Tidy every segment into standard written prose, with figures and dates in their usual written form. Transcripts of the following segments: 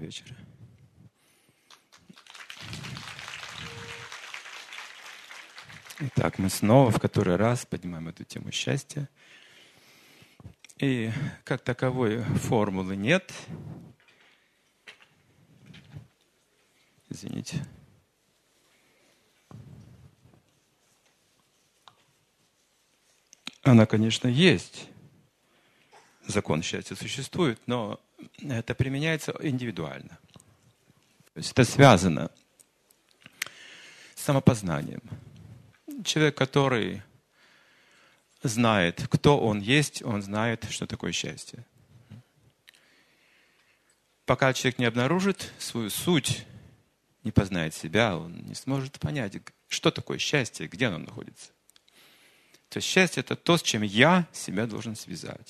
вечер. Итак, мы снова в который раз поднимаем эту тему счастья. И как таковой формулы нет. Извините. Она, конечно, есть. Закон счастья существует, но это применяется индивидуально. То есть это связано с самопознанием. Человек, который знает, кто он есть, он знает, что такое счастье. Пока человек не обнаружит свою суть, не познает себя, он не сможет понять, что такое счастье, где оно находится. То есть счастье – это то, с чем я себя должен связать.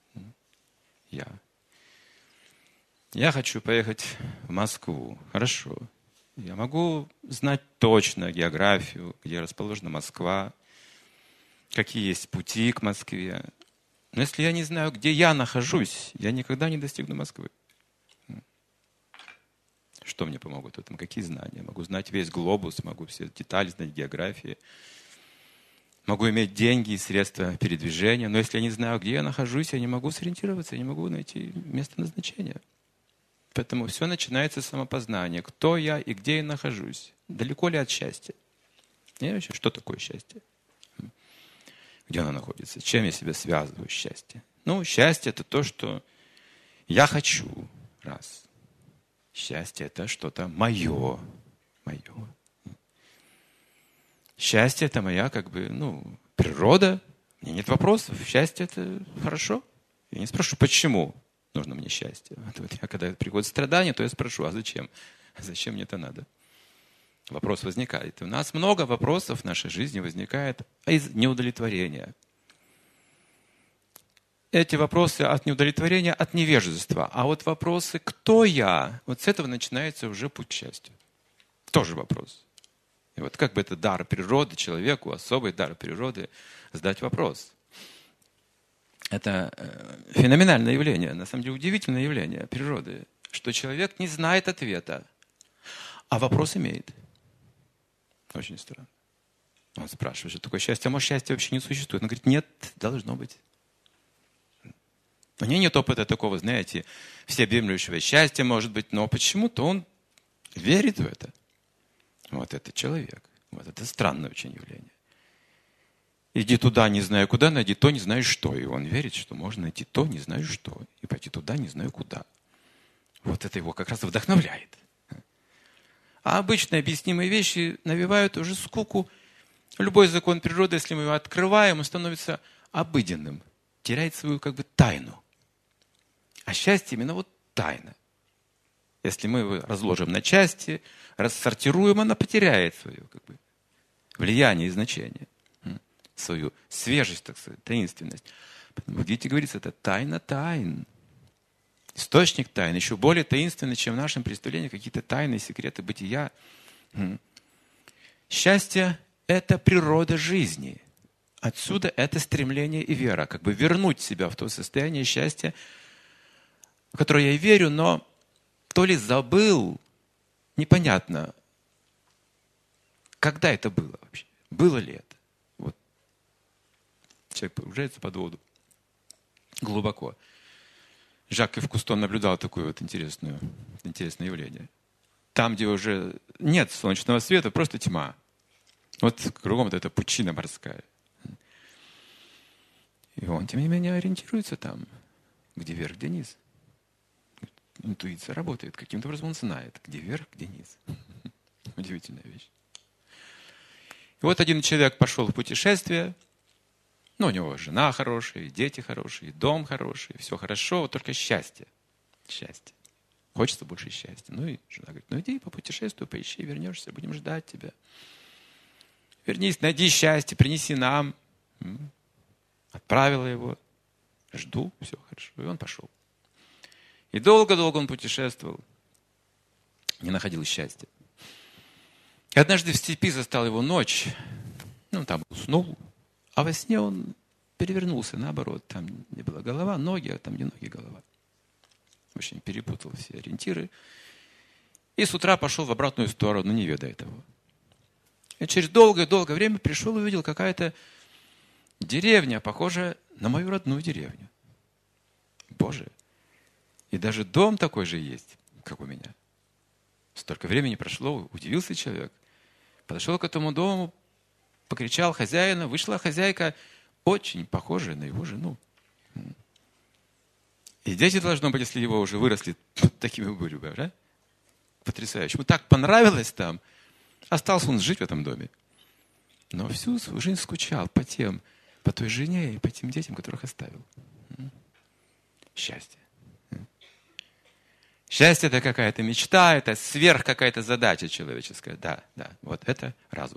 Я хочу поехать в Москву. Хорошо. Я могу знать точно географию, где расположена Москва, какие есть пути к Москве. Но если я не знаю, где я нахожусь, я никогда не достигну Москвы. Что мне помогут в этом? Какие знания? Могу знать весь глобус, могу все детали знать географии. Могу иметь деньги и средства передвижения, но если я не знаю, где я нахожусь, я не могу сориентироваться, я не могу найти место назначения. Поэтому все начинается с самопознания. Кто я и где я нахожусь? Далеко ли от счастья? И вообще, что такое счастье? Где оно находится? С чем я себя связываю с счастьем? Счастье – это то, что я хочу. Раз. Счастье – это что-то мое. Счастье – это моя, природа. У меня нет вопросов. Счастье – это хорошо. Я не спрашиваю, почему нужно мне счастье. Когда приходит страдание, то я спрошу, а зачем? Зачем мне это надо? Вопрос возникает. У нас много вопросов в нашей жизни возникает из неудовлетворения. Эти вопросы от неудовлетворения, от невежества. А вот вопросы «кто я?» с этого начинается уже путь к счастью. Тоже вопрос. И это дар природы человеку, особый дар природы, задать вопрос. Это феноменальное явление, на самом деле удивительное явление природы, что человек не знает ответа, а вопрос имеет. Очень странно. Он спрашивает, что такое счастье, а может счастье вообще не существует? Он говорит, нет, должно быть. У него нет опыта такого, всеобъемлющего счастья, может быть, но почему-то он верит в это. Это человек. Это странное очень явление. Иди туда, не знаю куда, найди то, не знаю что. И он верит, что можно найти то, не знаю что. И пойти туда, не знаю куда. Это его как раз вдохновляет. А обычные объяснимые вещи навевают уже скуку. Любой закон природы, если мы его открываем, он становится обыденным. Теряет свою тайну. А счастье именно тайна. Если мы его разложим на части, рассортируем, она потеряет свое влияние и значение. Свою свежесть, таинственность. Видите, говорится, это тайна тайн. Источник тайн еще более таинственный, чем в нашем представлении какие-то тайные секреты бытия. Счастье – это природа жизни. Отсюда это стремление и вера. Вернуть себя в то состояние счастья, в которое я и верю, но то ли забыл, непонятно, когда это было вообще. Было ли это? Человек погружается под воду глубоко. Жак-Ив Кусто наблюдал такое интересное явление. Там, где уже нет солнечного света, просто тьма. Кругом эта пучина морская. И он, тем не менее, ориентируется там, где вверх, где низ. Интуиция работает. Каким-то образом он знает, где вверх, где низ. Удивительная вещь. И один человек пошел в путешествие. У него жена хорошая, дети хорошие, дом хороший, все хорошо, только счастье. Счастье. Хочется больше счастья. И жена говорит, иди попутешествуй, поищи, вернешься, будем ждать тебя. Вернись, найди счастье, принеси нам. Отправила его. Жду, все хорошо. И он пошел. И долго-долго он путешествовал. Не находил счастья. И однажды в степи застал его ночь. Он там уснул. А во сне он перевернулся наоборот. Там не была голова, ноги, а там не ноги, голова. В общем, перепутал все ориентиры. И с утра пошел в обратную сторону, не ведая этого. И через долгое-долгое время пришел и увидел какая-то деревня, похожая на мою родную деревню. Боже! И даже дом такой же есть, как у меня. Столько времени прошло, удивился человек. Подошел к этому дому, покричал хозяина, вышла хозяйка, очень похожая на его жену. И дети, должно быть, если его уже выросли, такими были бы, да? Потрясающе. Ему так понравилось там. Остался он жить в этом доме. Но всю свою жизнь скучал по той жене и по тем детям, которых оставил. Счастье. Счастье – это какая-то мечта, это сверх какая-то задача человеческая. Да, вот это разум.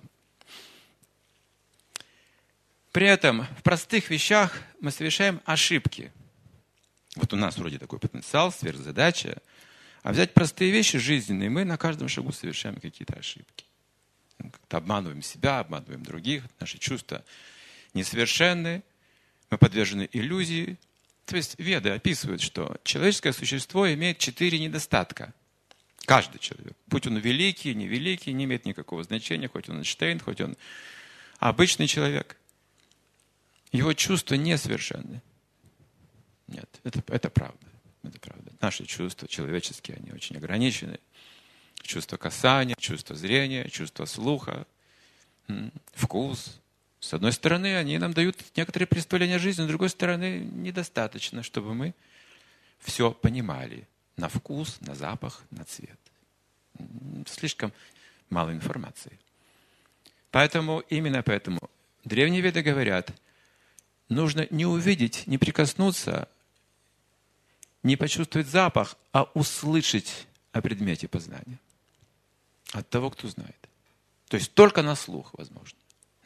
При этом в простых вещах мы совершаем ошибки. Вот у нас вроде такой потенциал, сверхзадача. А взять простые вещи жизненные, мы на каждом шагу совершаем какие-то ошибки. Как-то обманываем себя, обманываем других. Наши чувства несовершенны, мы подвержены иллюзии. То есть Веды описывают, что человеческое существо имеет 4 недостатка. Каждый человек. Будь он великий, невеликий, не имеет никакого значения, хоть он Эйнштейн, хоть он обычный человек. Его чувства несовершенны. Нет, это правда. Это правда. Наши чувства человеческие, они очень ограничены. Чувство касания, чувство зрения, чувство слуха, вкус. С одной стороны, они нам дают некоторые представления о жизни, с другой стороны, недостаточно, чтобы мы все понимали. На вкус, на запах, на цвет. Слишком мало информации. Именно поэтому древние веды говорят, нужно не увидеть, не прикоснуться, не почувствовать запах, а услышать о предмете познания. От того, кто знает. То есть только на слух возможно.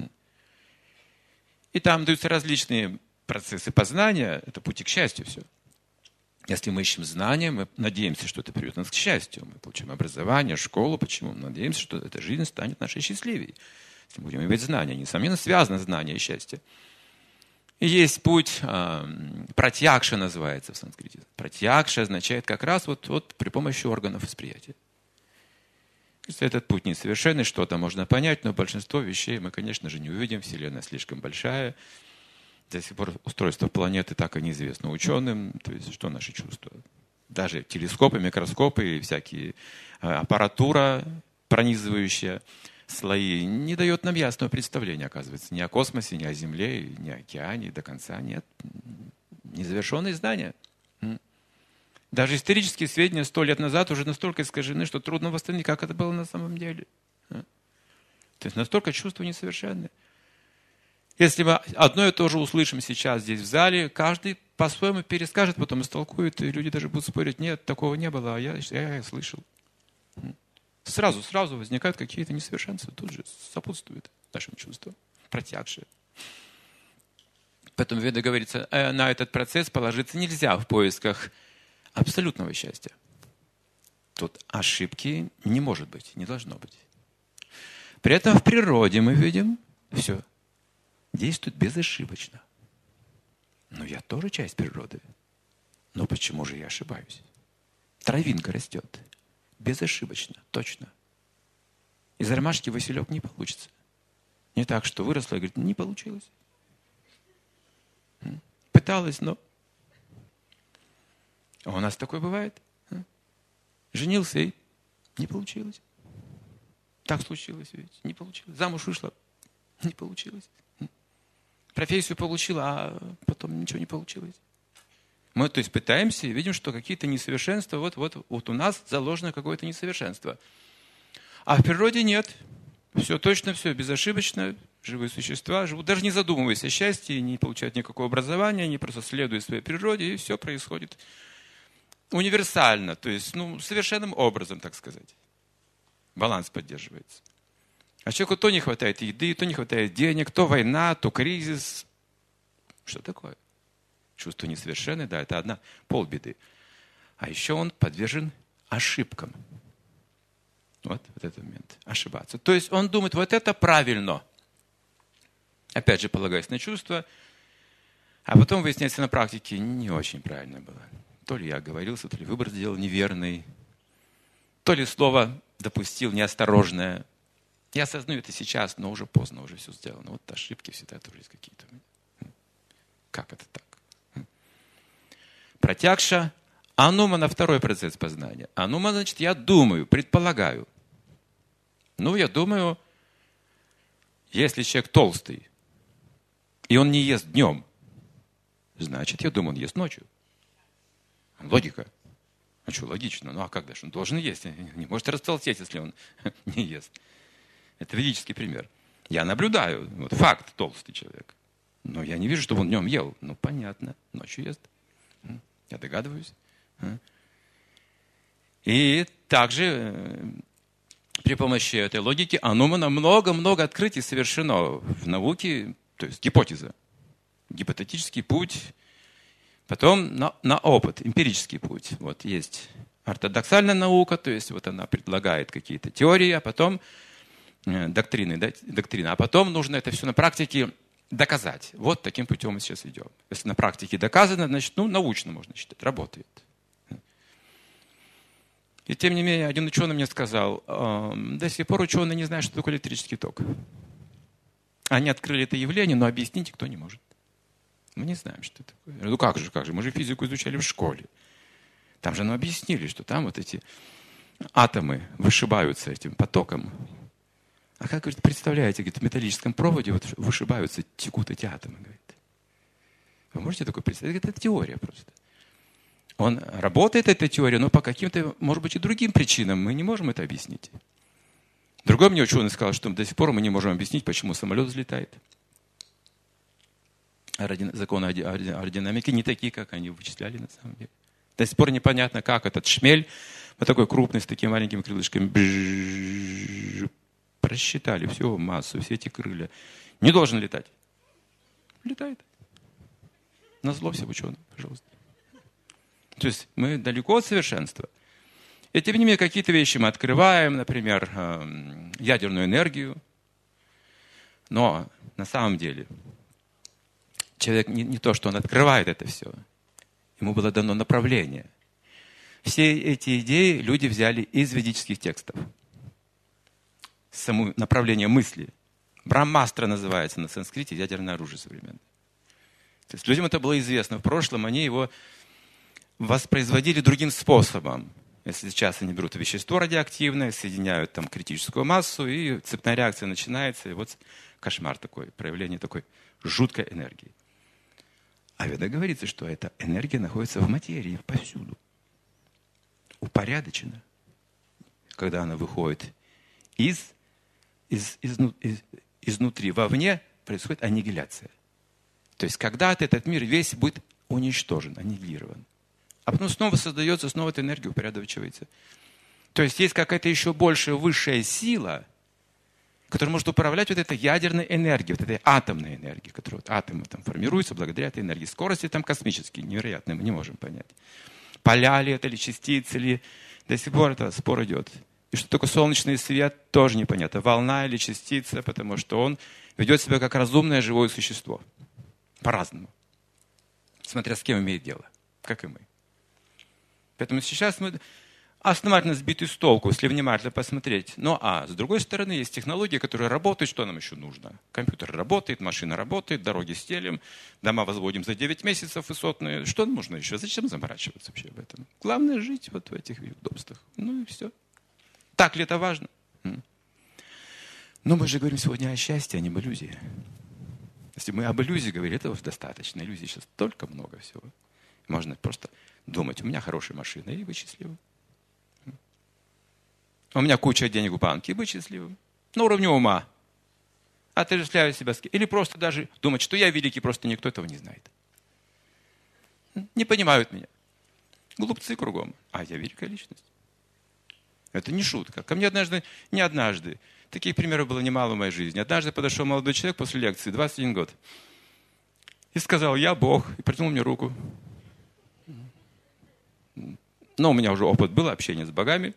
И там даются различные процессы познания. Это пути к счастью все. Если мы ищем знания, мы надеемся, что это приведет нас к счастью. Мы получим образование, школу. Почему? Мы надеемся, что эта жизнь станет нашей счастливее. Если будем иметь знания. Несомненно, связано знание и счастье. И есть путь, пратьякша называется в санскрите. Пратьякша означает как раз вот при помощи органов восприятия. Если этот путь несовершенный, что-то можно понять, но большинство вещей мы, конечно же, не увидим. Вселенная слишком большая. До сих пор устройство планеты так и неизвестно ученым. То есть, что наши чувства? Даже телескопы, микроскопы и всякие аппаратура, пронизывающая слои, не дает нам ясного представления, оказывается. Ни о космосе, ни о Земле, ни о океане до конца нет. Незавершенные знания. Даже исторические сведения 100 лет назад уже настолько искажены, что трудно восстановить, как это было на самом деле. То есть настолько чувства несовершенны. Если мы одно и то же услышим сейчас здесь в зале, каждый по-своему перескажет, потом истолкует, и люди даже будут спорить, нет, такого не было, а я слышал. Сразу возникают какие-то несовершенства, тут же сопутствуют нашим чувствам. Протягшие. Поэтому в Ведах говорится, на этот процесс положиться нельзя в поисках абсолютного счастья. Тут ошибки не может быть, не должно быть. При этом в природе мы видим, все действует безошибочно. Но я тоже часть природы. Но почему же я ошибаюсь? Травинка растет. Безошибочно, точно. Из ромашки василек не получится. Не так, что выросла и говорит, не получилось. Пыталась, но... А у нас такое бывает. Женился и не получилось. Так случилось ведь, не получилось. Замуж вышла, не получилось. Профессию получила, а потом ничего не получилось. Мы, то есть, пытаемся и видим, что какие-то несовершенства, вот у нас заложено какое-то несовершенство. А в природе нет. Все точно, все безошибочно. Живые существа живут, даже не задумываясь о счастье, не получают никакого образования, они просто следуют своей природе, и все происходит универсально, то есть, совершенным образом, так сказать. Баланс поддерживается. А человеку то не хватает еды, то не хватает денег, то война, то кризис. Что такое? Чувство несовершенное, да, это полбеды. А еще он подвержен ошибкам. Вот этот момент. Ошибаться. То есть он думает, вот это правильно. Опять же, полагаясь на чувства. А потом выясняется на практике, не очень правильно было. то ли я оговорился, то ли выбор сделал неверный, то ли слово допустил неосторожное. Я осознаю это сейчас, но уже поздно, уже все сделано. Вот ошибки всегда тоже есть какие-то. Как это так? Пратякша. Анумана — второй процесс познания. Анумана, значит, я думаю, предполагаю. Я думаю, если человек толстый, и он не ест днем, значит, я думаю, он ест ночью. Логика. А что, логично? А как дальше? Он должен есть. Не может растолстеть, если он не ест. Это ведический пример. Я наблюдаю. Вот факт, толстый человек. Но я не вижу, чтобы он днем ел. Понятно. Ночью ест. Я догадываюсь. И также при помощи этой логики Анумана много-много открытий совершено в науке, то есть гипотеза. Гипотетический путь, потом на опыт, эмпирический путь. Вот есть ортодоксальная наука, то есть вот она предлагает какие-то теории, а потом доктрины, а потом нужно это все на практике доказать. Вот таким путем мы сейчас идем. Если на практике доказано, значит, научно можно считать, работает. И тем не менее, один ученый мне сказал, до сих пор ученые не знают, что такое электрический ток. Они открыли это явление, но объяснить никто не может. Мы не знаем, что это такое. Как же, мы же физику изучали в школе. Там же нам объяснили, что там вот эти атомы вышибаются этим потоком. А как, говорит, представляете, говорит, в металлическом проводе вот вышибаются, текут эти атомы, говорит. Вы можете такое представить? Это теория просто. Он работает, эта теория, но по каким-то, может быть, и другим причинам мы не можем это объяснить. Другой мне ученый сказал, что до сих пор мы не можем объяснить, почему самолет взлетает. Законы аэродинамики не такие, как они вычисляли на самом деле. До сих пор непонятно, как этот шмель, вот такой крупный, с такими маленькими крылышками, просчитали всю массу, все эти крылья. Не должен летать. Летает. Назло всем ученым, пожалуйста. То есть мы далеко от совершенства. И тем не менее, какие-то вещи мы открываем, например, ядерную энергию. Но на самом деле человек не то, что он открывает это все. Ему было дано направление. Все эти идеи люди взяли из ведических текстов. Само направление мысли. Брамастра называется на санскрите ядерное оружие современное. То есть людям это было известно в прошлом, они его воспроизводили другим способом. Если сейчас они берут вещество радиоактивное, соединяют там критическую массу, и цепная реакция начинается, и вот кошмар такой, проявление такой жуткой энергии. А в Ведах говорится, что эта энергия находится в материи, повсюду. Упорядочена. Когда она выходит изнутри вовне, происходит аннигиляция. То есть когда-то этот мир весь будет уничтожен, аннигилирован. А потом снова создается, снова эта энергия упорядочивается. То есть есть какая-то еще большая, высшая сила, которая может управлять вот этой ядерной энергией, вот этой атомной энергией, которая вот атомы там формируются благодаря этой энергии. Скорости там космические, невероятные, мы не можем понять. Поля ли это, или частицы ли, до сих пор это спор идет. И что такое солнечный свет, тоже непонятно. Волна или частица, потому что он ведет себя как разумное живое существо. По-разному. Смотря с кем имеет дело, как и мы. Поэтому сейчас мы основательно сбиты с толку, если внимательно посмотреть. С другой стороны, есть технологии, которые работают. Что нам еще нужно? Компьютер работает, машина работает, дороги стелим, дома возводим за 9 месяцев высотные. Что нам нужно еще? Зачем заморачиваться вообще об этом? Главное жить вот в этих удобствах. И все. Так ли это важно? Но мы же говорим сегодня о счастье, а не об иллюзии. Если мы об иллюзии говорим, этого достаточно. Иллюзий сейчас столько много всего. Можно просто думать, у меня хорошая машина, и быть счастливым. У меня куча денег в банке, и быть счастливым. На уровне ума. Отождествляю себя с кем. Или просто даже думать, что я великий, просто никто этого не знает. Не понимают меня. Глупцы кругом. А я великая личность. Это не шутка. Ко мне не однажды. Таких примеров было немало в моей жизни. Однажды подошел молодой человек после лекции, 21 год. И сказал, я Бог. И протянул мне руку. Но у меня уже опыт был, общения с богами.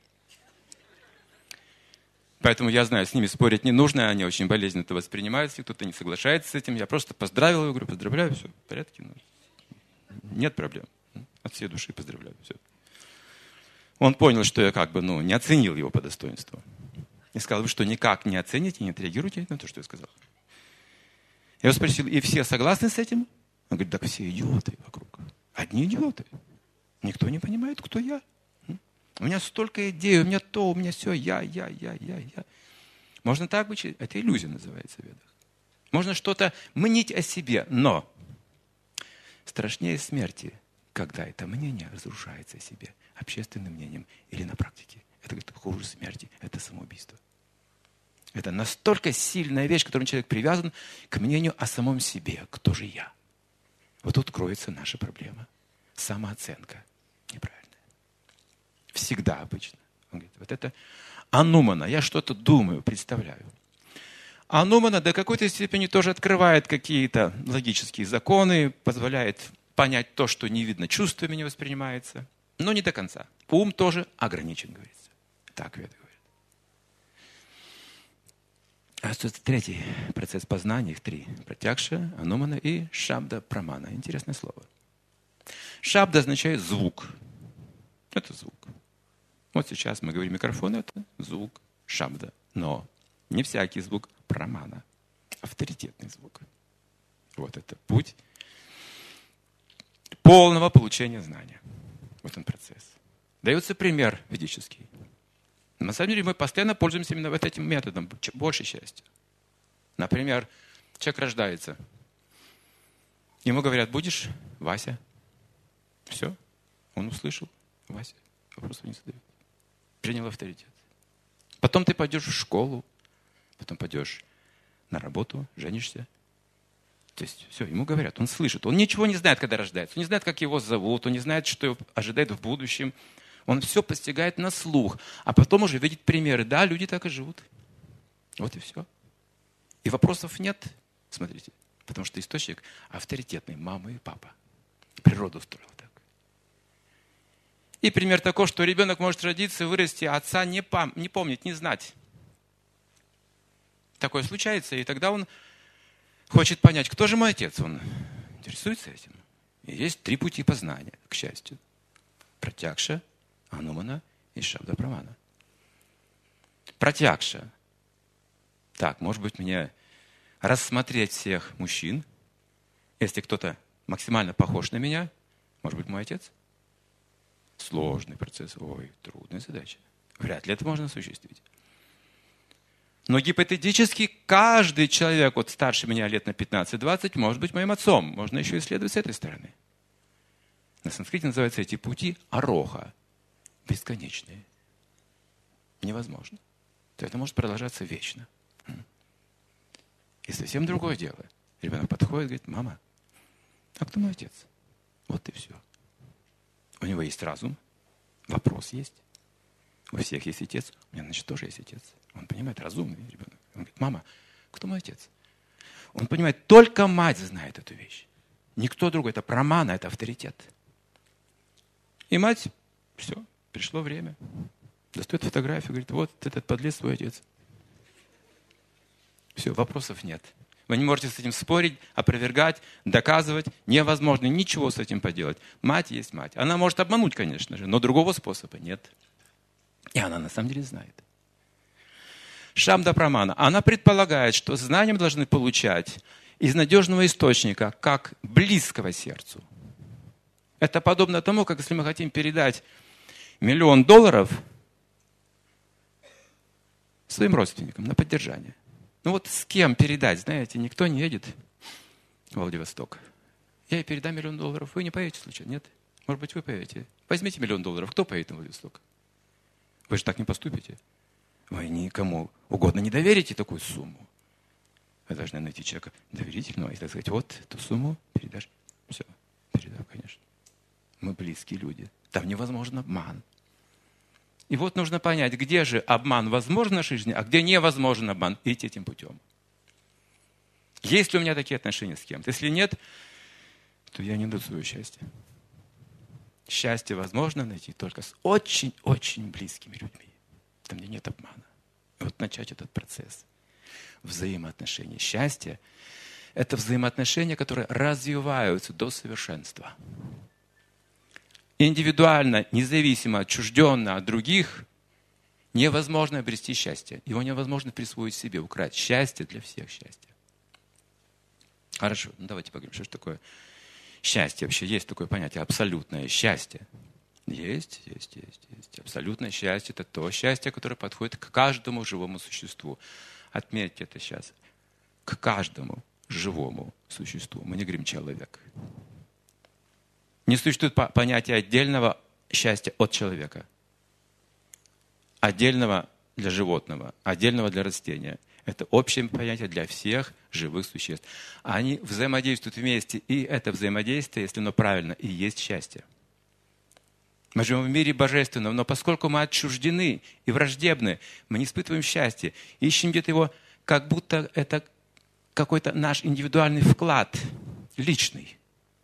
Поэтому я знаю, с ними спорить не нужно. Они очень болезненно это воспринимают. Если кто-то не соглашается с этим, я просто поздравил его, говорю, поздравляю, все в порядке. Нет проблем. От всей души поздравляю. Все. Он понял, что я не оценил его по достоинству. И сказал, вы что, никак не оцените, не отреагируете на то, что я сказал? Я его спросил, и все согласны с этим? Он говорит, так все идиоты вокруг. Одни идиоты. Никто не понимает, кто я. У меня столько идей, у меня то, у меня все, я. Можно так быть? Это иллюзия называется в ведах. Можно что-то мнить о себе, но страшнее смерти, когда это мнение разрушается о себе общественным мнением или на практике. Это хуже смерти, это самоубийство. Это настолько сильная вещь, к которой человек привязан к мнению о самом себе. Кто же я? Вот тут кроется наша проблема. Самооценка неправильная. Всегда обычно. Он говорит, вот это анумана, я что-то думаю, представляю. Анумана до какой-то степени тоже открывает какие-то логические законы, позволяет понять то, что не видно, чувствами не воспринимается, но не до конца. Ум тоже ограничен, говорится. Так Веда говорит. А что это третий процесс познания, их три. Пратякша, анумана и шабда прамана. Интересное слово. Шабда означает звук. Это звук. Вот сейчас мы говорим микрофон, это звук шабда. Но не всякий звук прамана. Авторитетный звук. Вот это путь полного получения знания. Вот он процесс. Дается пример ведический. На самом деле мы постоянно пользуемся именно вот этим методом, большей частью. Например, человек рождается. Ему говорят, будешь Вася? Все. Он услышал. Вася. Вопросов не задает. Принял авторитет. Потом ты пойдешь в школу. Потом пойдешь на работу, женишься. То есть все, ему говорят, он слышит. Он ничего не знает, когда рождается. Он не знает, как его зовут. Он не знает, что его ожидает в будущем. Он все постигает на слух. А потом уже видит примеры. Да, люди так и живут. Вот и все. И вопросов нет. Смотрите. Потому что источник авторитетный. Мама и папа. Природа устроила так. И пример такой, что ребенок может родиться, вырасти, а отца не помнить, не знать. Такое случается. И тогда он хочет понять, кто же мой отец. Он интересуется этим. И есть три пути познания, к счастью. Пратякша, анумана и шабда прамана. Пратякша. Так, может быть, мне рассмотреть всех мужчин, если кто-то максимально похож на меня, может быть, мой отец? Сложный процесс. Ой, трудная задача. Вряд ли это можно осуществить. Но гипотетически каждый человек, вот старше меня лет на 15-20, может быть моим отцом. Можно еще исследовать с этой стороны. На санскрите называются эти пути ароха. Бесконечные. Невозможно. То это может продолжаться вечно. И совсем другое дело. Ребенок подходит и говорит, мама, а кто мой отец? Вот и все. У него есть разум, вопрос есть. У всех есть отец, у меня, значит, тоже есть отец. Он понимает, разумный ребенок. Он говорит, мама, кто мой отец? Он понимает, только мать знает эту вещь. Никто другой. Это прамана, это авторитет. И мать, все, пришло время. Достает фотографию, говорит, вот этот подлец твой отец. Все, вопросов нет. Вы не можете с этим спорить, опровергать, доказывать. Невозможно ничего с этим поделать. Мать есть мать. Она может обмануть, конечно же, но другого способа нет. И она на самом деле знает. Шабда прамана. Она предполагает, что знания мы должны получать из надежного источника, как близкого сердцу. Это подобно тому, как если мы хотим передать $1 миллион своим родственникам на поддержание. Ну вот с кем передать, знаете, никто не едет в Владивосток. Я ей передам $1 миллион. Вы не поедете случайно? Нет? Может быть, вы поедете. Возьмите $1 миллион. Кто поедет на Владивосток? Вы же так не поступите. Вы никому угодно не доверите такую сумму. Вы должны найти человека доверительного и так сказать, вот эту сумму передашь. Все, передам, конечно. Мы близкие люди. Там невозможен обман. И вот нужно понять, где же обман возможен в нашей жизни, а где невозможен обман. И идти этим путем. Есть ли у меня такие отношения с кем-то? Если нет, то я не найду свое счастье. Счастье возможно найти только с очень-очень близкими людьми. Там, где нет обмана. И вот начать этот процесс взаимоотношений. Счастье – это взаимоотношения, которые развиваются до совершенства. индивидуально, независимо, отчужденно от других, невозможно обрести счастье. Его невозможно присвоить себе, украсть. Счастье для всех счастье. Хорошо, давайте поговорим, что же такое счастье. Вообще есть такое понятие абсолютное счастье. Есть. Абсолютное счастье – это то счастье, которое подходит к каждому живому существу. Отметьте это сейчас. К каждому живому существу. Мы не говорим «человек». Не существует понятия отдельного счастья от человека. Отдельного для животного, отдельного для растения. Это общее понятие для всех живых существ. Они взаимодействуют вместе, и это взаимодействие, если оно правильно, и есть счастье. Мы живем в мире божественном, но поскольку мы отчуждены и враждебны, мы не испытываем счастья. Ищем где-то его, как будто это какой-то наш индивидуальный вклад, личный,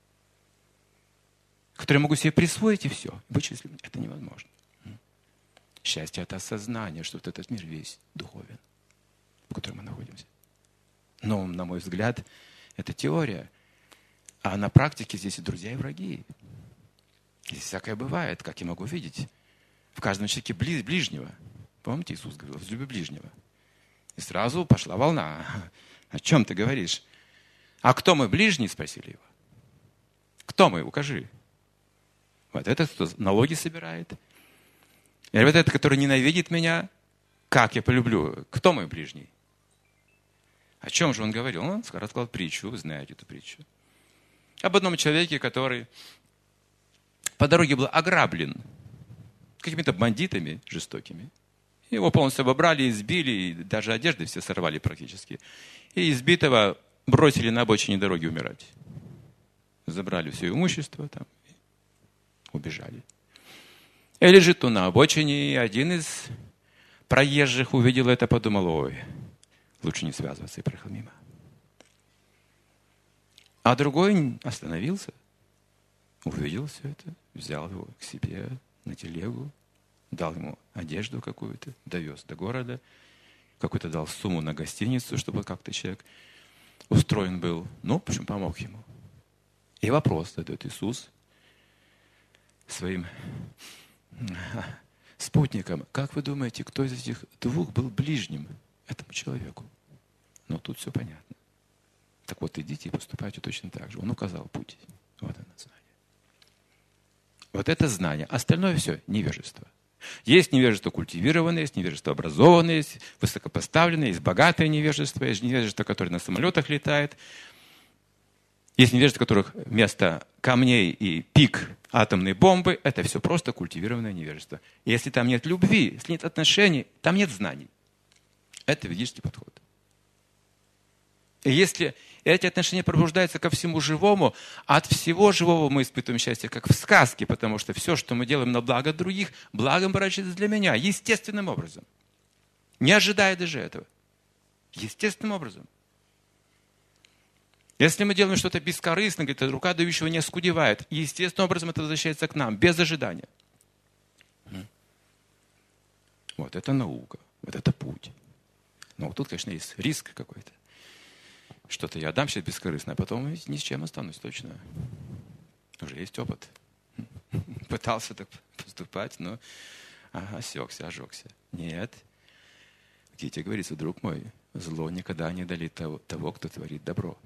который я могу себе присвоить, и все. Вычислить это невозможно. Счастье – это осознание, что вот этот мир весь духовен, в котором мы находимся. Но, на мой взгляд, это теория. А на практике здесь и друзья, и враги. Здесь всякое бывает, как я могу видеть. В каждом человеке ближнего. Помните, Иисус говорил, возлюби ближнего. И сразу пошла волна. О чем ты говоришь? А кто мой ближний? Спросили его. Кто мой? Укажи. Вот этот, кто налоги собирает. Или вот этот, который ненавидит меня. Как я полюблю? Кто мой ближний? О чем же он говорил? Он рассказал притчу, вы знаете эту притчу. Об одном человеке, который по дороге был ограблен какими-то бандитами жестокими. Его полностью обобрали, избили, и даже одежды все сорвали практически. И избитого бросили на обочине дороги умирать. Забрали все имущество там, и убежали. И лежит он на обочине, и один из проезжих увидел это, подумал, ой, лучше не связываться, и проехал мимо. А другой остановился, увидел все это, взял его к себе на телегу, дал ему одежду какую-то, довез до города, какую-то дал сумму на гостиницу, чтобы как-то человек устроен был. Ну, в общем, помог ему. И вопрос задает Иисус своим спутникам. Как вы думаете, кто из этих двух был ближним этому человеку? Ну, тут все понятно. Так вот, идите и поступайте точно так же. Он указал путь. Вот оно знание. Вот это знание. Остальное все невежество. Есть невежество культивированное, есть невежество образованное, есть высокопоставленное, есть богатое невежество, есть невежество, которое на самолетах летает. Есть невежество, которых вместо камней и пик атомной бомбы, это все просто культивированное невежество. И если там нет любви, если нет отношений, там нет знаний. Это ведический подход. И если эти отношения пробуждаются ко всему живому, от всего живого мы испытываем счастье, как в сказке, потому что все, что мы делаем на благо других, благом оборачивается для меня, естественным образом. Не ожидая даже этого. Естественным образом. Если мы делаем что-то бескорыстно, говорит, рука дающего не оскудевает. И естественным образом это возвращается к нам, без ожидания. Вот это наука, вот это путь. Но вот тут, конечно, есть риск какой-то. Что-то я дам сейчас бескорыстно, а потом ни с чем останусь точно. Уже есть опыт. Пытался так поступать, но осекся, ожегся. Нет. В Гите говорится, друг мой, зло никогда не удалит того, кто творит добро.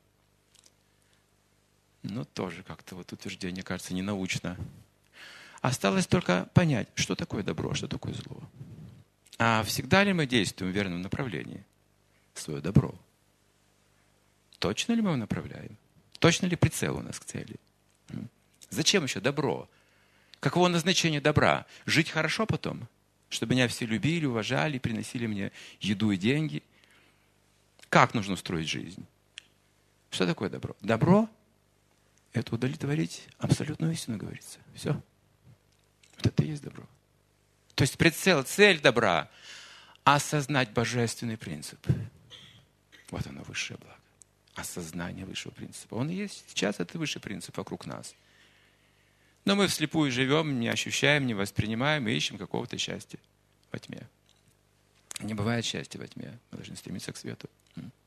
Ну, тоже как-то вот утверждение, кажется, ненаучно. Осталось только понять, что такое добро, что такое зло. А всегда ли мы действуем в верном направлении? Свое добро. Точно ли мы его направляем? Точно ли прицел у нас к цели? Зачем еще добро? Каково назначение добра? Жить хорошо потом? Чтобы меня все любили, уважали, приносили мне еду и деньги? Как нужно устроить жизнь? Что такое добро? Добро – это удовлетворить абсолютную истину, говорится. Все. Вот это и есть добро. То есть прицел, цель добра – осознать божественный принцип. Вот оно, высшее благо. Осознание высшего принципа. Он и есть сейчас, это высший принцип вокруг нас. Но мы вслепую живем, не ощущаем, не воспринимаем и ищем какого-то счастья во тьме. Не бывает счастья во тьме. Мы должны стремиться к свету.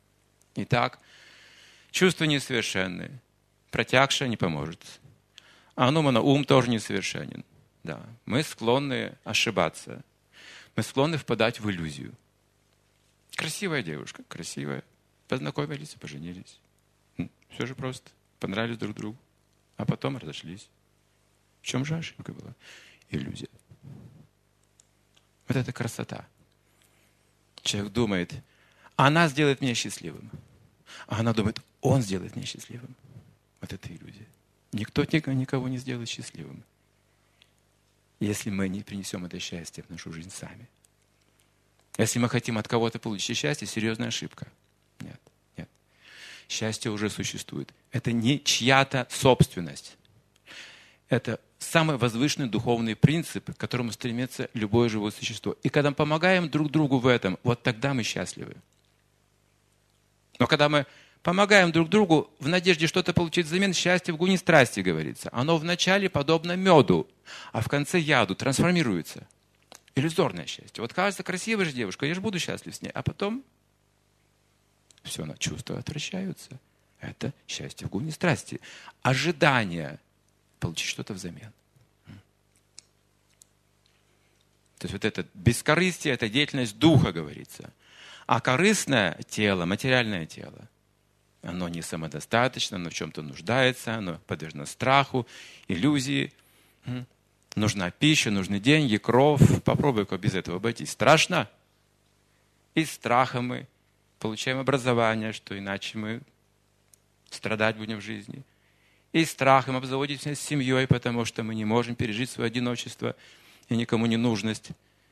Итак, чувства несовершенные. Протягша не поможет. ум тоже несовершенен. Да. Мы склонны ошибаться. Мы склонны впадать в иллюзию. Красивая девушка, красивая. Познакомились, поженились. Все же просто. Понравились друг другу. А потом разошлись. В чем же ошибка была? Иллюзия. Вот это красота. Человек думает, она сделает меня счастливым. А она думает, он сделает меня счастливым. Вот это иллюзия. Никто никого не сделает счастливым, если мы не принесем это счастье в нашу жизнь сами. Если мы хотим от кого-то получить счастье, серьезная ошибка. Нет, нет. Счастье уже существует. Это не чья-то собственность. Это самый возвышенный духовный принцип, к которому стремится любое живое существо. И когда мы помогаем друг другу в этом, вот тогда мы счастливы. Но когда мы помогаем друг другу в надежде что-то получить взамен, счастье в гуне страсти, говорится. Оно вначале подобно меду, а в конце яду трансформируется. Иллюзорное счастье. Вот кажется, красивая же девушка, я же буду счастлив с ней. А потом все, чувства отвращаются. Это счастье в гуне страсти. Ожидание получить что-то взамен. То есть вот это бескорыстие, это деятельность духа, говорится. А корыстное тело, материальное тело, оно не самодостаточно, оно в чем-то нуждается, оно подвержено страху, иллюзии. Нужна пища, нужны деньги, кровь. Попробуй-ка без этого обойтись. Страшно? И страхом мы получаем образование, что иначе мы страдать будем в жизни. И страхом обзаводимся с семьей, потому что мы не можем пережить свое одиночество и никому не нужность.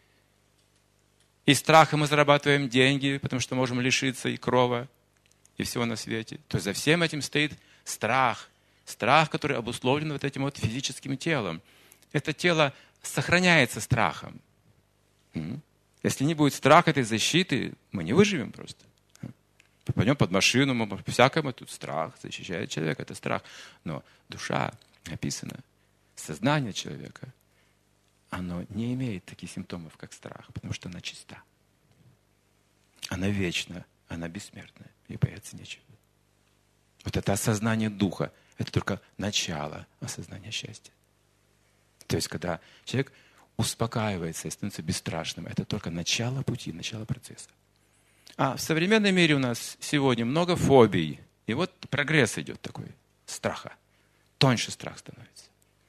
И страхом мы зарабатываем деньги, потому что можем лишиться и крова, и всего на свете. То есть за всем этим стоит страх. Страх, который обусловлен вот этим вот физическим телом. Это тело сохраняется страхом. Если не будет страха, этой защиты, мы не выживем просто. Попадем под машину, мы всякому тут страх, защищает человека, это страх. Но душа, написано, сознание человека, оно не имеет таких симптомов, как страх, потому что она чиста. Она вечна, она бессмертна, и бояться нечего. Вот это осознание духа, это только начало осознания счастья. То есть, когда человек успокаивается и становится бесстрашным, это только начало пути, начало процесса. А в современном мире у нас сегодня много фобий. И вот прогресс идет такой, страха. Тоньше страх становится.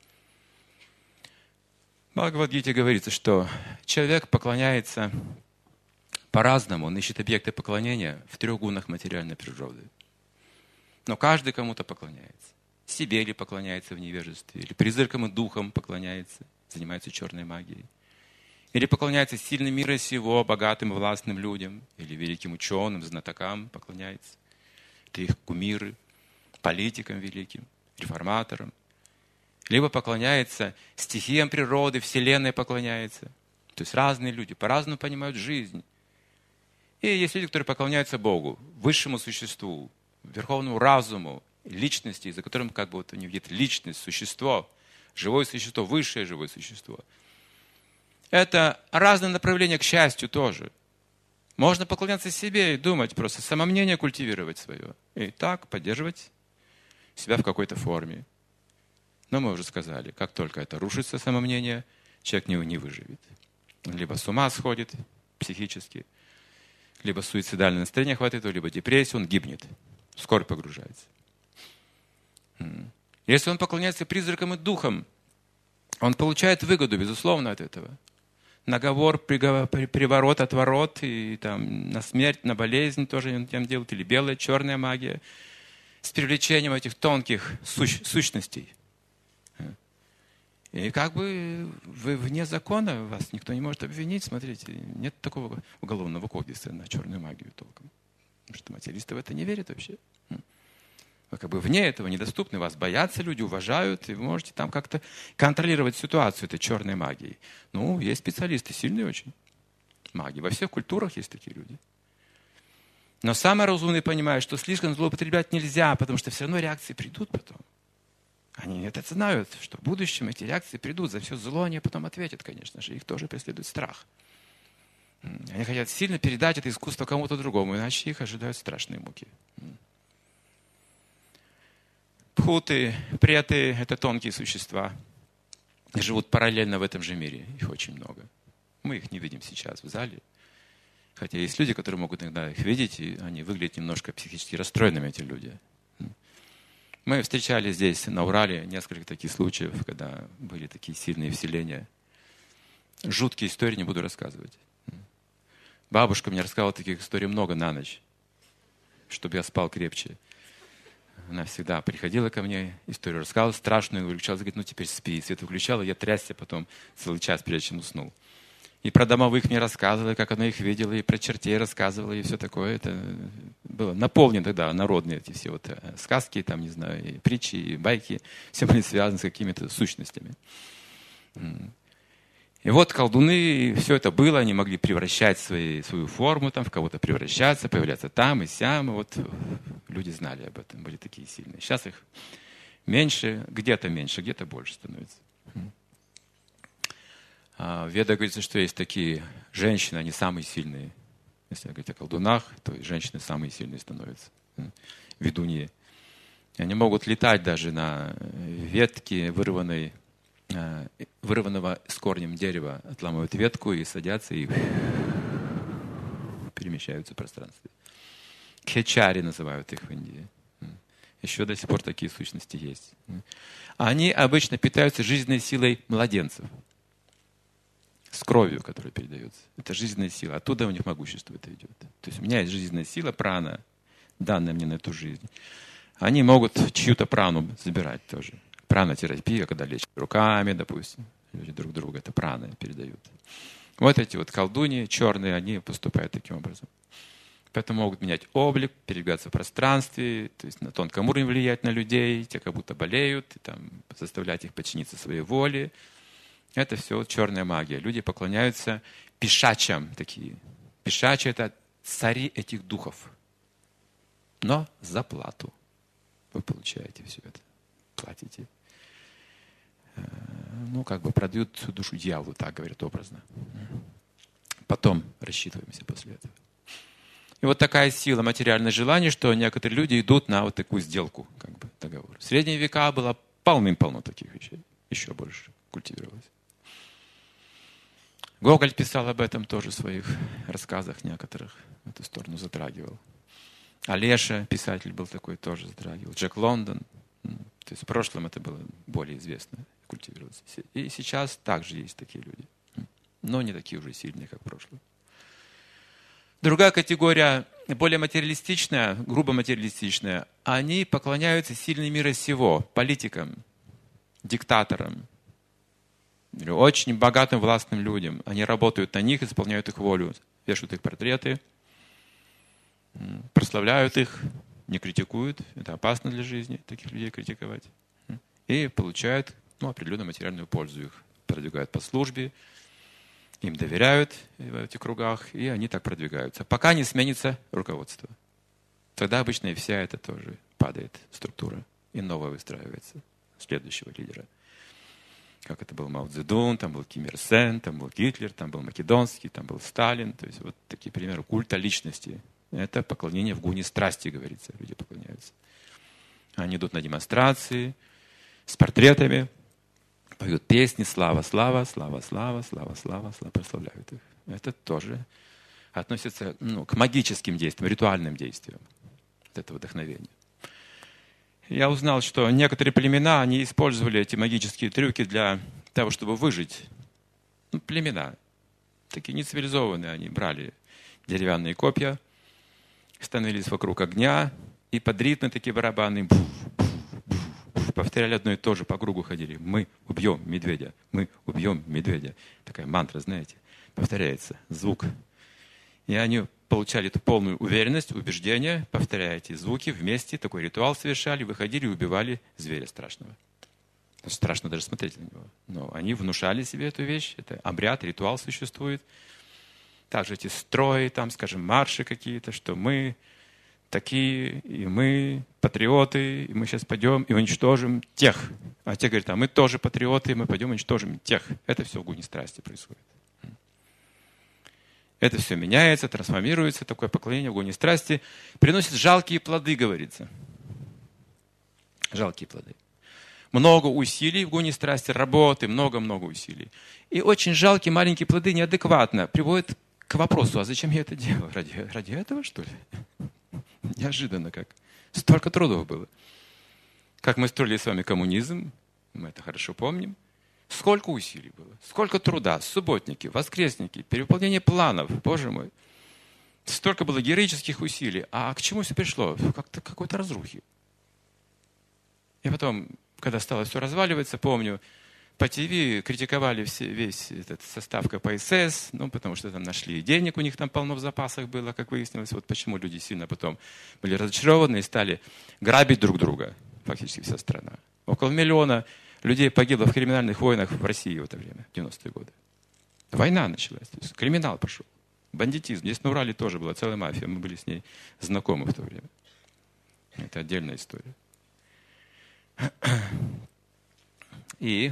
В Бхагавад-гите говорится, что человек поклоняется по-разному, он ищет объекты поклонения в 3 гунах материальной природы. Но каждый кому-то поклоняется. Себе ли поклоняется в невежестве, или призракам и духам поклоняется, занимается черной магией. Или поклоняется сильным мира сего, богатым и властным людям, или великим ученым, знатокам поклоняется. Это их кумиры, политикам великим, реформаторам. Либо поклоняется стихиям природы, вселенной поклоняется. То есть разные люди по-разному понимают жизнь. И есть люди, которые поклоняются Богу, высшему существу, верховному разуму, личности, за которым как бы вот у них есть личность, существо, живое существо, высшее живое существо. Это разные направления к счастью тоже. Можно поклоняться себе и думать, просто самомнение культивировать свое. И так поддерживать себя в какой-то форме. Но мы уже сказали, как только это рушится самомнение, человек не выживет. Он либо с ума сходит психически, либо суицидальное настроение хватит, либо депрессия, он гибнет, в скорбь погружается. Если он поклоняется призракам и духам, он получает выгоду, безусловно, от этого. Наговор, приворот, отворот, и там на смерть, на болезнь тоже он тем делает, или белая, черная магия, с привлечением этих тонких сущностей. И как бы вы вне закона, вас никто не может обвинить, смотрите, нет такого уголовного кодекса на черную магию толком. Потому что материалисты в это не верят вообще. Вы как бы вне этого недоступны, вас боятся люди, уважают, и вы можете там как-то контролировать ситуацию этой черной магией. Ну, есть специалисты, сильные очень маги. Во всех культурах есть такие люди. Но самые разумные понимают, что слишком злоупотреблять нельзя, потому что все равно реакции придут потом. Они это знают, что в будущем эти реакции придут, за все зло они потом ответят, конечно же. Их тоже преследует страх. Они хотят сильно передать это искусство кому-то другому, иначе их ожидают страшные муки. Пхуты, преты – это тонкие существа. Живут параллельно в этом же мире. Их очень много. Мы их не видим сейчас в зале. Хотя есть люди, которые могут иногда их видеть, и они выглядят немножко психически расстроенными, эти люди. Мы встречали здесь, на Урале, несколько таких случаев, когда были такие сильные вселения. Жуткие истории не буду рассказывать. Бабушка мне рассказывала таких историй много на ночь, чтобы я спал крепче. Она всегда приходила ко мне, историю рассказывала, страшную, выключалась, говорит, ну теперь спи. Свет выключала, я трясся потом целый час, прежде чем уснул. И про домовых мне рассказывала, как она их видела, и про чертей рассказывала, и все такое. Это было наполнено тогда народные эти все вот сказки, там, не знаю, и притчи, и байки. Все были связаны с какими-то сущностями. И вот колдуны, все это было, они могли превращать свою форму, там, в кого-то превращаться, появляться там и сям. И вот люди знали об этом, были такие сильные. Сейчас их меньше, где-то больше становится. В Ведах говорится, что есть такие женщины, они самые сильные. Если говорить о колдунах, то женщины самые сильные становятся. Ведуньи. Они могут летать даже на ветке вырванного с корнем дерева. Отламывают ветку и садятся, и перемещаются в пространстве. Кхечари называют их в Индии. Еще до сих пор такие сущности есть. Они обычно питаются жизненной силой младенцев. С кровью, которая передается. Это жизненная сила. Оттуда у них могущество это идет. То есть у меня есть жизненная сила, прана, данная мне на эту жизнь. Они могут чью-то прану забирать тоже. Пранотерапия, когда лечат руками, допустим. Люди друг друга это праны передают. Вот эти вот колдуньи черные, они поступают таким образом. Поэтому могут менять облик, передвигаться в пространстве, то есть на тонком уровне влиять на людей, те как будто болеют, и, там, заставлять их подчиниться своей воле. Это все черная магия. Люди поклоняются пишачам такие. Пишачи – это цари этих духов. Но за плату. Вы получаете все это. Платите. Ну, как бы продают душу дьяволу, так говорят образно. Потом рассчитываемся после этого. И вот такая сила материального желания, что некоторые люди идут на вот такую сделку, как бы договор. В средние века было полным-полно таких вещей. Еще больше культивировалось. Гоголь писал об этом тоже в своих рассказах некоторых. В эту сторону затрагивал. Олеша, писатель был такой, тоже затрагивал. Джек Лондон. То есть в прошлом это было более известно, культивировалось. И сейчас также есть такие люди. Но не такие уже сильные, как в прошлом. Другая категория, более материалистичная, грубо материалистичная. Они поклоняются сильным мира сего, политикам, диктаторам, очень богатым властным людям. Они работают на них, исполняют их волю, вешают их портреты, прославляют их, не критикуют. Это опасно для жизни, таких людей критиковать. И получают определенную материальную пользу. Их продвигают по службе, им доверяют в этих кругах, и они так продвигаются. Пока не сменится руководство. Тогда обычно и вся эта тоже падает структура, и новая выстраивается следующего лидера. Как это был Мао Цзэдун, там был Ким Ир Сен, там был Гитлер, там был Македонский, там был Сталин. То есть вот такие примеры культа личности. Это поклонение в гуне страсти, говорится, люди поклоняются. Они идут на демонстрации с портретами, поют песни «Слава, слава, слава, слава, слава, слава, слава», прославляют их. Это тоже относится к магическим действиям, ритуальным действиям. Вот это вдохновение. Я узнал, что некоторые племена, они использовали эти магические трюки для того, чтобы выжить. Племена, такие нецивилизованные, они брали деревянные копья, становились вокруг огня, и под ритмы такие барабаны повторяли одно и то же, по кругу ходили. Мы убьем медведя, мы убьем медведя. Такая мантра, знаете, повторяется, звук. И они получали эту полную уверенность, убеждение, повторяя эти звуки вместе, такой ритуал совершали, выходили и убивали зверя страшного. Страшно даже смотреть на него. Но они внушали себе эту вещь, это обряд, ритуал существует. Также эти строи, там, скажем, марши какие-то, что мы такие, и мы патриоты, и мы сейчас пойдем и уничтожим тех. А те говорят, а мы тоже патриоты, мы пойдем уничтожим тех. Это все в гуне страсти происходит. Это все меняется, трансформируется, такое поклонение в гуне страсти приносит жалкие плоды, говорится. Жалкие плоды. Много усилий в гуне страсти, работы, много-много усилий. И очень жалкие маленькие плоды неадекватно приводят к вопросу, а зачем я это делаю? Ради этого, что ли? Неожиданно как. Столько трудов было. Как мы строили с вами коммунизм, мы это хорошо помним. Сколько усилий было, сколько труда, субботники, воскресники, перевыполнение планов, Боже мой. Столько было героических усилий. А к чему все пришло? Как-то какой-то разрухи. И потом, когда стало все разваливаться, помню, по ТВ критиковали весь этот состав КПСС, потому что там нашли денег, у них там полно в запасах было, как выяснилось. Вот почему люди сильно потом были разочарованы и стали грабить друг друга, фактически вся страна. Около 1 миллиона людей погибло в криминальных войнах в России в это время, в 90-е годы. Война началась, то есть криминал пошел, бандитизм. Здесь на Урале тоже была целая мафия, мы были с ней знакомы в то время. Это отдельная история. И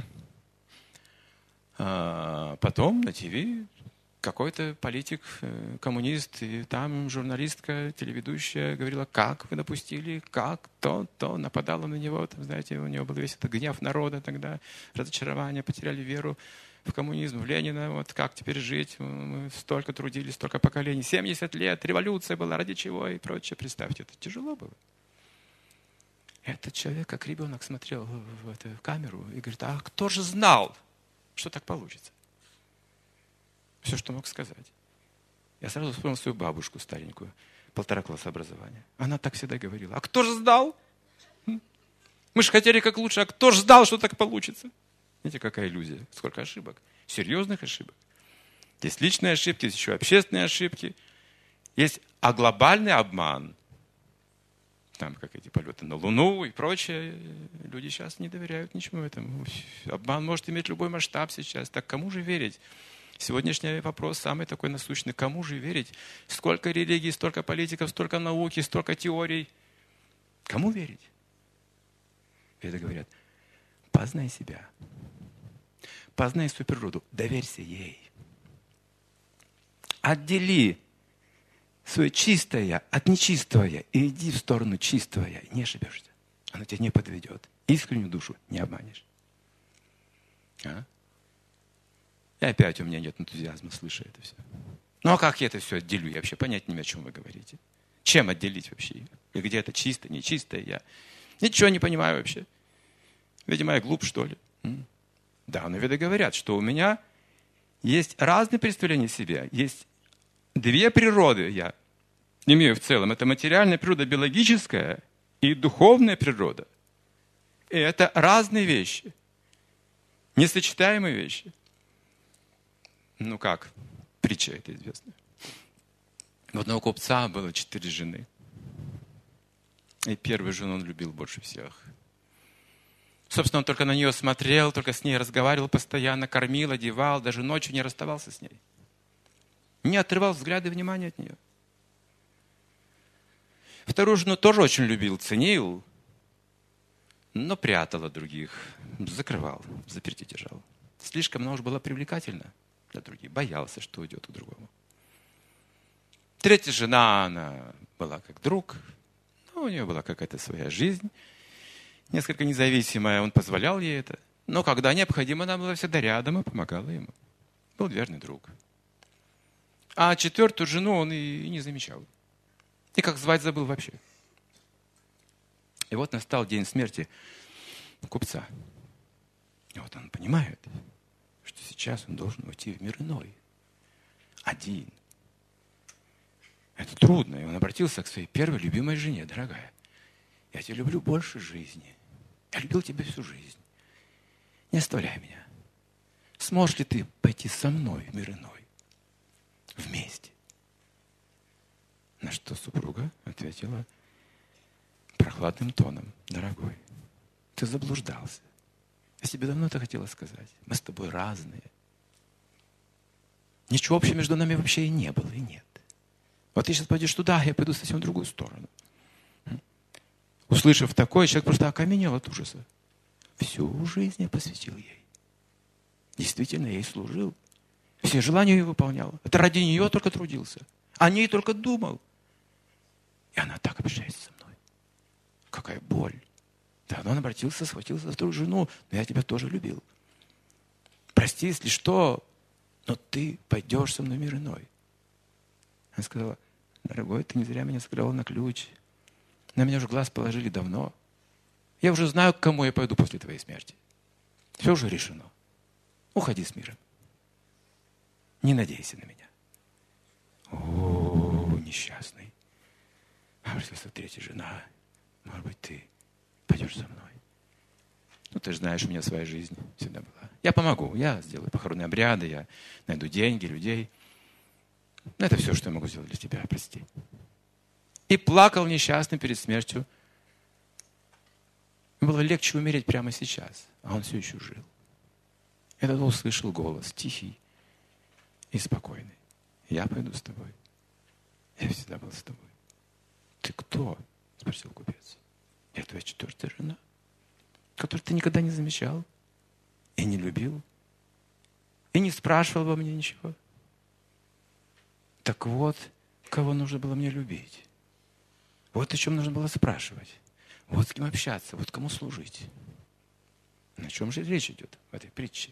потом на ТВ какой-то политик, коммунист, и там журналистка, телеведущая говорила, как вы допустили, как то нападала на него. Там, знаете, у него был весь этот гнев народа тогда, разочарование, потеряли веру в коммунизм, в Ленина. Вот как теперь жить? Мы столько трудились, столько поколений. 70 лет, революция была, ради чего и прочее. Представьте, это тяжело было. Этот человек, как ребенок, смотрел в эту камеру и говорит, а кто же знал, что так получится? Все, что мог сказать. Я сразу вспомнил свою бабушку старенькую, 1,5 класса образования. Она так всегда говорила, а кто же знал? Мы же хотели как лучше, а кто же знал, что так получится? Знаете, какая иллюзия? Сколько ошибок. Серьезных ошибок. Есть личные ошибки, есть еще общественные ошибки. Есть глобальный обман. Там, как эти полеты на Луну и прочее. Люди сейчас не доверяют ничему этому. Обман может иметь любой масштаб сейчас. Так кому же верить? Сегодняшний вопрос самый такой насущный. Кому же верить? Сколько религий, столько политиков, столько науки, столько теорий. Кому верить? Это говорят, познай себя. Познай свою природу. Доверься ей. Отдели свое чистое от нечистого и иди в сторону чистого. Не ошибешься. Оно тебя не подведет. Искреннюю душу не обманешь. И опять у меня нет энтузиазма, слыша это все. Ну а как я это все отделю? Я вообще понять не имею, о чем вы говорите. Чем отделить вообще? И где это чисто, нечистое? Я ничего не понимаю вообще. Видимо, я глуп, что ли? Да, но веды говорят, что у меня есть разные представления о себе. Есть 2 природы я имею в целом. Это материальная природа, биологическая и духовная природа. И это разные вещи. Несочетаемые вещи. Ну как, притча это известная. У одного купца было 4 жены. И первую жену он любил больше всех. Собственно, он только на нее смотрел, только с ней разговаривал постоянно, кормил, одевал, даже ночью не расставался с ней. Не отрывал взгляда и внимания от нее. Вторую жену тоже очень любил, ценил, но прятал от других, закрывал, заперти держал. Слишком она уж была привлекательна для других, боялся, что уйдет к другому. 3-я жена, она была как друг, но у нее была какая-то своя жизнь, несколько независимая, он позволял ей это. Но когда необходимо, она была всегда рядом и помогала ему. Был верный друг. А 4-ю жену он и не замечал. И как звать забыл вообще. И вот настал день смерти купца. И вот он понимает, что сейчас он должен уйти в мир иной. Один. Это трудно. И он обратился к своей первой любимой жене. Дорогая, я тебя люблю больше жизни. Я любил тебя всю жизнь. Не оставляй меня. Сможешь ли ты пойти со мной в мир иной? Вместе. На что супруга ответила прохладным тоном. Дорогой, ты заблуждался. Я тебе давно это хотела сказать. Мы с тобой разные. Ничего общего между нами вообще и не было, и нет. Вот ты сейчас пойдешь туда, а я пойду совсем в другую сторону. Услышав такое, человек просто окаменел от ужаса. Всю жизнь я посвятил ей. Действительно, я ей служил. Все желания ее выполнял. Это ради нее только трудился. О ней только думал. И она так общается со мной. Какая боль. Тогда он обратился, схватился за вторую жену, но я тебя тоже любил. Прости, если что, но ты пойдешь со мной в мир иной. Она сказала: дорогой, ты не зря меня сыграл на ключ. На меня уже глаз положили давно. Я уже знаю, к кому я пойду после твоей смерти. Все уже решено. Уходи с миром. Не надейся на меня. О, несчастный. Обратился третья жена. Может быть, ты пойдешь со мной? Ну, ты же знаешь, у меня своя жизнь всегда была. Я помогу, я сделаю похоронные обряды, я найду деньги, людей. Но это все, что я могу сделать для тебя, прости. И плакал несчастный перед смертью. Ему было легче умереть прямо сейчас, а он все еще жил. И тогда услышал голос, тихий и спокойный. Я пойду с тобой. Я всегда был с тобой. Ты кто? Спросил купец. Я твоя четвертая жена, которую ты никогда не замечал и не любил, и не спрашивал во мне ничего. Так вот, кого нужно было мне любить. Вот о чем нужно было спрашивать. Вот с кем общаться, вот кому служить. О чем же речь идет в этой притче?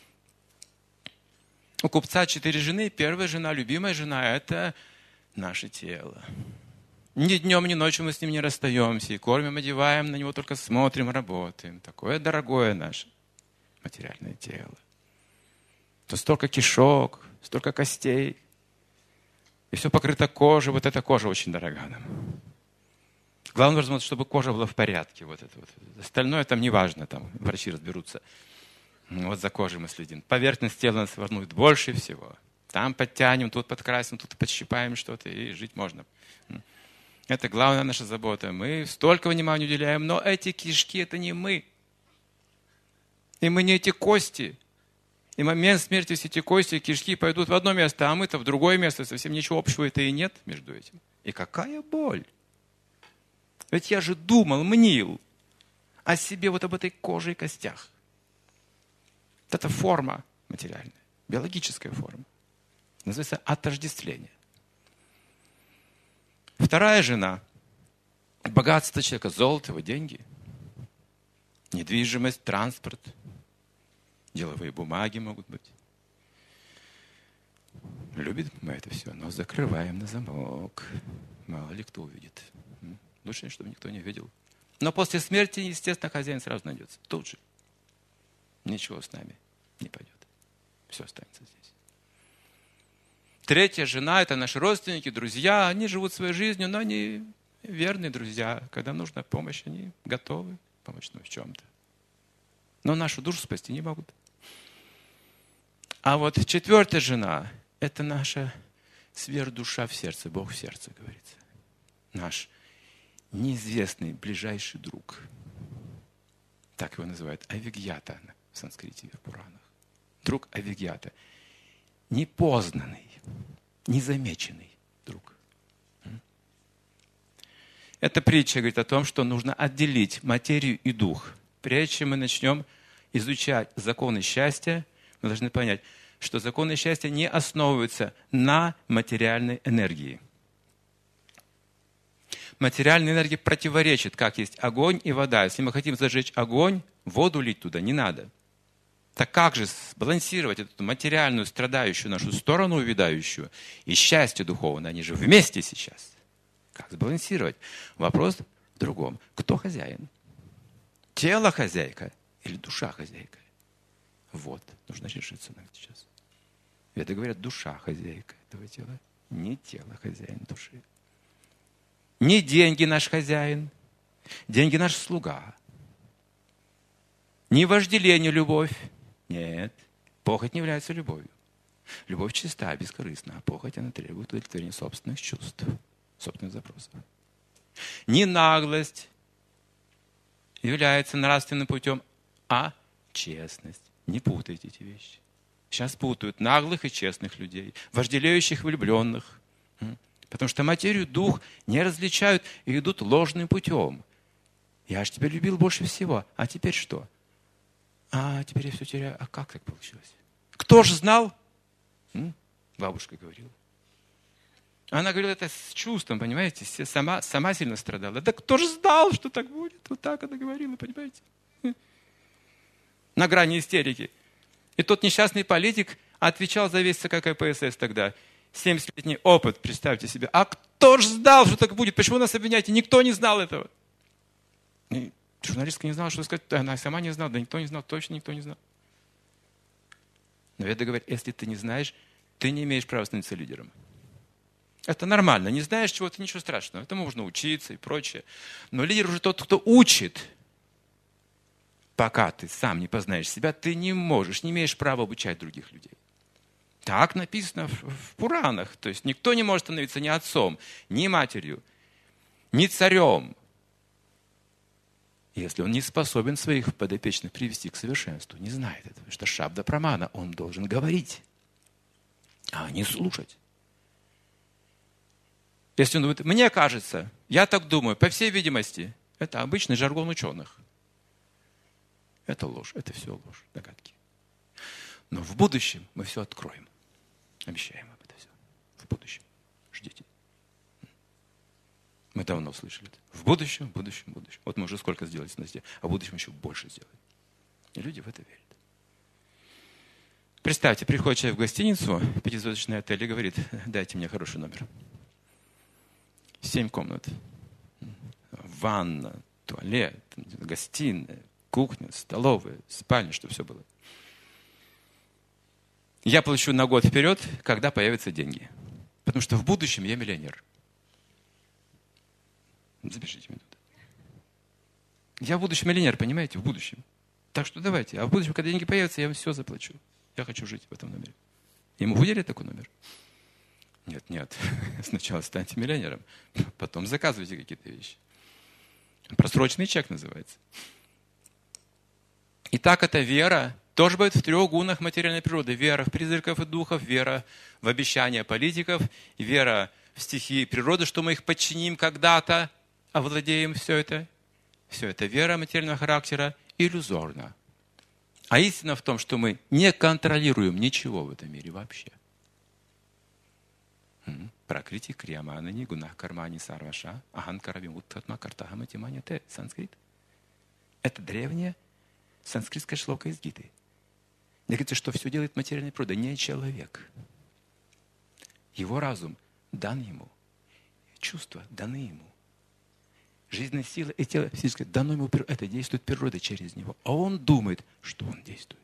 У купца 4 жены. Первая жена, любимая жена, это наше тело. Ни днем, ни ночью мы с ним не расстаемся. И кормим, одеваем, на него только смотрим, работаем. Такое дорогое наше материальное тело. То столько кишок, столько костей. И все покрыто кожей. Вот эта кожа очень дорога нам. Главное, чтобы кожа была в порядке. Вот это вот. Остальное там не важно, там врачи разберутся. Вот за кожей мы следим. Поверхность тела нас волнует больше всего. Там подтянем, тут подкрасим, тут подщипаем что-то, и жить можно. Это главная наша забота. Мы столько внимания уделяем, но эти кишки – это не мы. И мы не эти кости. И в момент смерти все эти кости и кишки пойдут в одно место, а мы-то в другое место. Совсем ничего общего это и нет между этим. И какая боль! Ведь я же думал, мнил о себе вот об этой коже и костях. Вот это форма материальная, биологическая форма. Называется отождествление. Вторая жена. Богатство человека, золото, его деньги, недвижимость, транспорт, деловые бумаги могут быть. Любит мы это все, но закрываем на замок. Мало ли кто увидит. Лучше, чтобы никто не видел. Но после смерти, естественно, хозяин сразу найдется. Тут же. Ничего с нами не пойдет. Все останется здесь. Третья жена – это наши родственники, друзья. Они живут своей жизнью, но они верные друзья. Когда нужна помощь, они готовы помочь нам в чем-то. Но нашу душу спасти не могут. А вот четвертая жена – это наша сверхдуша в сердце, Бог в сердце, говорится. Наш неизвестный ближайший друг. Так его называют. Авигьята в санскрите, в Пуранах. Друг Авигьята. Непознанный, незамеченный друг. Эта притча говорит о том, что нужно отделить материю и дух. Прежде чем мы начнем изучать законы счастья, мы должны понять, что законы счастья не основываются на материальной энергии. Материальная энергия противоречит, как есть огонь и вода. Если мы хотим зажечь огонь, воду лить туда не надо. Так как же сбалансировать эту материальную, страдающую нашу сторону, увядающую, и счастье духовное? Они же вместе сейчас. Как сбалансировать? Вопрос в другом. Кто хозяин? Тело хозяйка или душа хозяйка? Вот, нужно решиться нам сейчас. Веды говорят, душа хозяйка этого тела, не тело хозяин души. Не деньги наш хозяин, деньги наш слуга. Не вожделение любовь. Нет, похоть не является любовью. Любовь чиста, бескорыстна, а похоть, она требует удовлетворения собственных чувств, собственных запросов. Не наглость является нравственным путем, а честность. Не путайте эти вещи. Сейчас путают наглых и честных людей, вожделеющих и влюбленных. Потому что материю, дух не различают и идут ложным путем. Я же тебя любил больше всего, а теперь что? А теперь я все теряю. А как так получилось? Кто же знал? Бабушка говорила. Она говорила это с чувством, понимаете? Сама сильно страдала. Да кто же знал, что так будет? Вот так она говорила, понимаете? На грани истерики. И тот несчастный политик отвечал за весь ЦК КПСС тогда. 70-летний опыт, представьте себе. А кто же знал, что так будет? Почему нас обвиняете? Никто не знал этого. И журналистка не знала, что сказать. Она сама не знала. Да никто не знал, точно никто не знал. Но Веда говорит, если ты не знаешь, ты не имеешь права становиться лидером. Это нормально. Не знаешь чего-то, ничего страшного. Это можно учиться и прочее. Но лидер уже тот, кто учит. Пока ты сам не познаешь себя, ты не можешь, не имеешь права обучать других людей. Так написано в Пуранах. То есть никто не может становиться ни отцом, ни матерью, ни царем, если он не способен своих подопечных привести к совершенству. Не знает этого. Что Шабда Прамана, он должен говорить, а не слушать. Если он говорит, мне кажется, я так думаю, по всей видимости, это обычный жаргон ученых. Это ложь, это все ложь, догадки. Но в будущем мы все откроем. Обещаем об это все. В будущем. Ждите. Мы давно слышали это. В будущем, в будущем, в будущем. Вот мы уже сколько сделали с Настей, а в будущем еще больше сделаем. И люди в это верят. Представьте, приходит человек в гостиницу, 5-звездочный отель, и говорит, дайте мне хороший номер. 7 комнат. Ванна, туалет, гостиная, кухня, столовая, спальня, чтобы все было. Я получу на год вперед, когда появятся деньги. Потому что в будущем я миллионер. Запишите меня туда. Я в будущем миллионер, понимаете? В будущем. Так что давайте. А в будущем, когда деньги появятся, я вам все заплачу. Я хочу жить в этом номере. Ему выделят такой номер? Нет. Сначала станьте миллионером. Потом заказывайте какие-то вещи. Просроченный чек называется. Итак, эта вера тоже бывает в 3 гунах материальной природы. Вера в призраков и духов, вера в обещания политиков, и вера в стихии природы, что мы их подчиним когда-то, овладеем все это. Все это вера материального характера иллюзорна. А истина в том, что мы не контролируем ничего в этом мире вообще. Пракрити крияманани гунах кармани сарваша аханкарави уттхатма картахамати маньяте. Санскрит. Это древняя санскритская шлока из Гиты. Мне говорится, что все делает материальная природа, не человек. Его разум дан ему. Чувства даны ему. Жизненная сила и тело физическое дано ему. Это действует природа через него. А он думает, что он действует.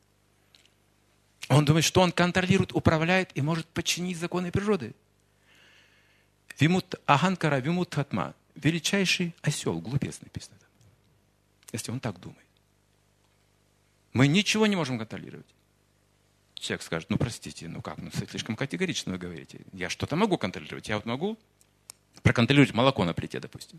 Он думает, что он контролирует, управляет и может подчинить законы природы. Вимут Аханкара, Вимут Хатма. Величайший осел, глупец написано там. Если он так думает. Мы ничего не можем контролировать. Человек скажет, простите, слишком категорично вы говорите. Я что-то могу контролировать. Я вот могу проконтролировать молоко на плите, допустим.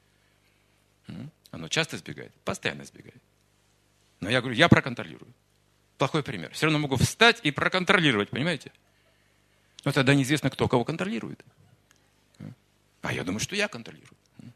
Оно часто сбегает, постоянно сбегает. Но я говорю, я проконтролирую. Плохой пример. Все равно могу встать и проконтролировать, понимаете? Но тогда неизвестно, кто кого контролирует. А я думаю, что я контролирую.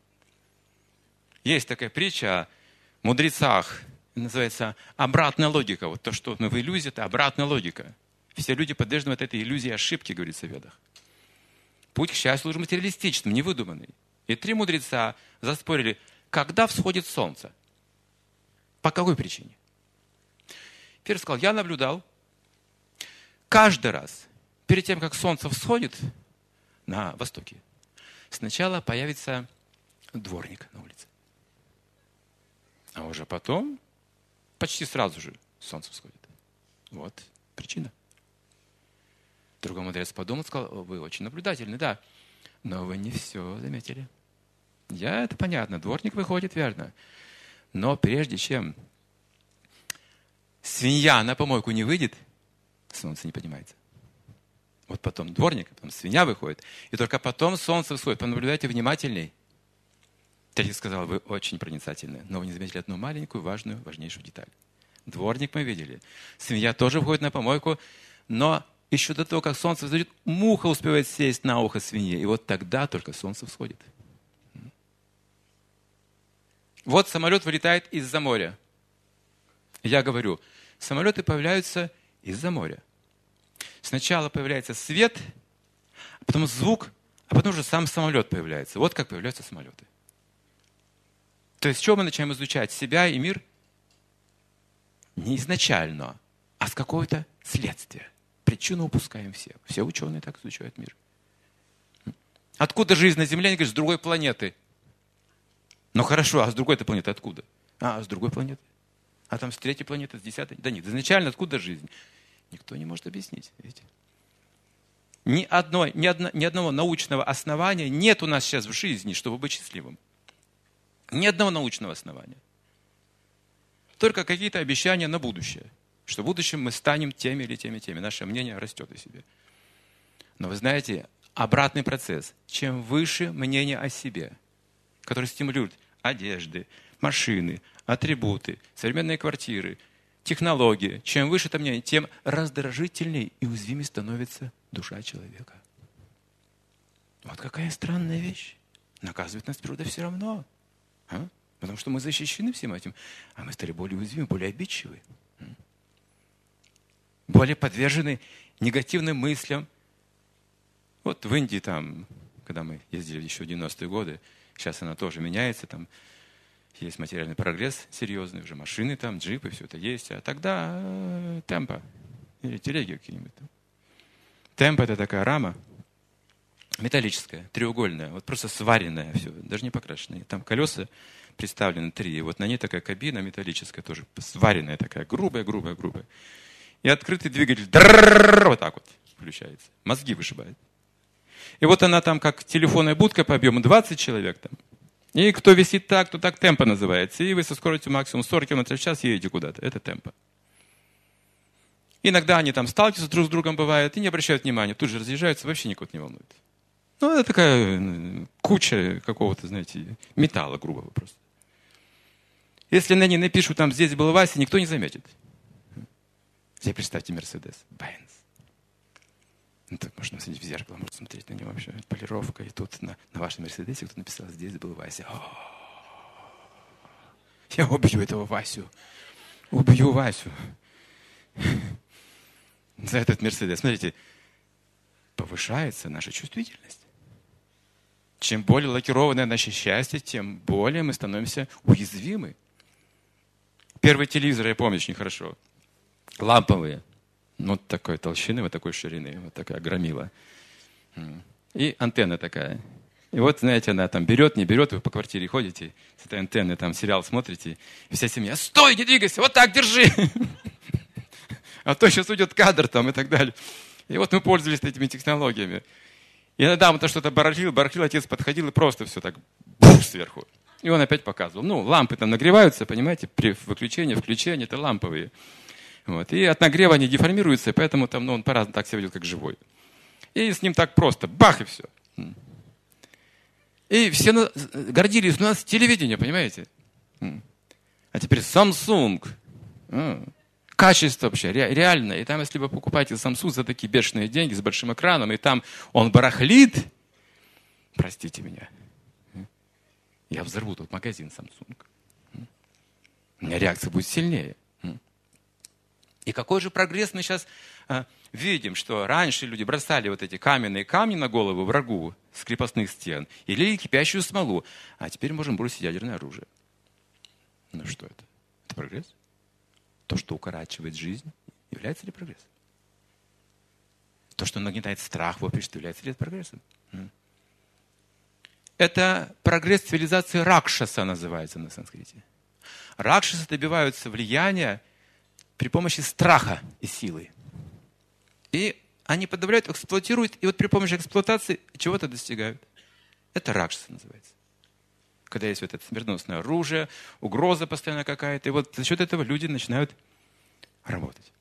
Есть такая притча о мудрецах. Называется обратная логика. Вот то, что мы в иллюзии, это обратная логика. Все люди подвержены вот этой иллюзии ошибки, говорится в Ведах. Путь к счастью уже материалистичным, невыдуманный. И 3 мудреца заспорили, когда всходит солнце. По какой причине? Первый сказал, я наблюдал, каждый раз, перед тем, как солнце всходит на востоке, сначала появится дворник на улице. А уже потом, почти сразу же, солнце всходит. Вот причина. Другой мудрец подумал, сказал, вы очень наблюдательны, да, но вы не все заметили. Это понятно, дворник выходит, верно. Но прежде чем свинья на помойку не выйдет, солнце не поднимается. Вот потом дворник, потом свинья выходит, и только потом солнце всходит. Понаблюдайте внимательней. Третий сказал, вы очень проницательны, но вы не заметили одну маленькую, важную, важнейшую деталь. Дворник мы видели. Свинья тоже входит на помойку, но еще до того, как солнце взойдет, муха успевает сесть на ухо свиньи. И вот тогда только солнце всходит. Вот самолет вылетает из-за моря. Я говорю, самолеты появляются из-за моря. Сначала появляется свет, а потом звук, А потом уже сам самолет появляется. Вот как появляются самолеты. То есть, с чего мы начинаем изучать себя и мир? Не изначально, а с какого-то следствия. Причину упускаем все. Все ученые так изучают мир. Откуда жизнь на Земле? Они говорят, с другой планеты. Ну хорошо, а с другой-то планеты откуда? А с другой планеты. А там с третьей планеты, с десятой? Да нет, изначально откуда жизнь? Никто не может объяснить. Видите? Ни одного научного основания нет у нас сейчас в жизни, чтобы быть счастливым. Ни одного научного основания. Только какие-то обещания на будущее. Что в будущем мы станем теми или теми. Наше мнение растет о себе. Но вы знаете, обратный процесс. Чем выше мнение о себе, которое стимулирует одежды, машины, атрибуты, современные квартиры, технологии, чем выше это мнение, тем раздражительней и уязвимее становится душа человека. Вот какая странная вещь. Наказывает нас природа все равно. Потому что мы защищены всем этим, а мы стали более уязвимы, более обидчивы. Более подвержены негативным мыслям. Вот в Индии там, когда мы ездили еще в 90-е годы, сейчас она тоже меняется, там есть материальный прогресс серьезный, уже машины там, джипы, все это есть. А тогда темпо или телеги какие-нибудь. Темпо — это такая рама металлическая, треугольная, вот просто сваренная все, даже не покрашенная. Там колеса представлены 3, и вот на ней такая кабина металлическая, тоже сваренная такая, грубая. И открытый двигатель вот так вот включается, мозги вышибает. И вот она там как телефонная будка по объему 20 человек там. И кто висит так, то так темпо называется. И вы со скоростью максимум 40 км в час едете куда-то. Это темпо. Иногда они там сталкиваются друг с другом, бывает, и не обращают внимания. Тут же разъезжаются, вообще никого не волнует. Ну, это такая куча какого-то, знаете, металла грубого просто. Если на ней напишут, там, здесь был Вася, никто не заметит. Себе представьте Мерседес, Бенц. Ну, так можно сидеть в зеркало, можно смотреть на него вообще. Полировка. И тут на вашем Мерседесе кто написал, здесь был Вася. Я убью этого Васю. Убью Васю. За этот Мерседес. Смотрите, повышается наша чувствительность. Чем более лакированное наше счастье, тем более мы становимся уязвимы. Первый телевизор, я помню очень хорошо. Ламповые. Вот такой толщины, вот такой ширины, вот такая громила. И антенна такая. И вот, знаете, она там берет, не берет, вы по квартире ходите, с этой антенной там сериал смотрите, и вся семья, стой, не двигайся, вот так держи. А то сейчас уйдет кадр там и так далее. И вот мы пользовались этими технологиями. И иногда он-то что-то барахлил, отец подходил и просто все так сверху. И он опять показывал. Ну, лампы там нагреваются, понимаете, при выключении, включении, это ламповые. Вот. И от нагрева они деформируются, и поэтому там, он по-разному так себя ведет, как живой. И с ним так просто, бах, и все. И все гордились, у нас телевидение, понимаете? А теперь Samsung. Качество вообще, реально. И там, если вы покупаете Samsung за такие бешеные деньги, с большим экраном, и там он барахлит, простите меня, я взорву тот магазин Samsung. У меня реакция будет сильнее. И какой же прогресс мы сейчас видим, что раньше люди бросали вот эти каменные камни на голову врагу с крепостных стен и лили кипящую смолу, а теперь можем бросить ядерное оружие. Ну что это? Это прогресс? То, что укорачивает жизнь, является ли прогрессом? То, что нагнетает страх в обществе, является ли это прогрессом? Это прогресс цивилизации Ракшаса называется на санскрите. Ракшасы добиваются влияния при помощи страха и силы. И они подавляют, эксплуатируют, и вот при помощи эксплуатации чего-то достигают. Это ракшаса называется. Когда есть вот это смертоносное оружие, угроза постоянно какая-то, и вот за счет этого люди начинают работать.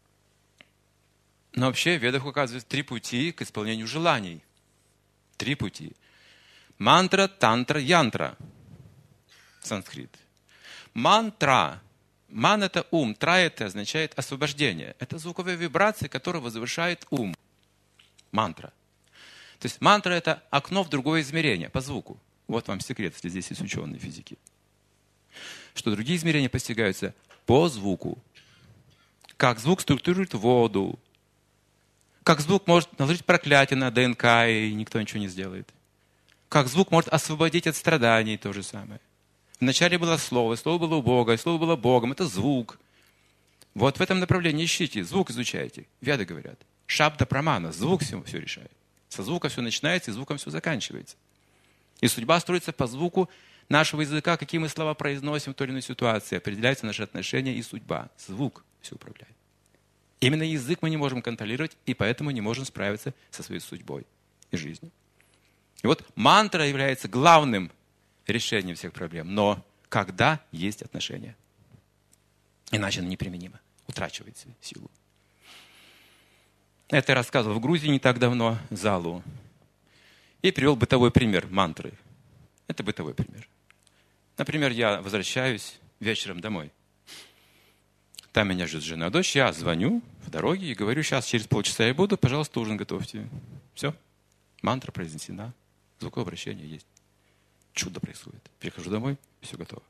Но вообще в ведах указывают 3 пути к исполнению желаний. 3 пути. Мантра, тантра, янтра. Санскрит. Мантра. Ман — это ум, тра — это означает освобождение. Это звуковые вибрации, которые возвышают ум. Мантра. То есть мантра — это окно в другое измерение по звуку. Вот вам секрет, если здесь есть ученые физики. Что другие измерения постигаются по звуку. Как звук структурирует воду. Как звук может наложить проклятие на ДНК, и никто ничего не сделает. Как звук может освободить от страданий, то же самое. Вначале было слово, слово было у Бога, и слово было Богом. Это звук. Вот в этом направлении ищите, звук изучайте. Веды говорят. Шабда прамана, звук все решает. Со звука все начинается, и звуком все заканчивается. И судьба строится по звуку нашего языка, какие мы слова произносим в той или иной ситуации. Определяются наши отношения и судьба. Звук все управляет. Именно язык мы не можем контролировать, и поэтому не можем справиться со своей судьбой и жизнью. И вот мантра является главным решением всех проблем. Но когда есть отношения. Иначе она неприменима, утрачивает силу. Это я рассказывал в Грузии не так давно, залу. И привел бытовой пример мантры. Это бытовой пример. Например, я возвращаюсь вечером домой. Там меня ждет жена, дочь. Я звоню в дороге и говорю, сейчас через полчаса я буду, пожалуйста, ужин готовьте. Все. Мантра произнесена. Звуковое обращение есть. Чудо происходит. Прихожу домой, все готово.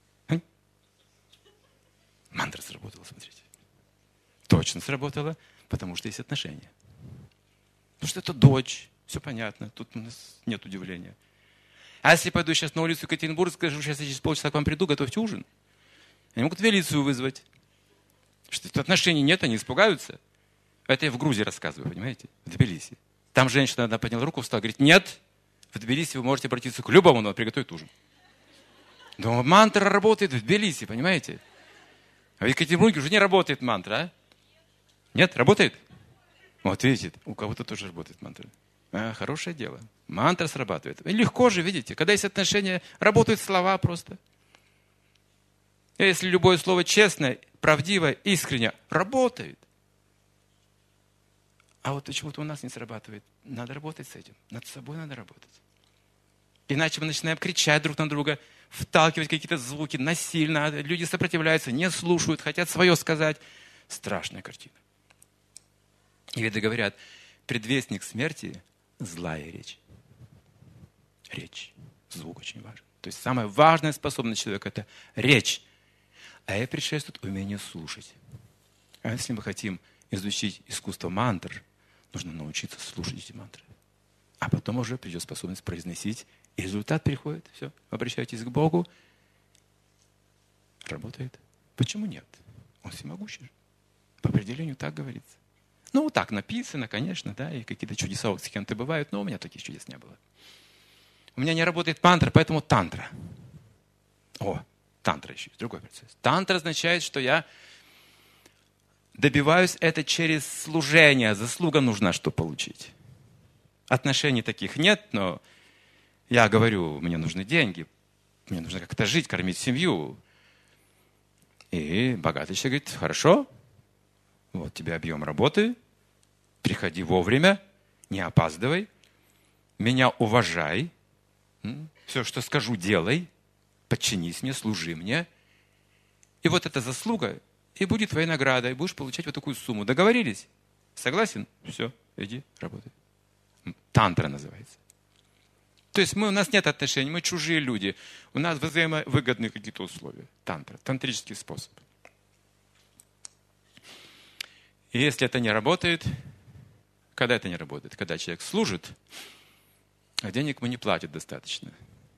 Мантра сработала, смотрите. Точно сработала, потому что есть отношения. Потому что это дочь. Все понятно. Тут у нас нет удивления. А если пойду сейчас на улицу Екатеринбург, скажу, сейчас я через полчаса к вам приду, готовьте ужин. Они могут милицию вызвать. Что отношений нет, они испугаются. Это я в Грузии рассказываю, понимаете? В Тбилиси. Там женщина одна подняла руку, встала, говорит, нет, в Тбилиси вы можете обратиться к любому, но приготовить ужин. Но мантра работает в Тбилиси, понимаете? А в Екатеринбурге уже не работает мантра, а? Нет, работает? Вот видите, у кого-то тоже работает мантра. Хорошее дело. Мантра срабатывает. И легко же, видите, когда есть отношения, работают слова просто. И если любое слово честное, правдивое, искренне, работает. А вот почему-то у нас не срабатывает. Надо работать с этим. Над собой надо работать. Иначе мы начинаем кричать друг на друга, вталкивать какие-то звуки насильно. Люди сопротивляются, не слушают, хотят свое сказать. Страшная картина. И веды говорят, предвестник смерти – злая речь. Речь. Звук очень важен. То есть самая важная способность человека – это речь. А ей предшествует умение слушать. А если мы хотим изучить искусство мантр, нужно научиться слушать эти мантры. А потом уже придет способность произносить, и результат приходит. Все, обращайтесь к Богу. Работает. Почему нет? Он всемогущий. По определению так говорится. Ну, так написано, конечно, да, и какие-то чудеса у кем-то бывают, но у меня таких чудес не было. У меня не работает мантра, поэтому тантра. Тантра еще есть, другой процесс. Тантра означает, что я добиваюсь это через служение. Заслуга нужна, чтобы получить. Отношений таких нет, но я говорю, мне нужны деньги, мне нужно как-то жить, кормить семью. И богатый человек говорит, хорошо, вот тебе объем работы, приходи вовремя, не опаздывай, меня уважай, все, что скажу, делай, подчинись мне, служи мне. И вот эта заслуга, и будет твоя награда, и будешь получать вот такую сумму. Договорились? Согласен? Все, иди, работай. Тантра называется. То есть у нас нет отношений, мы чужие люди. У нас взаимовыгодные какие-то условия. Тантра, тантрический способ. И если это не работает, когда это не работает? Когда человек служит, а денег ему не платят достаточно.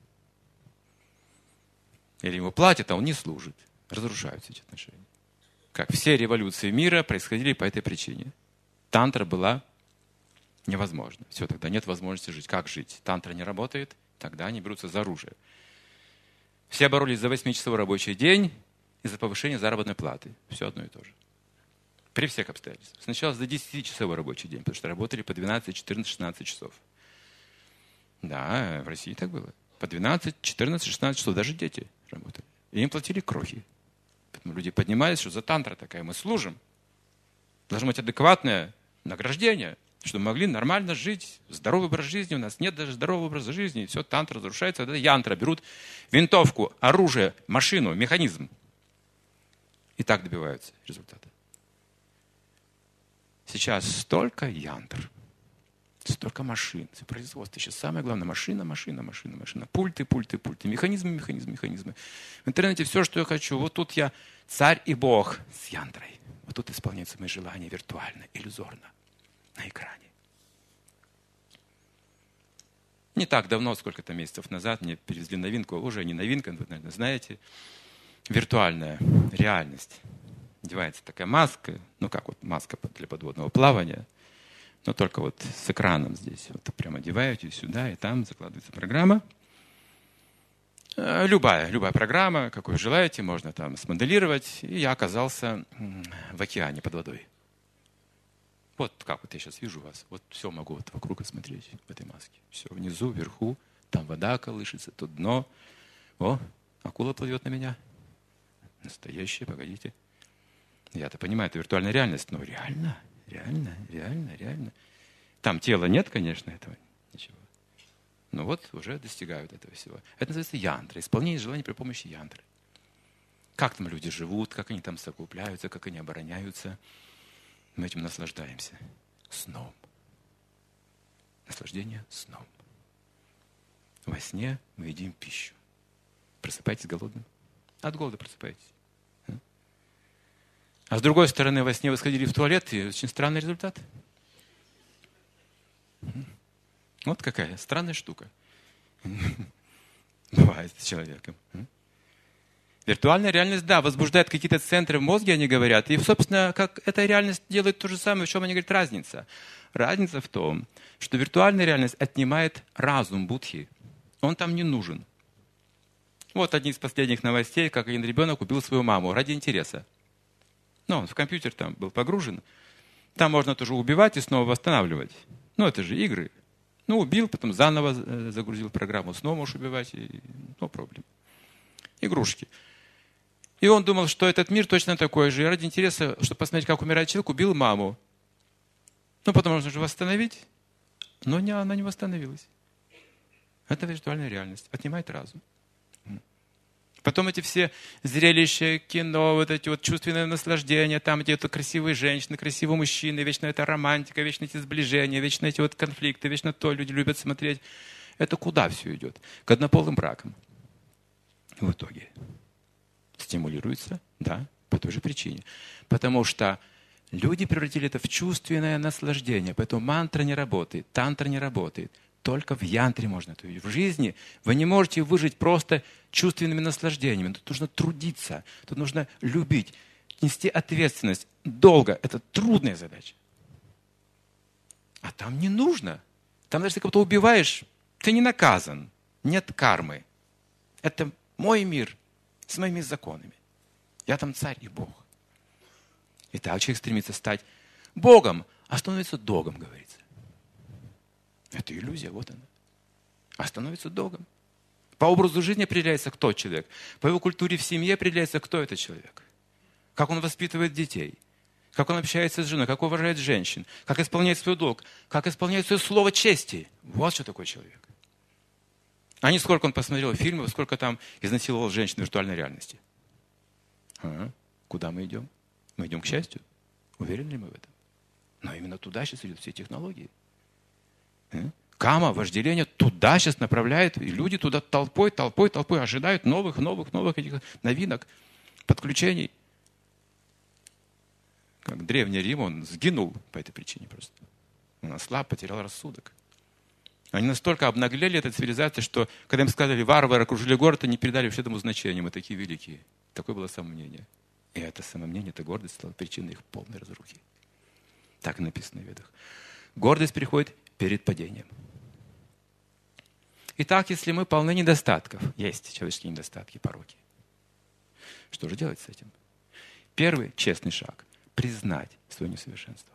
Или ему платят, а он не служит. Разрушаются эти отношения. Как все революции мира происходили по этой причине. Тантра была невозможна. Все, тогда нет возможности жить. Как жить? Тантра не работает, тогда они берутся за оружие. Все боролись за 8-часовой рабочий день и за повышение заработной платы. Все одно и то же. При всех обстоятельствах. Сначала за 10-часовой рабочий день, потому что работали по 12, 14, 16 часов. Да, в России так было. По 12, 14, 16 часов даже дети работали. И им платили крохи. Поэтому люди поднимались, что за тантра такая, мы служим. Должно быть адекватное награждение, чтобы мы могли нормально жить. Здоровый образ жизни у нас нет даже здорового образа жизни. Все, тантра разрушается. Это янтра. Берут винтовку, оружие, машину, механизм. И так добиваются результата. Сейчас столько янтр, столько машин, производство. Сейчас самое главное, машина. Пульты, механизмы. В интернете все, что я хочу. Вот тут я царь и бог с янтрой. Вот тут исполняются мои желания виртуально, иллюзорно. на экране. Не так давно, сколько-то месяцев назад, мне привезли новинку, уже не новинка, вы, наверное, знаете, виртуальная реальность. Одевается такая маска, ну как вот маска для подводного плавания, но только вот с экраном здесь. Вот прям одеваете сюда, и там закладывается программа. Любая программа, какую желаете, можно там смоделировать. И я оказался в океане под водой. Вот как вот я сейчас вижу вас. Вот все могу вот вокруг осмотреть в этой маске. Все внизу, вверху. Там вода колышется, тут дно. О, акула плывет на меня. Настоящая, погодите. Я-то понимаю, это виртуальная реальность. Но реально. Там тела нет, конечно, этого. Ничего. Но вот уже достигают этого всего. Это называется янтра. Исполнение желаний при помощи янтры. Как там люди живут, как они там совокупляются, как они обороняются. Мы этим наслаждаемся сном. Наслаждение сном. Во сне мы едим пищу. Просыпаетесь голодным. От голода просыпаетесь. А с другой стороны, во сне вы сходили в туалет, и очень странный результат. Вот какая странная штука. Бывает с человеком. Виртуальная реальность, да, возбуждает какие-то центры в мозге, они говорят. И, собственно, как эта реальность делает то же самое, в чем они говорят разница. Разница в том, что виртуальная реальность отнимает разум будхи. Он там не нужен. Вот один из последних новостей, как один ребенок убил свою маму ради интереса. Но он в компьютер там был погружен. Там можно тоже убивать и снова восстанавливать. Ну, это же игры. Ну, убил, потом заново загрузил программу. Снова можешь убивать. No problem. Игрушки. И он думал, что этот мир точно такой же. И ради интереса, чтобы посмотреть, как умирает человек, убил маму. Ну, потом можно же восстановить. Но она не восстановилась. Это виртуальная реальность. Отнимает разум. Потом эти все зрелища, кино, вот эти вот чувственные наслаждения, там, где это красивые женщины, красивые мужчины, вечно это романтика, вечно эти сближения, вечно эти вот конфликты, вечно то люди любят смотреть. Это куда все идет? К однополым бракам. В итоге стимулируется, да, по той же причине. Потому что люди превратили это в чувственное наслаждение, поэтому мантра не работает, тантра не работает. Только в янтре можно это увидеть. В жизни вы не можете выжить просто чувственными наслаждениями. Тут нужно трудиться, тут нужно любить, нести ответственность. Долго. Это трудная задача. А там не нужно. Там даже если кого-то убиваешь, ты не наказан. Нет кармы. Это мой мир с моими законами. Я там царь и Бог. И так человек стремится стать Богом, а становится догом, говорится. Это иллюзия, вот она. А становится догом. По образу жизни определяется, кто человек. По его культуре в семье определяется, кто этот человек. Как он воспитывает детей. Как он общается с женой, как уважает женщин. Как исполняет свой долг. Как исполняет свое слово чести. Вот что такое человек. А не сколько он посмотрел фильмов, сколько там изнасиловал женщин в виртуальной реальности. Куда мы идем? Мы идем к счастью. Уверены ли мы в этом? Но именно туда сейчас идут все технологии. Кама, вожделение туда сейчас направляет, и люди туда толпой ожидают новых этих новинок, подключений. Как Древний Рим, он сгинул по этой причине просто. Он ослаб, потерял рассудок. Они настолько обнаглели этой цивилизации, что когда им сказали, варвары окружили город, они передали вообще этому значение, мы такие великие. Такое было самомнение. И это самомнение, эта гордость стала причиной их полной разрухи. Так написано в Ведах. Гордость приходит перед падением. Итак, если мы полны недостатков, есть человеческие недостатки, пороки, что же делать с этим? Первый честный шаг – признать свое несовершенство.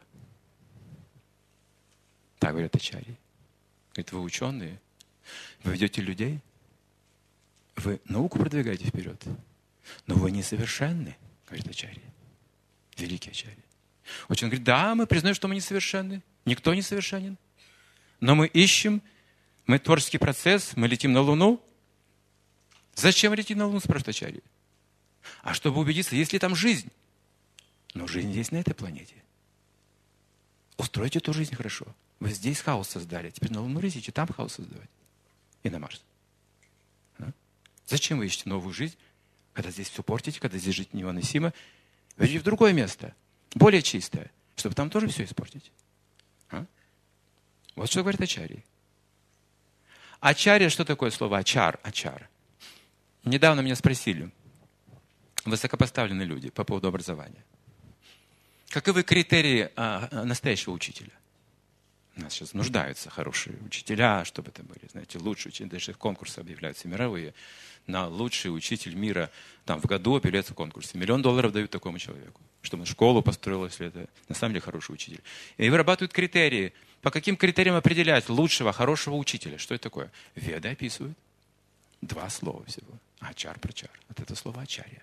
Так говорят ачарьи. Говорят, вы ученые, вы ведете людей, вы науку продвигаете вперед, но вы несовершенны, говорит ачарьи, великий ачарьи. Ученый говорит, да, мы признаем, что мы несовершенны, никто не совершенен. Но мы ищем, мы творческий процесс, мы летим на Луну. Зачем летим на Луну, спрашивает ачарьи? А чтобы убедиться, есть ли там жизнь. Но жизнь есть на этой планете. Устройте эту жизнь хорошо. Вы здесь хаос создали, теперь на Луну летите, там хаос создавать. И на Марс. Зачем вы ищете новую жизнь, когда здесь все портите, когда здесь жить невыносимо? Вы идите в другое место, более чистое, чтобы там тоже все испортить. А? Вот что говорит ачарья. Ачарья, что такое слово ачар? Ачар. Недавно меня спросили высокопоставленные люди по поводу образования. Каковы критерии настоящего учителя? У нас сейчас нуждаются хорошие учителя, чтобы это были, знаете, лучшие учителя. Даже конкурсы объявляются мировые. На лучший учитель мира там, в году объявляются конкурсы. $1 миллион дают такому человеку, чтобы школу построил, если это на самом деле хороший учитель. И вырабатывают критерии. По каким критериям определять лучшего, хорошего учителя? Что это такое? Веды описывают. 2 слова всего. Ачар, прачар. Вот это слово ачарья.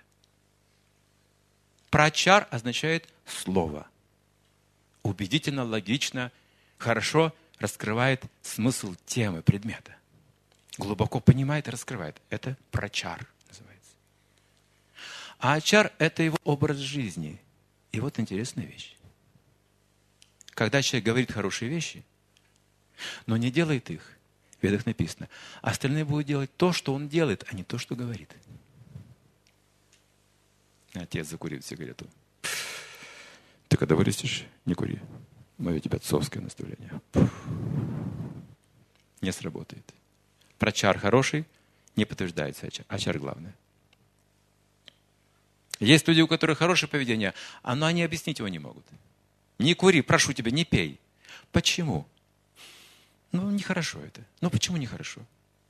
Прачар означает слово. Убедительно, логично, хорошо раскрывает смысл темы, предмета. Глубоко понимает и раскрывает. Это прачар называется. А ачар – это его образ жизни. И вот интересная вещь. Когда человек говорит хорошие вещи, но не делает их, в Ведах написано, остальные будут делать то, что он делает, а не то, что говорит. Отец закурил сигарету. Ты когда вырастешь, не кури. Мое у тебя отцовское наставление. Не сработает. Прачар хороший, не подтверждается ачар. Ачар главное. Есть люди, у которых хорошее поведение, но они объяснить его не могут. Не кури, прошу тебя, не пей. Почему? Нехорошо это. Почему нехорошо?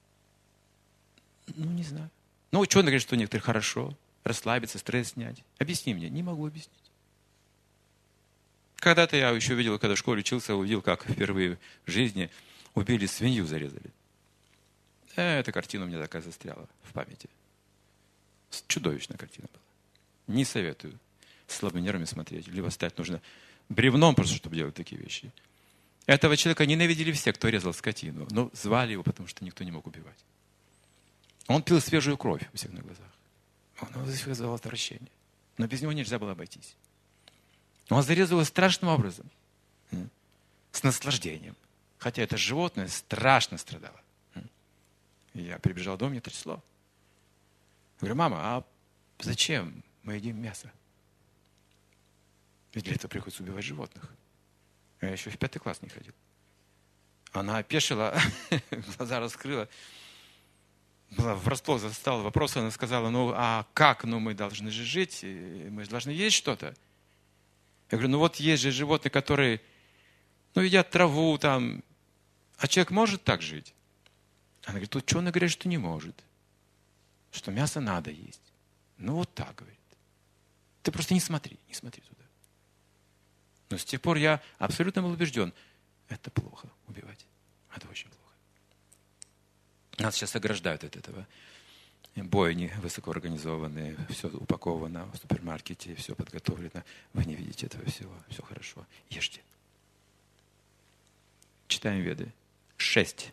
Не знаю. Ученые говорят, что у некоторых хорошо. Расслабиться, стресс снять. Объясни мне. Не могу объяснить. Когда-то я еще видел, когда в школе учился, увидел, как впервые в жизни убили свинью, зарезали. Эта картина у меня такая застряла в памяти. Чудовищная картина была. Не советую с слабыми нервами смотреть. Либо стать нужно бревном просто, чтобы делать такие вещи. Этого человека ненавидели все, кто резал скотину. Но звали его, потому что никто не мог убивать. Он пил свежую кровь у всех на глазах. Он вызывал отвращение. Но без него нельзя было обойтись. Он зарезал его страшным образом. С наслаждением. Хотя это животное страшно страдало. И я прибежал домой, мне трясло. Говорю, мама, а зачем мы едим мясо? Ведь для этого приходится убивать животных. Я еще в 5 класс не ходил. Она опешила, глаза раскрыла. Была врасплох застала вопрос, она сказала, а как? Мы должны же жить, мы же должны есть что-то. Я говорю, есть же животные, которые, едят траву там, а человек может так жить? Она говорит, ученые говорят, что не может, что мясо надо есть. Так, говорит. Ты просто не смотри туда. Но с тех пор я абсолютно был убежден, это плохо убивать, это очень плохо. Нас сейчас ограждают от этого. Бойни высокоорганизованные, все упаковано в супермаркете, все подготовлено. Вы не видите этого всего, все хорошо. Ешьте. Читаем Веды. 6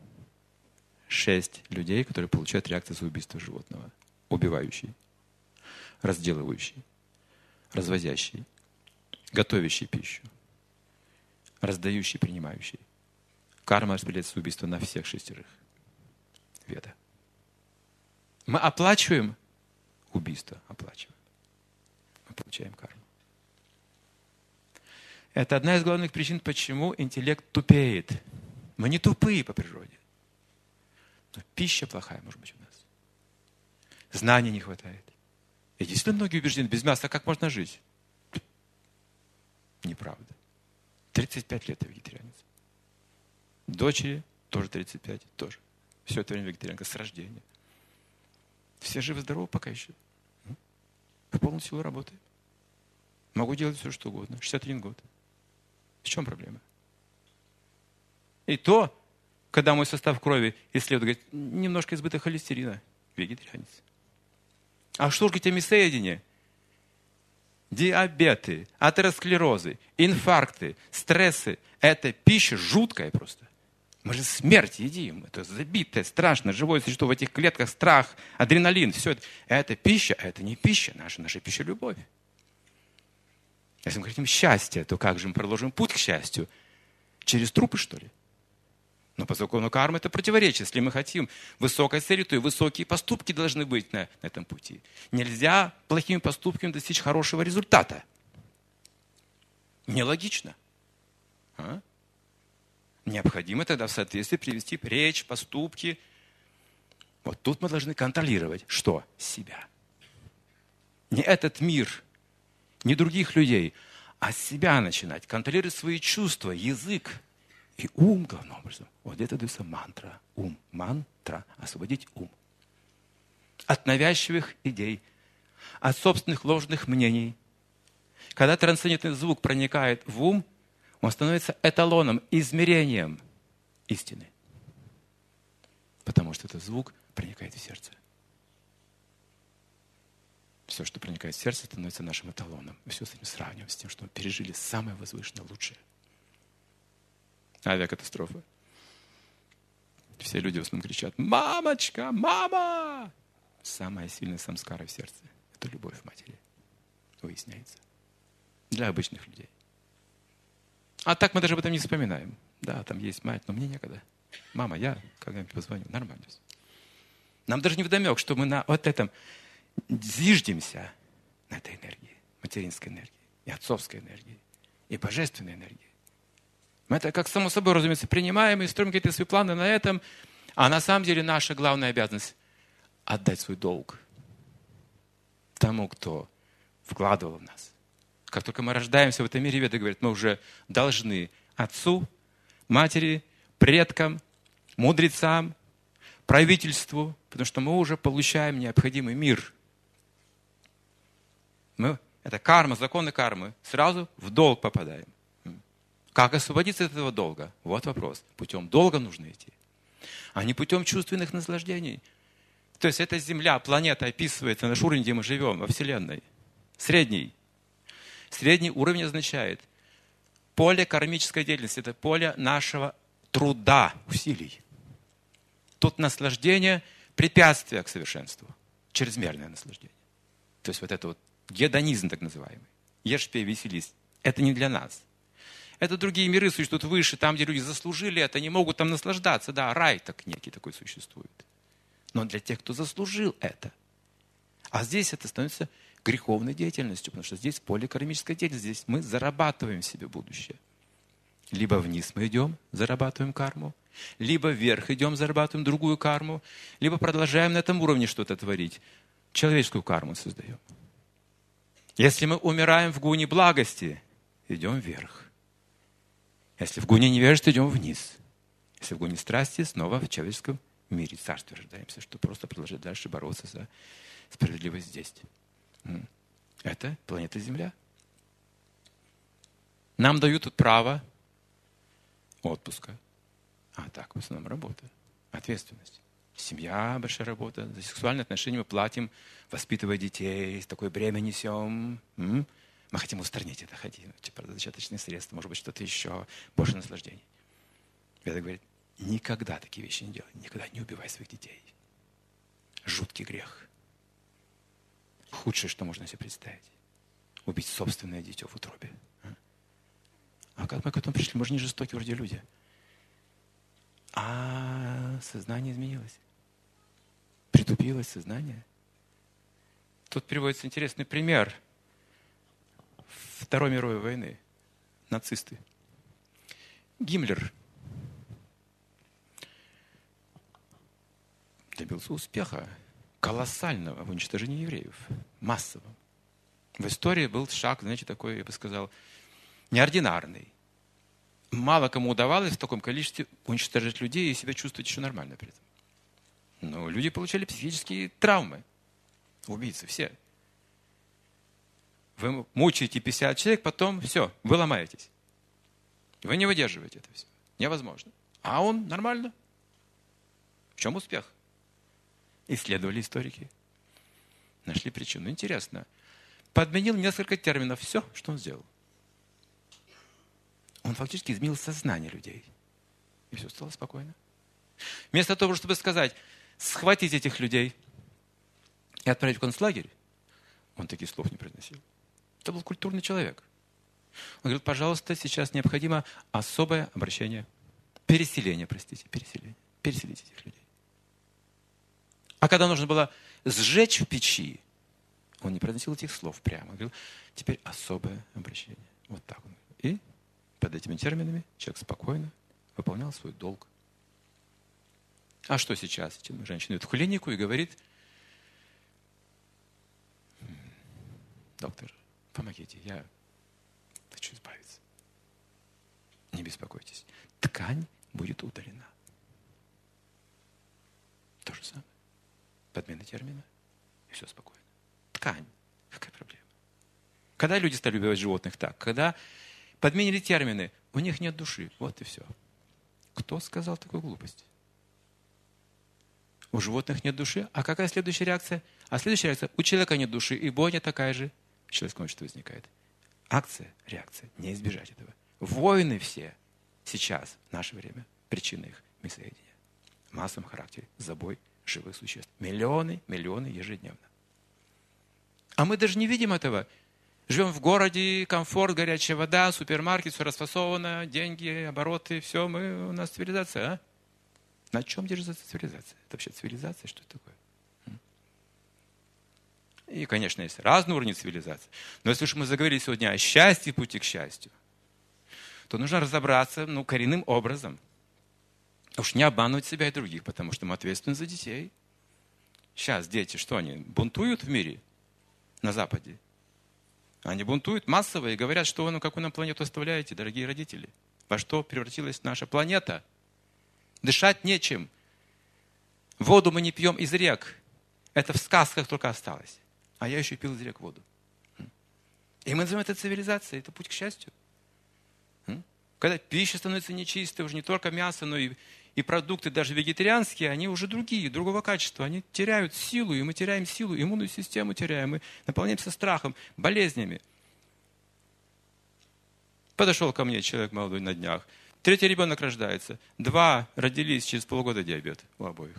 людей, которые получают реакцию за убийство животного. Убивающий, разделывающий, развозящий, готовящий пищу, раздающий, принимающий. Карма распределяется убийство на всех 6. Веда. Мы оплачиваем убийство, оплачиваем. Мы получаем карму. Это одна из главных причин, почему интеллект тупеет. Мы не тупые по природе. Но пища плохая, может быть, у нас. Знаний не хватает. И действительно многие убеждены, без мяса как можно жить? Неправда. 35 лет я вегетарианец. Дочери тоже 35, тоже. Все это время вегетарианка с рождения. Все живы-здоровы пока еще. В полную силу работаю. Могу делать все, что угодно. 61 год. В чем проблема? И то, когда мой состав крови исследует, говорит, немножко избыток холестерина. Вегетарианец. А что же, говорит, мясоедение? Диабеты, атеросклерозы, инфаркты, стрессы. Это пища жуткая просто. Мы же смерть едим. Это забитое, страшно, живое существо в этих клетках, страх, адреналин. Все это. Это пища, а это не пища. Наша пища – любовь. Если мы хотим счастья, то как же мы проложим путь к счастью? Через трупы, что ли? Но по закону кармы это противоречие. Если мы хотим высокой цели, то и высокие поступки должны быть на этом пути. Нельзя плохими поступками достичь хорошего результата. Нелогично. А? Необходимо тогда в соответствии привести речь, поступки. Вот тут мы должны контролировать, что? Себя. Не этот мир, не других людей, а себя начинать. Контролировать свои чувства, язык и ум, главным образом. Вот это дается мантра. Ум. Мантра. Освободить ум. От навязчивых идей, от собственных ложных мнений. Когда трансцендентный звук проникает в ум, он становится эталоном, измерением истины. Потому что этот звук проникает в сердце. Все, что проникает в сердце, становится нашим эталоном. Мы все с этим сравниваем, с тем, что мы пережили самое возвышенное, лучшее. Авиакатастрофа. Все люди в основном кричат: «Мамочка! Мама!» Самая сильная самскара в сердце – это любовь к матери. Выясняется. Для обычных людей. А так мы даже об этом не вспоминаем. Да, там есть мать, но мне некогда. Мама, я когда-нибудь позвоню. Нормально. Нам даже не вдомек, что мы на вот этом зиждемся, на этой энергии, материнской энергии, и отцовской энергии, и божественной энергии. Мы это как само собой, разумеется, принимаем и строим какие-то свои планы на этом. А на самом деле наша главная обязанность – отдать свой долг тому, кто вкладывал в нас. Как только мы рождаемся в этом мире, Веды говорят, мы уже должны отцу, матери, предкам, мудрецам, правительству, потому что мы уже получаем необходимый мир. Это карма, законы кармы. Сразу в долг попадаем. Как освободиться от этого долга? Вот вопрос. Путем долга нужно идти, а не путем чувственных наслаждений. То есть эта Земля, планета описывается, наш уровень, где мы живем, во Вселенной. Средний. Средний уровень означает поле кармической деятельности. Это поле нашего труда, усилий. Тут наслаждение – препятствие к совершенству. Чрезмерное наслаждение. То есть вот это вот гедонизм так называемый. Ешь, пей, веселись. Это не для нас. Это другие миры существуют выше, там, где люди заслужили это, не могут там наслаждаться. Да, рай так некий такой существует. Но для тех, кто заслужил это. А здесь это становится греховной деятельностью, потому что здесь поле кармической деятельности, здесь мы зарабатываем себе будущее. Либо вниз мы идем, зарабатываем карму, либо вверх идем, зарабатываем другую карму, либо продолжаем на этом уровне что-то творить. Человеческую карму создаем. Если мы умираем в гуне благости, идем вверх. Если в гуне невежества, идем вниз. Если в гуне страсти, снова в человеческом мире, царстве рождаемся, чтобы просто продолжать дальше бороться за справедливость здесь. Это планета Земля. Нам дают тут право отпуска. А так, в основном работа, ответственность. Семья, большая работа. За сексуальные отношения мы платим, воспитывая детей, такое бремя несем. Мы хотим устранить это, хотим, типа зачаточные средства, может быть, что-то еще, больше наслаждений. Веда говорит, никогда такие вещи не делай, никогда не убивай своих детей. Жуткий грех. Худшее, что можно себе представить. Убить собственное дитё в утробе. А как мы к этому пришли? Мы же не жестокие вроде люди. А сознание изменилось. Притупилось сознание. Тут приводится интересный пример Второй мировой войны. Нацисты. Гиммлер добился успеха колоссального в уничтожении евреев. Массового. В истории был шаг, знаете, такой, я бы сказал, неординарный. Мало кому удавалось в таком количестве уничтожать людей и себя чувствовать еще нормально при этом. Но люди получали психические травмы. Убийцы все. Вы мучаете 50 человек, потом все, вы ломаетесь. Вы не выдерживаете это все. Невозможно. А он нормально. В чем успех? Исследовали историки. Нашли причину. Интересно. Подменил несколько терминов. Все, что он сделал. Он фактически изменил сознание людей. И все стало спокойно. Вместо того, чтобы сказать, схватить этих людей и отправить в концлагерь, он таких слов не произносил. Это был культурный человек. Он говорит, пожалуйста, сейчас необходимо особое обращение. Переселение. Переселить этих людей. А когда нужно было сжечь в печи, он не произносил этих слов прямо. Он говорил, теперь особое обращение. Вот так он. И Под этими терминами человек спокойно выполнял свой долг. А что сейчас? Женщина идет в клинику и говорит: доктор, помогите, я хочу избавиться. Не беспокойтесь. Ткань будет удалена. То же самое. Подмена термина, и все спокойно. Ткань. Какая проблема? Когда люди стали убивать животных так? Когда подменили термины, у них нет души. Вот и все. Кто сказал такую глупость? У животных нет души. А какая следующая реакция? А следующая реакция: у человека нет души, и бойня такая же в человеческом обществе возникает. Акция, реакция. Не избежать этого. Войны все сейчас, в наше время, причина их мясоедения. В массовом характере. Забой живых существ. Миллионы ежедневно. А мы даже не видим этого. Живем в городе, комфорт, горячая вода, супермаркет, все расфасовано, деньги, обороты, все, у нас цивилизация, а? На чем держится цивилизация? Это вообще цивилизация? Что это такое? И, конечно, есть разные уровни цивилизации. Но если уж мы заговорили сегодня о счастье, пути к счастью, то нужно разобраться, коренным образом. Уж не обманывать себя и других, потому что мы ответственны за детей. Сейчас дети, что они, бунтуют в мире на Западе? Они бунтуют массово и говорят, что какую нам планету оставляете, дорогие родители? Во что превратилась наша планета? Дышать нечем. Воду мы не пьем из рек. Это в сказках только осталось. А я еще пил из рек воду. И мы называем это цивилизацией, это путь к счастью. Когда пища становится нечистой, уже не только мясо, но и продукты, даже вегетарианские, они уже другие, другого качества. Они теряют силу, и мы теряем силу, иммунную систему теряем, мы наполняемся страхом, болезнями. Подошел ко мне человек молодой на днях. 3-й ребенок рождается. 2 родились, через полгода диабет у обоих.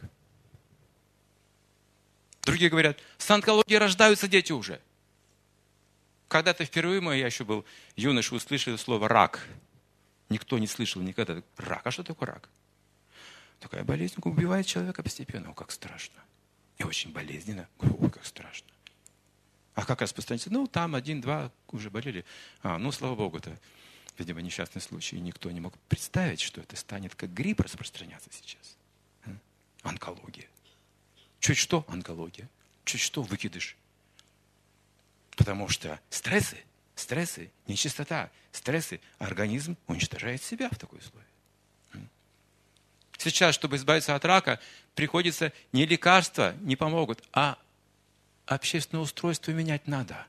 Другие говорят: с онкологией рождаются дети уже. Когда-то впервые я еще был юноша, услышал слово «рак». Никто не слышал никогда. Рак? А что такое рак? Такая болезнь убивает человека постепенно. О, как страшно. И очень болезненно. О, как страшно. А как распространиться? Там 1-2 уже болели. Слава Богу, это, видимо, несчастный случай. И никто не мог представить, что это станет как грипп распространяться сейчас. Онкология. Чуть что онкология. Чуть что выкидыш. Потому что стрессы, нечистота, стрессы, организм уничтожает себя в такой условии. Сейчас, чтобы избавиться от рака, приходится не лекарства не помогут, а общественное устройство менять надо.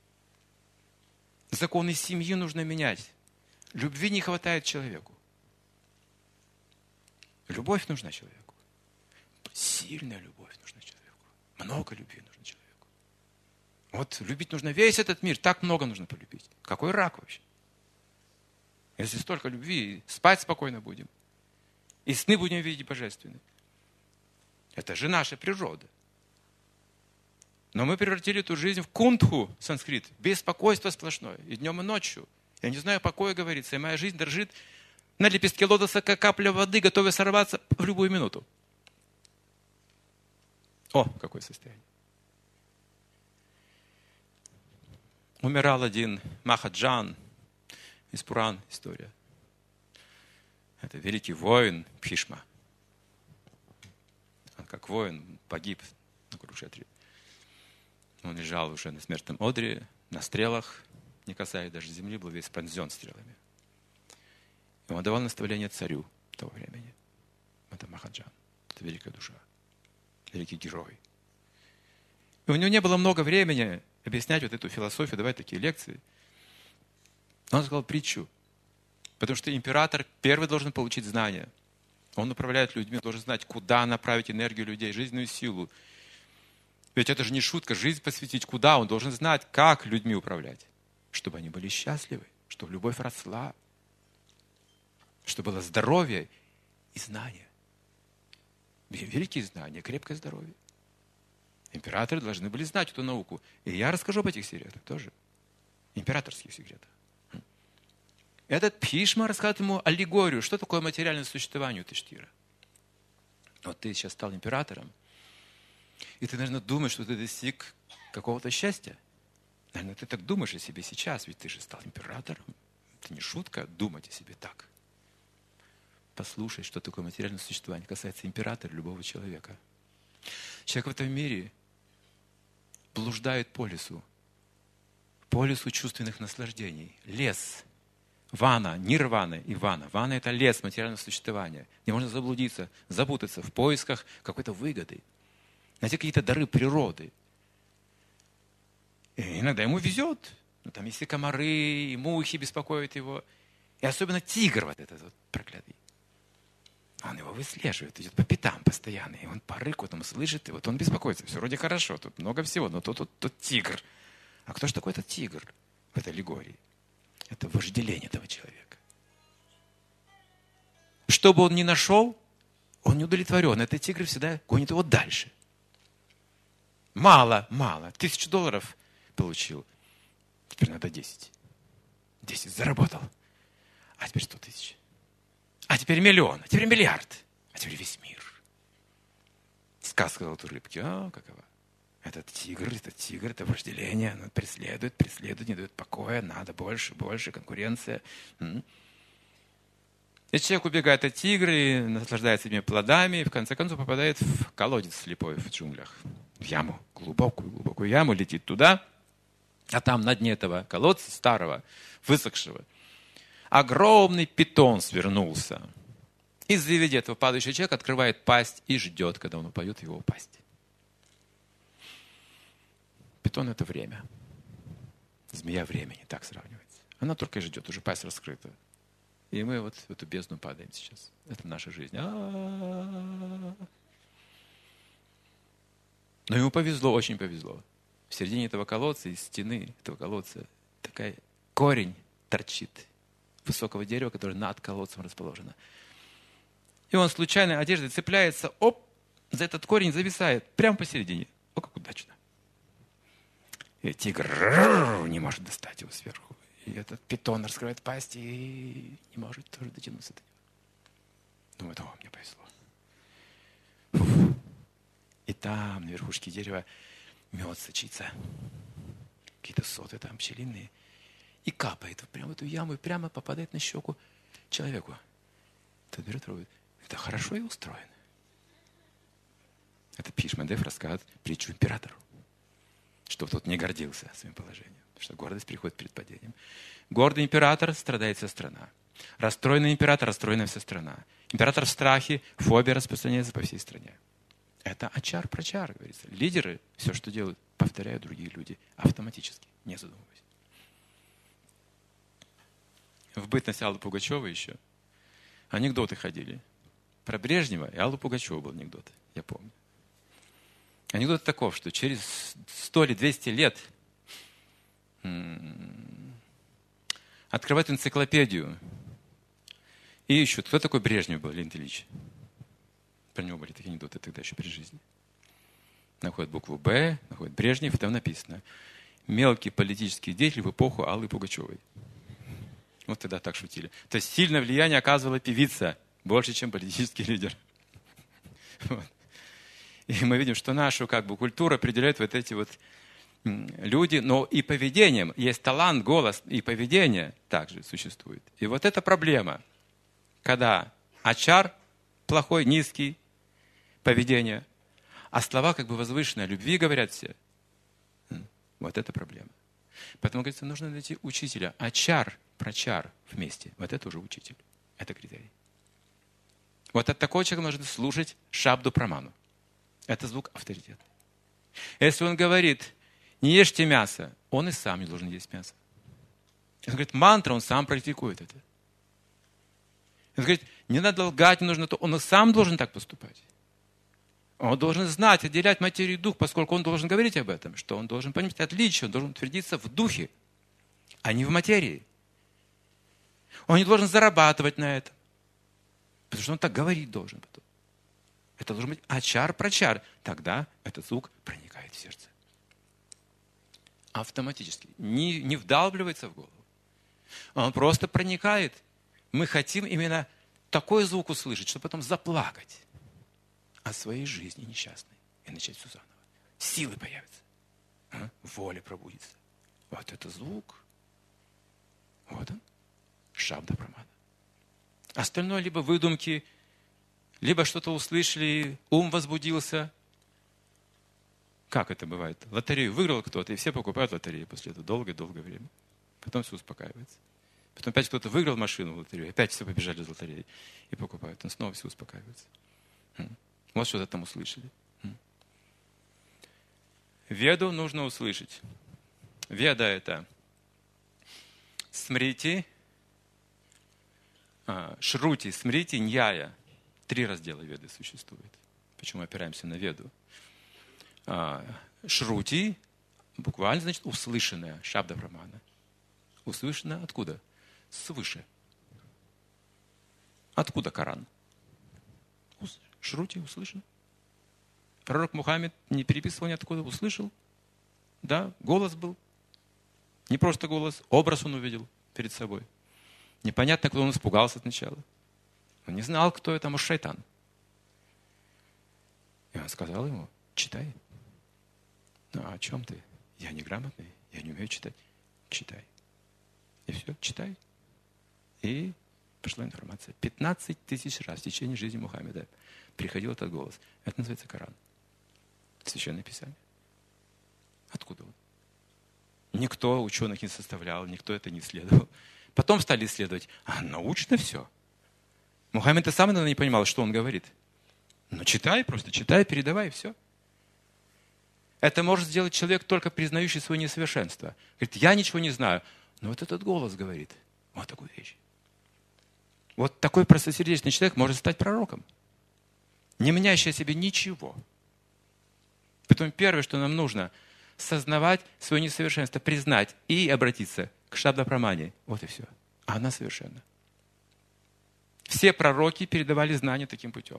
Законы семьи нужно менять. Любви не хватает человеку. Любовь нужна человеку. Сильная любовь нужна человеку. Много любви нужно человеку. Вот любить нужно весь этот мир, так много нужно полюбить. Какой рак вообще? Если столько любви, спать спокойно будем. И сны будем видеть божественные. Это же наша природа. Но мы превратили эту жизнь в кунтху, санскрит, беспокойство сплошное, и днем, и ночью. Я не знаю, покоя говорится, и моя жизнь дрожит на лепестке лотоса, как капля воды, готовая сорваться в любую минуту. О, какое состояние. Умирал один Махаджан, из Пуран история. Это великий воин Бхишма. Он как воин погиб на Курукшетре. Он лежал уже на смертном одре, на стрелах, не касаясь даже земли, был весь пронзен стрелами. И он давал наставление царю того времени. Это Махаджан. Это великая душа. Великий герой. И у него не было много времени объяснять вот эту философию, давать такие лекции. Он сказал притчу. Потому что император первый должен получить знания. Он управляет людьми, должен знать, куда направить энергию людей, жизненную силу. Ведь это же не шутка, жизнь посвятить куда. Он должен знать, как людьми управлять. Чтобы они были счастливы, чтобы любовь росла, чтобы было здоровье и знания. Великие знания, крепкое здоровье. Императоры должны были знать эту науку. И я расскажу об этих секретах тоже. Императорских секретах. Этот Бхишма рассказывает ему аллегорию, что такое материальное существование у Юдхиштира. Вот ты сейчас стал императором, и ты, наверное, думаешь, что ты достиг какого-то счастья. Наверное, ты так думаешь о себе сейчас, ведь ты же стал императором. Это не шутка думать о себе так. Послушай, что такое материальное существование. Касается императора, любого человека. Человек в этом мире блуждает по лесу чувственных наслаждений. Лес, вана, нирвана и вана. Вана – это лес материального существования, где можно заблудиться, запутаться в поисках какой-то выгоды, найти какие-то дары природы. И иногда ему везет. Но там есть и комары, и мухи беспокоят его. И особенно тигр вот этот вот проклятый. Он его выслеживает, идет по пятам постоянно. И он по рыку там слышит, и вот он беспокоится. Все вроде хорошо, тут много всего, но тут тигр. А кто же такой этот тигр в этой аллегории? Это вожделение этого человека. Что бы он ни нашел, он не удовлетворен. Этот тигр всегда гонит его дальше. Мало. $1000 получил. Теперь надо 10. 10 заработал. А теперь 100 000. А теперь 1 000 000. А теперь 1 миллиард. А теперь весь мир. Сказка золотой рыбки. Какова? Этот тигр, это вожделение. Он преследует, не дает покоя. Надо больше, конкуренция. И человек убегает от тигра и наслаждается этими плодами, и в конце концов попадает в колодец слепой в джунглях. В яму, глубокую яму, летит туда, а там на дне этого колодца, старого, высохшего, огромный питон свернулся. И завидя этого падающего человека, открывает пасть и ждет, когда он упадет в его пасть. Питон – это время. Змея времени, так сравнивается. Она только и ждет, уже пасть раскрыта. И мы вот в эту бездну падаем сейчас. Это наша жизнь. Но ему повезло, очень повезло. В середине этого колодца, из стены этого колодца, такой корень торчит высокого дерева, которое над колодцем расположено. И он случайно одеждой цепляется, за этот корень зависает прямо посередине. Как удачно. И тигр не может достать его сверху. И этот питон раскрывает пасть и не может тоже дотянуться до него. Думает, мне повезло. И там, на верхушке дерева, мед сочится. Какие-то соты там пчелиные. И капает прямо в эту яму, и прямо попадает на щеку человеку. Тот берет и говорит, это хорошо и устроено. Это Пишмандев рассказывает притчу императору. Чтобы тот не гордился своим положением. Что гордость приходит перед падением. Гордый император, страдает вся страна. Расстроенный император, расстроена вся страна. Император в страхе, фобия распространяется по всей стране. Это ачар-прачар, говорится. Лидеры все, что делают, повторяют другие люди автоматически, не задумываясь. В бытность Аллы Пугачевой еще анекдоты ходили. Про Брежнева и Аллу Пугачеву был анекдот, я помню. Анекдот таков, что через 100 или 200 лет открывают энциклопедию и ищут, кто такой Брежнев был, Леонид Ильич. Про него были такие анекдоты тогда еще при жизни. Находят букву «Б», находят Брежнев, и там написано «Мелкий политический деятель в эпоху Аллы Пугачевой». Вот тогда так шутили. То есть сильное влияние оказывала певица, больше, чем политический лидер. Вот. И мы видим, что нашу культуру определяют вот эти вот люди, но и поведением. Есть талант, голос и поведение также существует. И вот эта проблема, когда ачар плохой, низкий, поведение, а слова возвышенные, о любви говорят все. Вот это проблема. Поэтому, говорится, нужно найти учителя. Ачар, прачар вместе. Вот это уже учитель. Это критерий. Вот от такого человека нужно слушать шабду праману. Это звук авторитета. Если он говорит, не ешьте мясо, он и сам не должен есть мясо. Он говорит, мантра, он сам практикует это. Он говорит, не надо лгать, не нужно то. Он и сам должен так поступать. Он должен знать, отделять материю и дух, поскольку он должен говорить об этом, что он должен понимать отличие, он должен утвердиться в духе, а не в материи. Он не должен зарабатывать на этом, потому что он так говорить должен потом. Это должен быть ачар-прачар. Тогда этот звук проникает в сердце. Автоматически. Не вдалбливается в голову. Он просто проникает. Мы хотим именно такой звук услышать, чтобы потом заплакать о своей жизни несчастной и начать все заново. Силы появятся. Воля пробудится. Вот это звук. Вот он. Шабда Прамана. Остальное либо выдумки, либо что-то услышали, ум возбудился. Как это бывает? Лотерею выиграл кто-то, и все покупают лотерею после этого долгое-долгое время. Потом все успокаивается. Потом опять кто-то выиграл машину в лотерею, опять все побежали за лотереей и покупают. Он снова все успокаивается. Вот что-то там услышали. Веду нужно услышать. Веда — это смрити, шрути, смрити, ньяя. 3 раздела веды существует. Почему опираемся на веду? Шрути буквально значит услышанное, шабда Прамана. Услышанное откуда? Свыше. Откуда Коран? Шрути услышан. Пророк Мухаммед не переписывал ниоткуда, услышал. Да, голос был. Не просто голос, образ он увидел перед собой. Непонятно, кто он испугался сначала. Он не знал, кто это, может, шайтан. И он сказал ему: читай. Ну, а о чем ты? Я неграмотный, я не умею читать. Читай. И все, читай. И пошла информация. 15 тысяч раз в течение жизни Мухаммеда приходил этот голос. Это называется Коран. Священное Писание. Откуда он? Никто ученых не составлял, никто это не исследовал. Потом стали исследовать. Научно все. Мухаммед и сам, наверное, не понимал, что он говорит. Ну, читай, просто читай, передавай, и все. Это может сделать человек, только признающий свое несовершенство. Говорит: я ничего не знаю. Но вот этот голос говорит вот такую вещь. Вот такой простосердечный человек может стать пророком, не меняющий о себе ничего. Поэтому первое, что нам нужно, сознавать свое несовершенство, признать и обратиться к Шабда Прамане. Вот и все. А она совершенна. Все пророки передавали знания таким путем.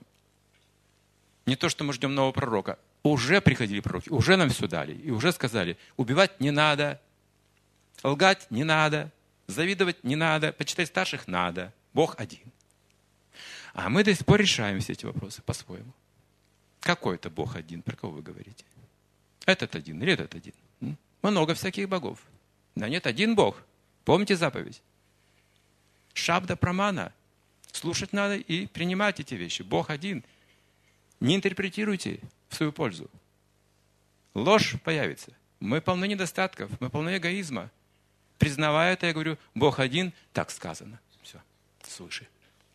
Не то, что мы ждем нового пророка. Уже приходили пророки, уже нам все дали. И уже сказали: убивать не надо, лгать не надо, завидовать не надо, почитать старших надо. Бог один. А мы до сих пор решаем все эти вопросы по-своему. Какой это Бог один? Про кого вы говорите? Этот один или этот один? Много всяких богов. Да нет, один Бог. Помните заповедь? Шабда Прамана. Слушать надо и принимать эти вещи. Бог один. Не интерпретируйте в свою пользу. Ложь появится. Мы полны недостатков, мы полны эгоизма. Признавая это, я говорю: Бог один, так сказано. Все, свыше.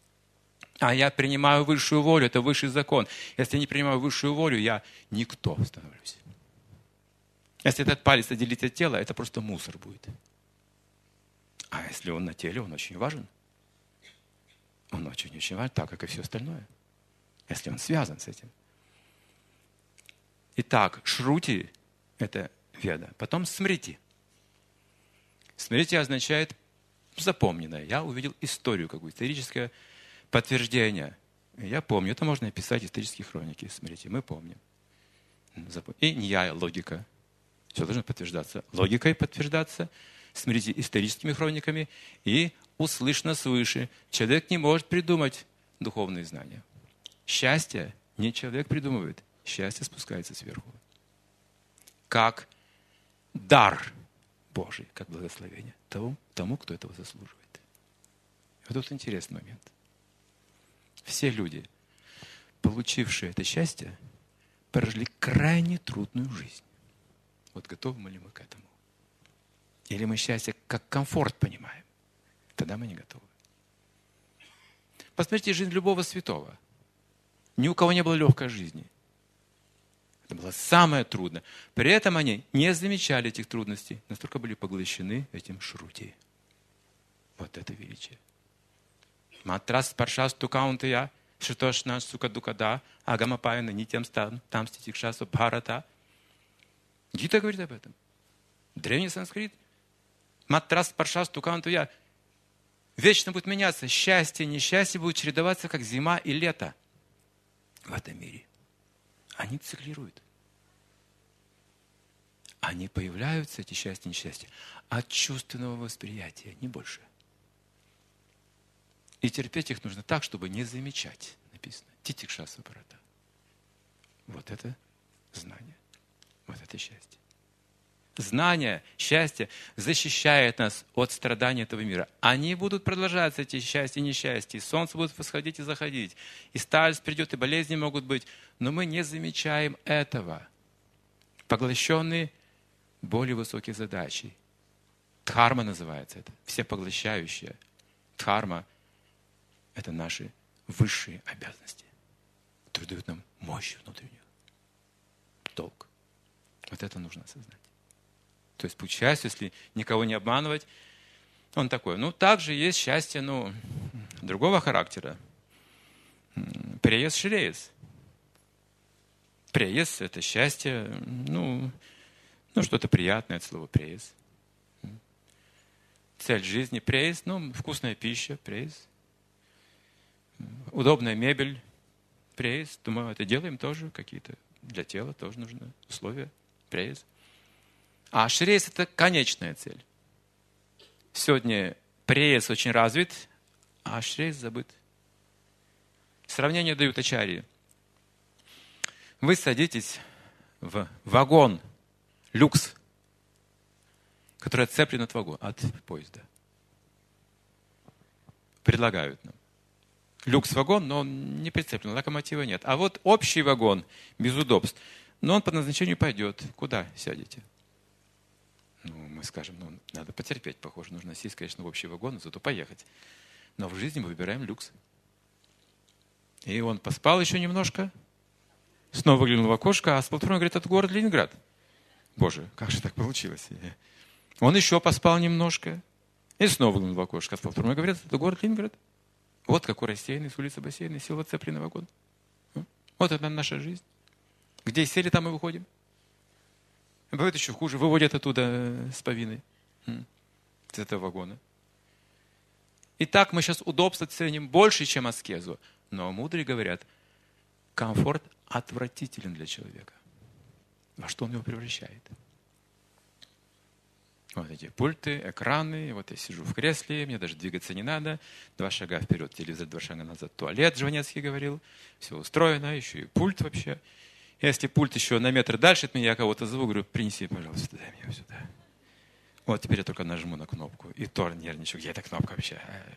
А я принимаю высшую волю, это высший закон. Если я не принимаю высшую волю, я никто становлюсь. Если этот палец отделить от тела, это просто мусор будет. А если он на теле, он очень важен. Он очень-очень важен, так как и все остальное. Если он связан с этим. Итак, шрути – это веда. Потом смрити. Смрити означает запомненное. Я увидел историю, какую-то историческое подтверждение. Я помню. Это можно описать в исторические хроники. Смрити. Мы помним. И ньяя, логика. Все должно подтверждаться. Логикой подтверждаться. Смрити историческими хрониками. И услышно свыше. Человек не может придумать духовные знания. Счастье не человек придумывает. Счастье спускается сверху. Как дар Божий, как благословение тому, кто этого заслуживает. Вот тут интересный момент. Все люди, получившие это счастье, прожили крайне трудную жизнь. Вот готовы ли мы к этому? Или мы счастье как комфорт понимаем? Тогда мы не готовы. Посмотрите жизнь любого святого. Ни у кого не было легкой жизни. Это было самое трудное. При этом они не замечали этих трудностей, настолько были поглощены этим шрути. Вот это величие. Матрас паршас тукаунтая, шитошна сука дукада, агамапаяна нитям там ститикшасу бхарата. Гита говорит об этом. Древний санскрит. Матрас паршас тукаунтая. Вечно будет меняться. Счастье, несчастье будут чередоваться, как зима и лето в этом мире. Они циклируют. Они появляются, эти счастья и несчастья, от чувственного восприятия, не больше. И терпеть их нужно так, чтобы не замечать. Написано. Титикшаса парата. Вот это знание. Вот это счастье. Знание, счастье защищает нас от страданий этого мира. Они будут продолжаться, эти счастья и несчастья. И солнце будет восходить и заходить. И старость придет, и болезни могут быть. Но мы не замечаем этого. Поглощенные более высоких задачей. Дхарма называется это. Всепоглощающее. Дхарма – это наши высшие обязанности, которые дают нам мощь внутреннюю. Долг. Вот это нужно осознать. То есть путь счастья, если никого не обманывать, он такой. Также есть счастье, другого характера. Преес шреес. Преес – это счастье, что-то приятное от слова преес. Цель жизни – преес, вкусная пища – преес. Удобная мебель – преес. Думаю, это делаем тоже какие-то. Для тела тоже нужны условия – преес. А шреес – это конечная цель. Сегодня преес очень развит, а шреес забыт. Сравнение дают ачарьи. Вы садитесь в вагон люкс, который отцеплен от поезда. Предлагают нам. Люкс-вагон, но он не прицеплен, локомотива нет. А вот общий вагон, без удобств, но он по назначению пойдет. Куда сядете? Мы скажем, надо потерпеть, похоже. Нужно сесть, конечно, в общий вагон, зато поехать. Но в жизни мы выбираем люкс. И он поспал еще немножко, снова выглянул в окошко, а с платформы говорит, это город Ленинград. Боже, как же так получилось? Он еще поспал немножко, и снова выглянул в окошко, а с платформы говорит, это город Ленинград. Вот какой рассеянный с улицы Бассейной сел в отцепленный вагон. Вот это наша жизнь. Где сели, там и выходим. Бывает еще хуже, выводят оттуда с повинной, с этого вагона. Итак, мы сейчас удобство ценим больше, чем аскезу. Но мудрые говорят, комфорт отвратителен для человека. Во что он его превращает? Вот эти пульты, экраны, вот я сижу в кресле, мне даже двигаться не надо. 2 шага вперед телевизор, 2 шага назад туалет, Жванецкий говорил. Все устроено, еще и пульт вообще. Если пульт еще на метр дальше от меня, я кого-то зову, говорю, принеси, пожалуйста, дай мне сюда. Вот теперь я только нажму на кнопку. И то нервничаю, где эта кнопка вообще?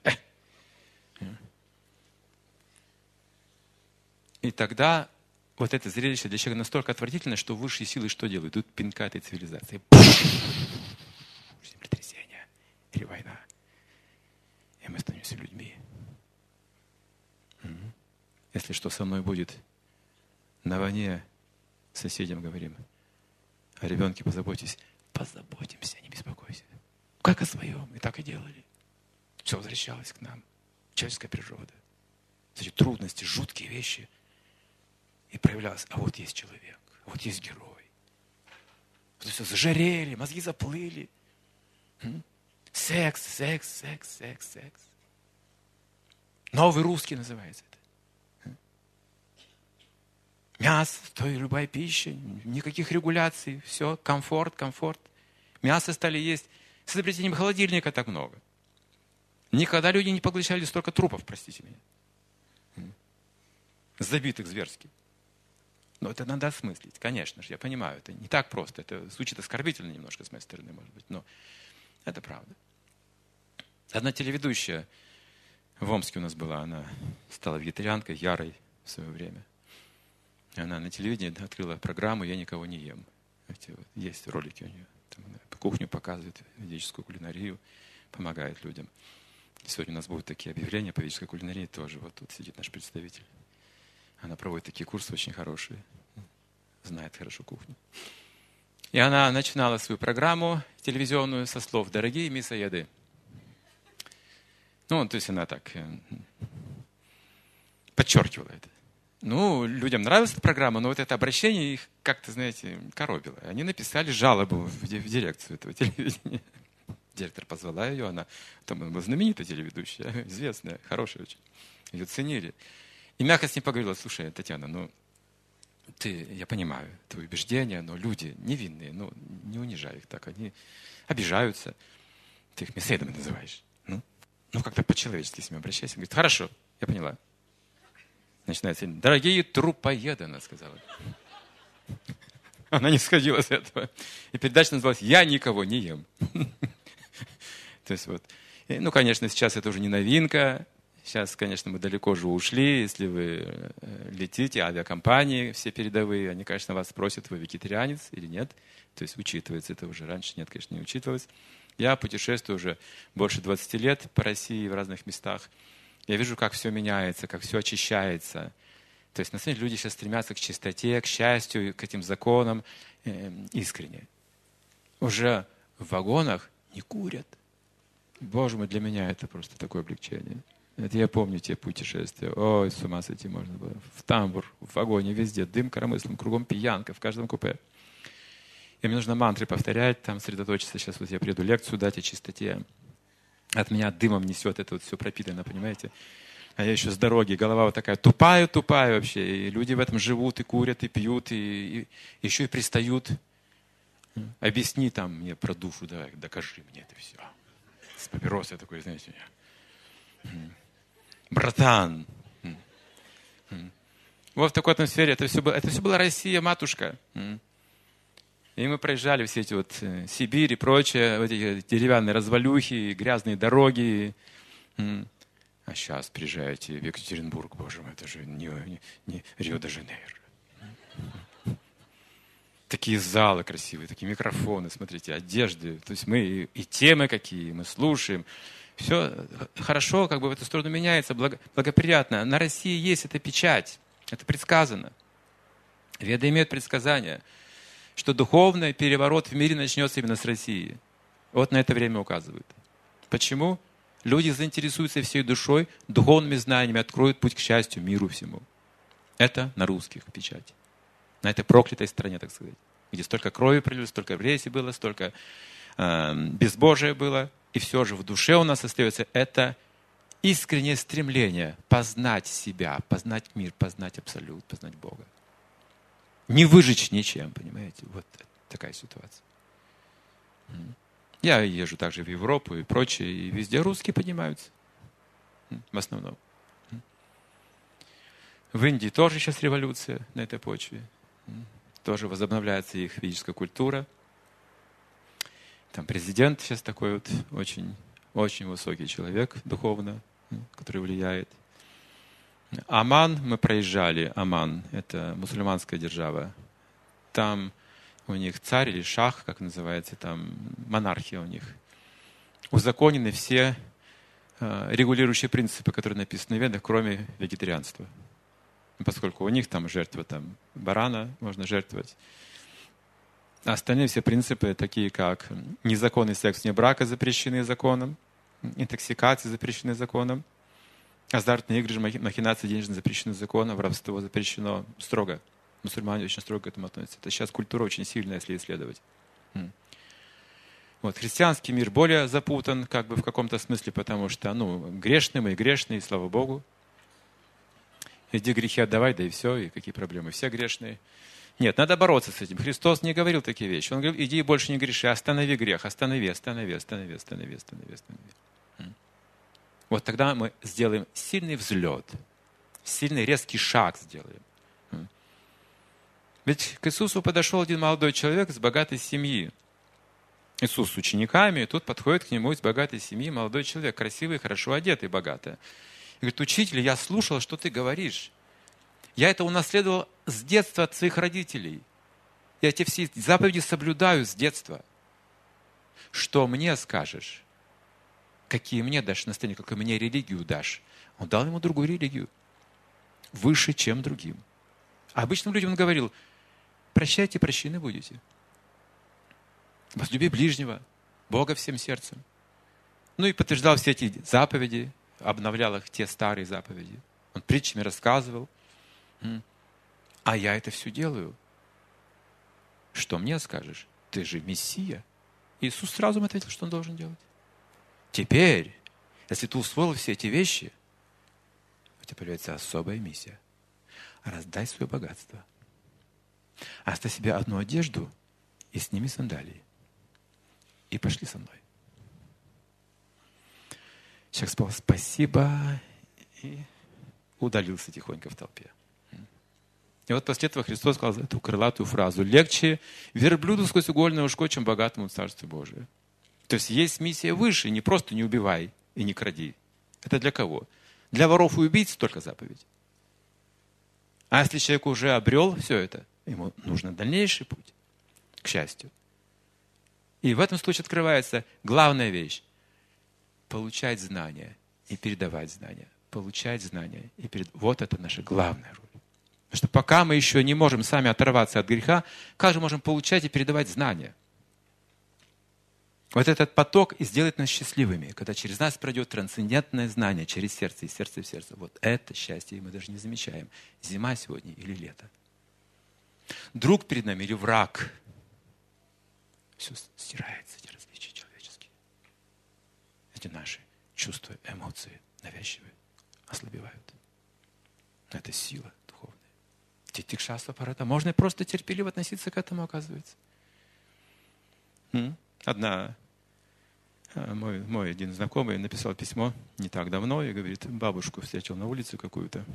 И тогда вот это зрелище для человека настолько отвратительное, что высшие силы что делают? Идут пинка этой цивилизации. Землетрясение или война. И мы становимся людьми. Если что со мной будет на войне, соседям говорим, о ребенке позаботьтесь. Позаботимся, не беспокойся. Как о своем. И так и делали. Все возвращалось к нам. Человеческая природа. Эти трудности, жуткие вещи. И проявлялось, а вот есть человек, а вот есть герой. Вот все зажарели, мозги заплыли. Секс, секс, секс, секс, секс. Новый русский называется это. Мясо, то и любая пища, никаких регуляций, все, комфорт, комфорт. Мясо стали есть. С изобретением холодильника так много. Никогда люди не поглощали столько трупов, простите меня. Забитых зверски. Но это надо осмыслить, конечно же, я понимаю, это не так просто. Это звучит оскорбительно немножко с моей стороны, может быть, но это правда. Одна телеведущая в Омске у нас была, она стала вегетарианкой, ярой в свое время. Она на телевидении открыла программу «Я никого не ем». Есть ролики у нее. Там она кухню показывает, ведическую кулинарию, помогает людям. Сегодня у нас будут такие объявления по ведической кулинарии тоже. Вот тут сидит наш представитель. Она проводит такие курсы очень хорошие. Знает хорошо кухню. И она начинала свою программу телевизионную со слов «Дорогие мясоеды». То есть она так подчеркивала это. Людям нравилась эта программа, но вот это обращение их как-то, знаете, коробило. Они написали жалобу в дирекцию этого телевидения. Директор позвала ее, она там была знаменитая телеведущая, известная, хорошая очень. Ее ценили. И мягко с ней поговорила, слушай, Татьяна, я понимаю твои убеждения, но люди невинные, не унижай их так, они обижаются. Ты их мясоедами называешь. Как-то по-человечески с ними обращайся. Говорит, хорошо, я поняла. Начинается, дорогие трупоеды, она сказала. Она не сходила с этого. И передача называлась «Я никого не ем». То есть вот. Ну, конечно, сейчас это уже не новинка. Сейчас, конечно, мы далеко уже ушли. Если вы летите, авиакомпании все передовые, они, конечно, вас спросят, вы вегетарианец или нет. То есть учитывается это уже. Раньше нет, конечно, не учитывалось. Я путешествую уже больше 20 лет по России в разных местах. Я вижу, как все меняется, как все очищается. То есть, на самом деле, люди сейчас стремятся к чистоте, к счастью, к этим законам искренне. Уже в вагонах не курят. Боже мой, для меня это просто такое облегчение. Это я помню те путешествия. Ой, с ума сойти можно было. В тамбур, в вагоне, везде. Дым коромыслом, кругом пьянка, в каждом купе. И мне нужно мантры повторять, там сосредоточиться. Сейчас вот я приеду лекцию дать о чистоте. От меня дымом несет, это вот все пропитано, понимаете? А я еще с дороги, голова вот такая тупая вообще. И люди в этом живут, и курят, и пьют, и еще и пристают. Объясни там мне про душу, давай, докажи мне это все. С папиросой такой, знаете. Братан. Вот в такой атмосфере это все была Россия, матушка. И мы проезжали все эти вот Сибирь и прочее, вот эти деревянные развалюхи, грязные дороги. А сейчас приезжаете в Екатеринбург, боже мой, это же не Рио-де-Жанейро. Такие залы красивые, такие микрофоны, смотрите, одежды. То есть мы и темы какие, мы слушаем. Все хорошо, как бы в эту сторону меняется, благоприятно. На России есть эта печать, это предсказано. Веды имеют предсказания, что духовный переворот в мире начнется именно с России. Вот на это время указывают. Почему? Люди заинтересуются всей душой, духовными знаниями, откроют путь к счастью, миру всему. Это на русских печать. На этой проклятой стране, так сказать. Где столько крови пролилось, столько репрессий было, столько безбожия было. И все же в душе у нас остается это искреннее стремление познать себя, познать мир, познать Абсолют, познать Бога. Не выжечь ничем, понимаете? Вот такая ситуация. Я езжу также в Европу и прочее, и везде русские поднимаются. В основном. В Индии тоже сейчас революция на этой почве. Тоже возобновляется их ведическая культура. Там президент сейчас такой вот очень, очень высокий человек духовно, который влияет. Оман мы проезжали. Оман – это мусульманская держава. Там у них царь или шах, как называется, там монархия у них. Узаконены все регулирующие принципы, которые написаны в Ведах, кроме вегетарианства. Поскольку у них там жертва там, барана можно жертвовать. А остальные все принципы, такие как незаконный секс вне брака, запрещены законом, интоксикации запрещены законом, азартные игры, махинации денежные запрещены законом, воровство запрещено строго. Мусульмане очень строго к этому относятся. Это сейчас культура очень сильная, если исследовать. Вот. Христианский мир более запутан, как бы в каком-то смысле, потому что, грешные мы и грешные, слава Богу. Иди грехи отдавай, да и все, и какие проблемы, все грешные. Нет, надо бороться с этим. Христос не говорил такие вещи. Он говорил, иди и больше не греши, останови грех, останови. Вот тогда мы сделаем сильный взлет, сильный резкий шаг сделаем. Ведь к Иисусу подошел один молодой человек из богатой семьи. Иисус с учениками, и тут подходит к нему из богатой семьи молодой человек, красивый, хорошо одетый, богатый. И говорит, учитель, я слушал, что ты говоришь. Я это унаследовал с детства от своих родителей. Я эти все заповеди соблюдаю с детства. Что мне скажешь? Какие мне дашь наставления, какую мне религию дашь? Он дал ему другую религию. Выше, чем другим. А обычным людям он говорил, прощайте, прощены будете. Возлюби ближнего, Бога всем сердцем. И подтверждал все эти заповеди, обновлял их, те старые заповеди. Он притчами рассказывал. А я это все делаю. Что мне скажешь? Ты же Мессия. Иисус сразу ему ответил, что он должен делать. Теперь, если ты усвоил все эти вещи, у тебя появляется особая миссия. Раздай свое богатство. Оставь себе одну одежду и сними сандалии. И пошли со мной. Человек сказал спасибо и удалился тихонько в толпе. И вот после этого Христос сказал эту крылатую фразу: легче верблюду сквозь угольное ушко, чем богатому в Царстве Божие. То есть есть миссия выше, не просто не убивай и не кради. Это для кого? Для воров и убийц только заповедь. А если человек уже обрел все это, ему нужен дальнейший путь к счастью. И в этом случае открывается главная вещь: получать знания и передавать знания. Получать знания и передавать. Вот это наша главная роль. Потому что пока мы еще не можем сами оторваться от греха, как же можем получать и передавать знания? Вот этот поток и сделает нас счастливыми, когда через нас пройдет трансцендентное знание через сердце, из сердца в сердце. Вот это счастье, и мы даже не замечаем, зима сегодня или лето. Друг перед нами или враг. Все стирается, эти различия человеческие. Эти наши чувства, эмоции навязчивые ослабевают. Это сила духовная. Титикшаства парата. Можно просто терпеливо относиться к этому, оказывается. Мой один знакомый написал письмо не так давно и говорит: бабушку встретил на улице какую-то.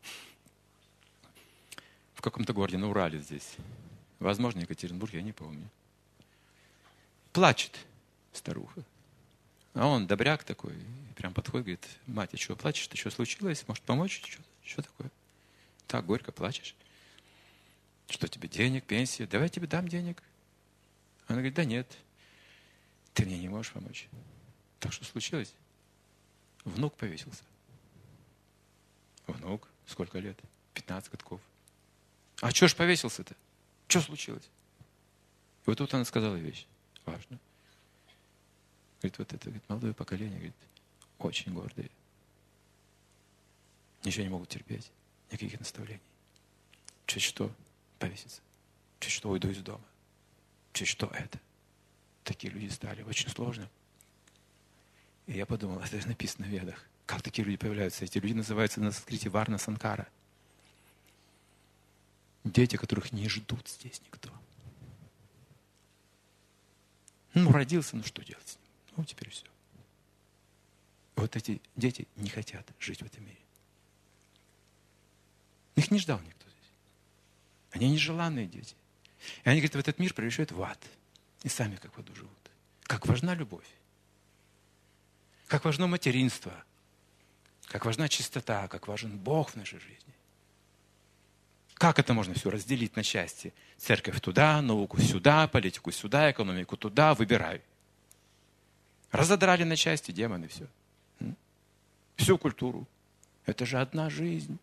В каком-то городе, на Урале здесь. Возможно, Екатеринбург, я не помню. Плачет старуха. А он добряк такой, прям подходит, говорит: мать, а что плачешь? Ты что случилось? Может, помочь? Что такое? Так горько плачешь. Что тебе, денег, пенсия? Давай я тебе дам денег. Она говорит: да нет, ты мне не можешь помочь. Так что случилось? Внук повесился. Внук? Сколько лет? 15 годков. А что ж повесился-то? Что случилось? И вот тут она сказала вещь важную. Говорит, вот это молодое поколение, говорит, очень гордые. Ничего не могут терпеть, никаких наставлений. Чуть что повеситься, чуть что уйду из дома, чуть что это. Такие люди стали, очень сложно. И я подумал, это же написано в Ведах. Как такие люди появляются? Эти люди называются на санскрите Варна Санкара. Дети, которых не ждут здесь никто. Родился, что делать с ним? Теперь все. Вот эти дети не хотят жить в этом мире. Их не ждал никто здесь. Они нежеланные дети. И они, говорят, в этот мир превращают в ад. И сами как в аду живут. Как важна любовь. Как важно материнство. Как важна чистота. Как важен Бог в нашей жизни. Как это можно все разделить на части? Церковь туда, науку сюда, политику сюда, экономику туда, выбирай. Разодрали на части демоны все. Всю культуру. Это же одна жизнь.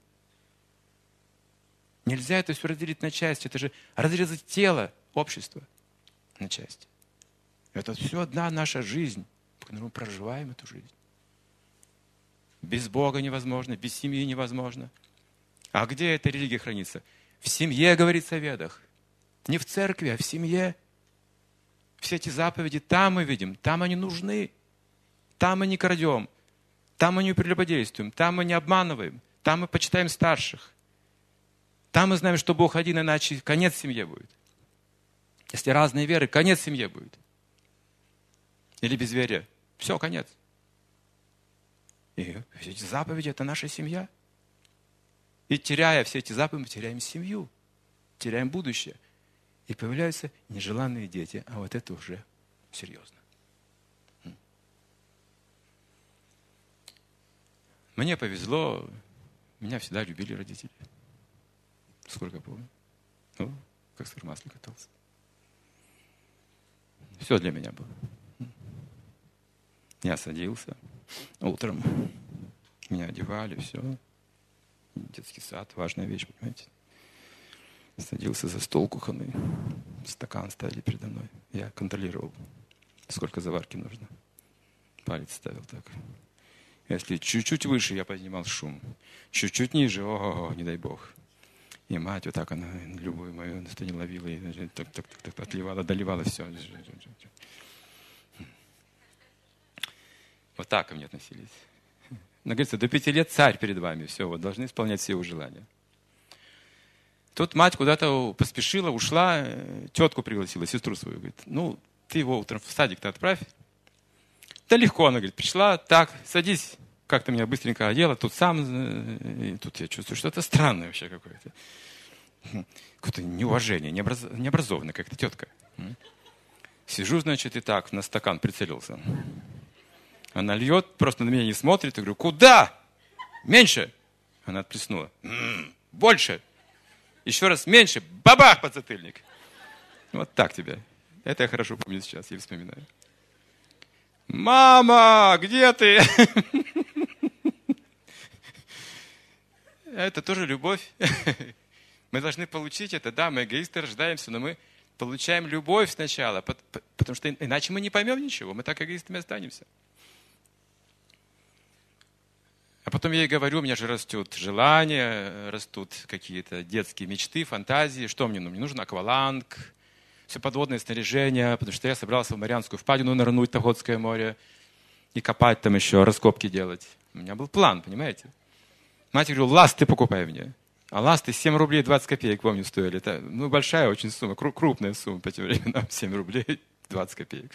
Нельзя это все разделить на части. Это же разрезать тело общества на части. Это все одна наша жизнь, в которой мы проживаем эту жизнь. Без Бога невозможно, без семьи невозможно. А где эта религия хранится? В семье, говорится в Ведах. Не в церкви, а в семье. Все эти заповеди там мы видим, там они нужны. Там мы не крадем, там мы не прелюбодействуем, там мы не обманываем, там мы почитаем старших. Там мы знаем, что Бог один, иначе конец семье будет. Если разные веры, конец семье будет. Или безверие. Все, конец. И все эти заповеди – это наша семья. И теряя все эти заповеди, мы теряем семью, теряем будущее. И появляются нежеланные дети. А вот это уже серьезно. Мне повезло, меня всегда любили родители. Сколько помню. Как сыр в масле катался. Все для меня было. Я садился утром, меня одевали, все. Детский сад, важная вещь, понимаете. Садился за стол кухонный, стакан ставили передо мной. Я контролировал, сколько заварки нужно. Палец ставил так. Если чуть-чуть выше, я поднимал шум. Чуть-чуть ниже, не дай бог. И мать вот так, она любую мою что не ловила, и так отливала, доливала все. Вот так ко мне относились. Она говорится, до 5 лет царь перед вами, все, вот должны исполнять все его желания. Тут мать куда-то поспешила, ушла, тетку пригласила, сестру свою, говорит, ты его утром в садик-то отправь. Да легко, она говорит, пришла, так, садись, как-то меня быстренько одела, тут сам, и тут я чувствую, что-то странное вообще какое-то. Какое-то неуважение, необразованная как-то тетка. Сижу, значит, и так на стакан прицелился. Она льет, просто на меня не смотрит. Я говорю, куда? Меньше. Она отплеснула. Больше. Еще раз меньше. Бабах, подзатыльник. Вот так тебе. Это я хорошо помню сейчас, я вспоминаю. Мама, где ты? Это тоже любовь. Мы должны получить это. Да, мы эгоисты рождаемся, но мы получаем любовь сначала, потому что иначе мы не поймем ничего. Мы так эгоистами останемся. А потом я ей говорю, у меня же растут желания, растут какие-то детские мечты, фантазии. Что мне нужно? Мне нужен акваланг, все подводное снаряжение, потому что я собрался в Марианскую впадину нырнуть, в Охотское море, и копать там еще, раскопки делать. У меня был план, понимаете? Мать говорю, ласты покупай мне. А ласты 7 рублей 20 копеек, помню, стоили. Это большая очень сумма, крупная сумма по тем временам. 7 рублей 20 копеек.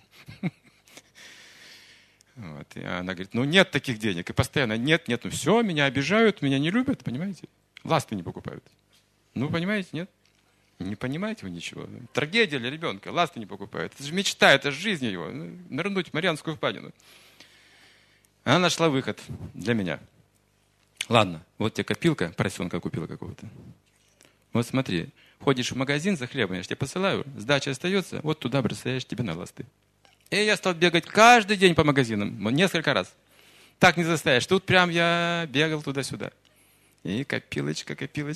Вот. И она говорит, нет таких денег. И постоянно нет, все, меня обижают, меня не любят, понимаете? Ласты не покупают. Понимаете, нет? Не понимаете вы ничего. Трагедия для ребенка, ласты не покупают. Это же мечта, это же жизнь его. Нырнуть в Марианскую впадину. Она нашла выход для меня. Ладно, вот тебе копилка, поросенка купила какого-то. Вот смотри, ходишь в магазин за хлебом, я же тебе посылаю, сдача остается, вот туда бросаешь, тебе на ласты. И я стал бегать каждый день по магазинам, несколько раз. Так не заставишь. Тут прям я бегал туда-сюда. И копилочка.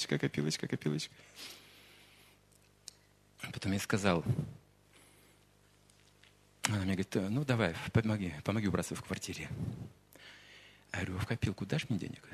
Потом я сказал, она мне говорит, давай, помоги убраться в квартире. Я говорю, в копилку дашь мне денег?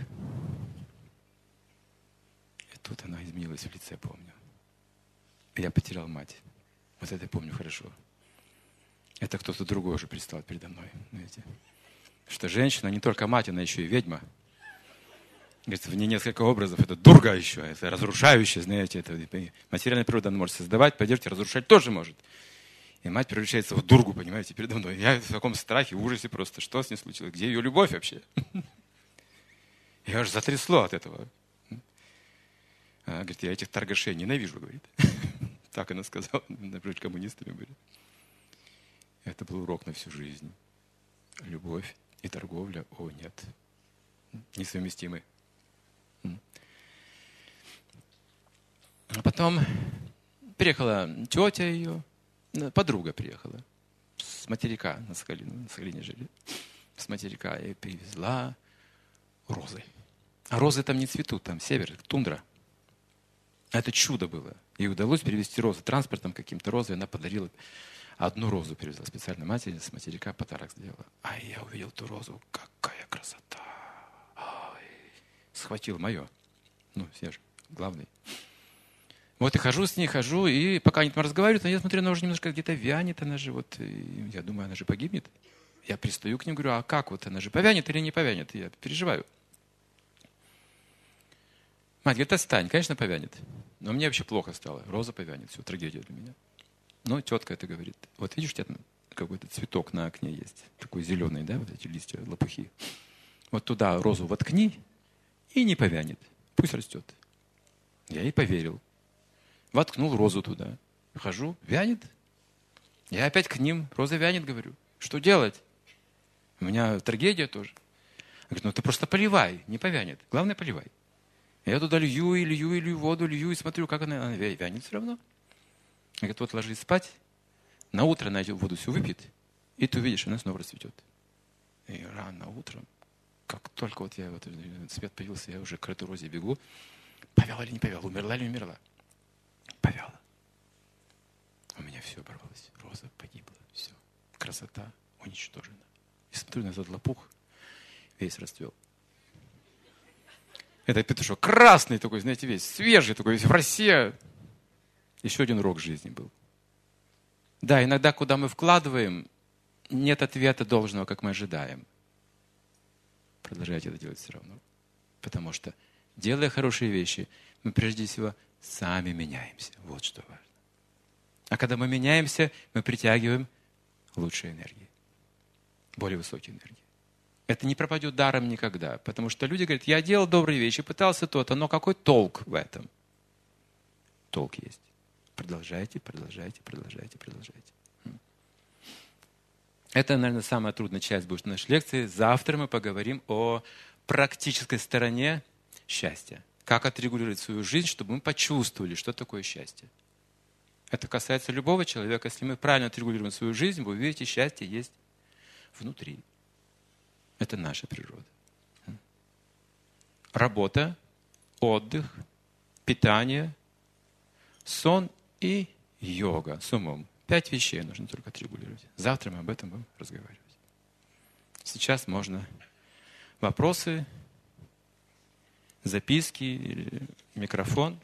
И тут она изменилась в лице, помню. Я потерял мать. Вот это я помню хорошо. Это кто-то другой уже предстал передо мной. Знаете? Что женщина не только мать, она еще и ведьма. Говорится, в ней несколько образов. Это дурга еще, это разрушающая, знаете. Это материальная природа она может создавать, поддерживать, разрушать тоже может. И мать превращается в дургу, понимаете, передо мной. Я в таком страхе, ужасе просто. Что с ней случилось? Где ее любовь вообще? Я аж затрясло от этого. Она говорит, я этих торгашей ненавижу, говорит. Так она сказала, например, коммунистами были. Это был урок на всю жизнь. Любовь и торговля, нет, несовместимы. А потом приехала тетя ее, подруга приехала с материка, на Сахалине жили, с материка, и привезла розы. А розы там не цветут, там север, тундра. Это чудо было. Ей удалось перевезти розы транспортом каким-то розы, она подарила одну розу, привезла специально матери, с материка подарок сделала. А я увидел ту розу, какая красота. Ой. Схватил мое. Все же, главный. Вот и хожу с ней, и пока они там разговаривают, я смотрю, она уже немножко где-то вянет, она же я думаю, она же погибнет. Я пристаю к ним, говорю, а как она же повянет или не повянет? Я переживаю. Мать говорит, отстань, конечно, повянет. Но мне вообще плохо стало. Роза повянет, все, трагедия для меня. Но тетка это говорит. Вот видишь, у тебя там какой-то цветок на окне есть. Такой зеленый, да, вот эти листья, лопухи. Вот туда розу воткни, и не повянет. Пусть растет. Я ей поверил. Воткнул розу туда. Хожу, вянет. Я опять к ним. Роза вянет, говорю. Что делать? У меня трагедия тоже. Я говорю, ты просто поливай, не повянет. Главное, поливай. Я туда лью воду, и смотрю, как она вянет все равно. Я говорю, вот ложись спать, на утро она эту воду всю выпьет, и ты увидишь, она снова расцветет. И рано утром, как только свет появился, я уже к этой розе бегу. Повяла или не повяла? Умерла или не умерла? Повяла. У меня все оборвалось. Роза погибла. Все. Красота уничтожена. И смотрю на этот лопух, весь расцвел. Это петушок красный такой, знаете, весь свежий такой, весь в росе. Еще один урок жизни был. Да, иногда, куда мы вкладываем, нет ответа должного, как мы ожидаем. Продолжайте это делать все равно. Потому что, делая хорошие вещи, мы прежде всего сами меняемся. Вот что важно. А когда мы меняемся, мы притягиваем лучшие энергии. Более высокие энергии. Это не пропадет даром никогда. Потому что люди говорят, я делал добрые вещи, пытался то-то, но какой толк в этом? толк есть. Продолжайте, продолжайте, продолжайте, продолжайте. Это, наверное, самая трудная часть будет нашей лекции. Завтра мы поговорим о практической стороне счастья. Как отрегулировать свою жизнь, чтобы мы почувствовали, что такое счастье. Это касается любого человека. Если мы правильно отрегулируем свою жизнь, вы увидите, счастье есть внутри. Это наша природа. Работа, отдых, питание, сон и йога с умом. 5 вещей нужно только отрегулировать. Завтра мы об этом будем разговаривать. Сейчас можно вопросы, записки или микрофон.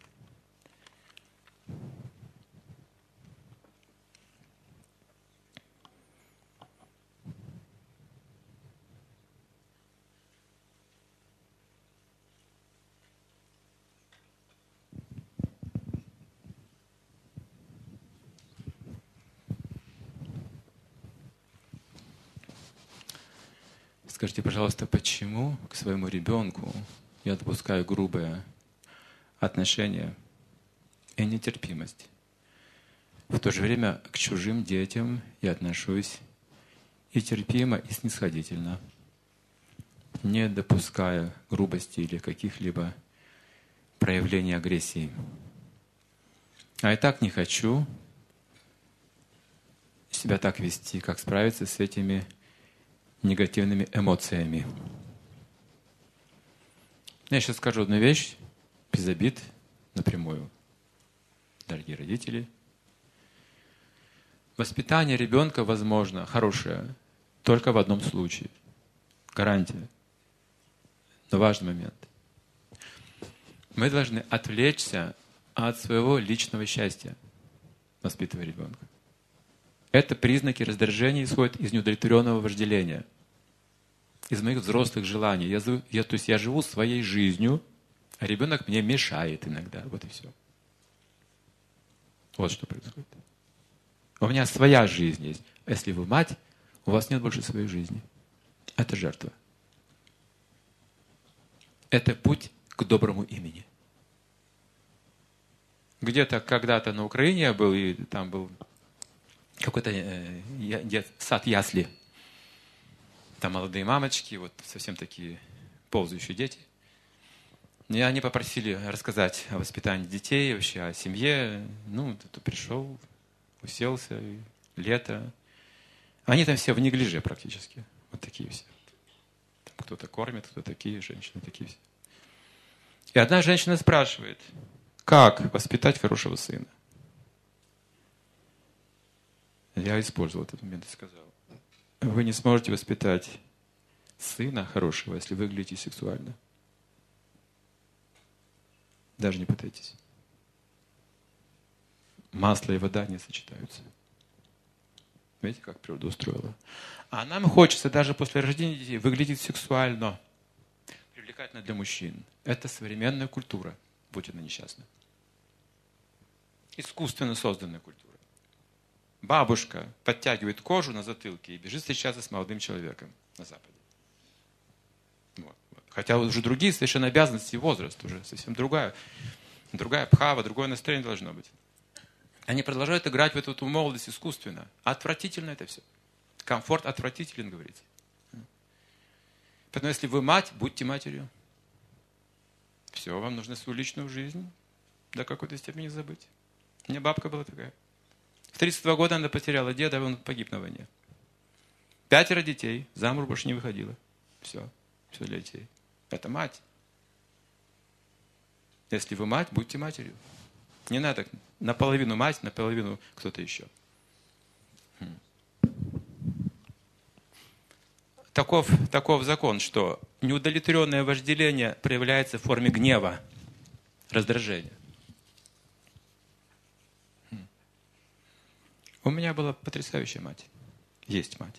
Скажите, пожалуйста, почему к своему ребенку я допускаю грубое отношение и нетерпимость? В то же время к чужим детям я отношусь и терпимо, и снисходительно, не допуская грубости или каких-либо проявлений агрессии. А и так не хочу себя так вести, как справиться с этими негативными эмоциями. Я сейчас скажу одну вещь, без обид, напрямую. Дорогие родители, воспитание ребенка возможно хорошее только в одном случае. Гарантия. Но важный момент. Мы должны отвлечься от своего личного счастья, воспитывая ребенка. Это признаки раздражения исходят из неудовлетворенного вожделения, из моих взрослых желаний. То есть я живу своей жизнью, а ребенок мне мешает иногда. Вот и все. Вот что происходит. У меня своя жизнь есть. Если вы мать, у вас нет больше своей жизни. Это жертва. Это путь к доброму имени. Где-то когда-то на Украине я был, и там был какой-то сад ясли. Там молодые мамочки, вот совсем такие ползающие дети. И они попросили рассказать о воспитании детей, вообще о семье. Ну, тут пришел, уселся, лето. Они там все в неглиже практически. Вот такие все. Там кто-то кормит, кто такие, женщины такие все. И одна женщина спрашивает, как воспитать хорошего сына? Я использовал этот момент и сказал, вы не сможете воспитать сына хорошего, если выглядите сексуально. Даже не пытайтесь. Масло и вода не сочетаются. Видите, как природа устроила? А нам хочется даже после рождения детей выглядеть сексуально, привлекательно для мужчин. Это современная культура, будь она несчастна. Искусственно созданная культура. Бабушка подтягивает кожу на затылке и бежит встречаться с молодым человеком на Западе. Вот. Хотя уже другие совершенно обязанности и возраст, уже совсем другая пхава, другое настроение должно быть. Они продолжают играть в эту молодость искусственно. Отвратительно это все. Комфорт отвратителен, говорится. Поэтому если вы мать, будьте матерью. Все, вам нужно свою личную жизнь до какой-то степени забыть. У меня бабка была такая. В 32 года она потеряла деда, он погиб на войне. 5 детей, замуж больше не выходила. Все для детей. Это мать. Если вы мать, будьте матерью. Не надо наполовину мать, наполовину кто-то еще. Таков закон, что неудовлетворенное вожделение проявляется в форме гнева, раздражения. У меня была потрясающая мать. Есть мать.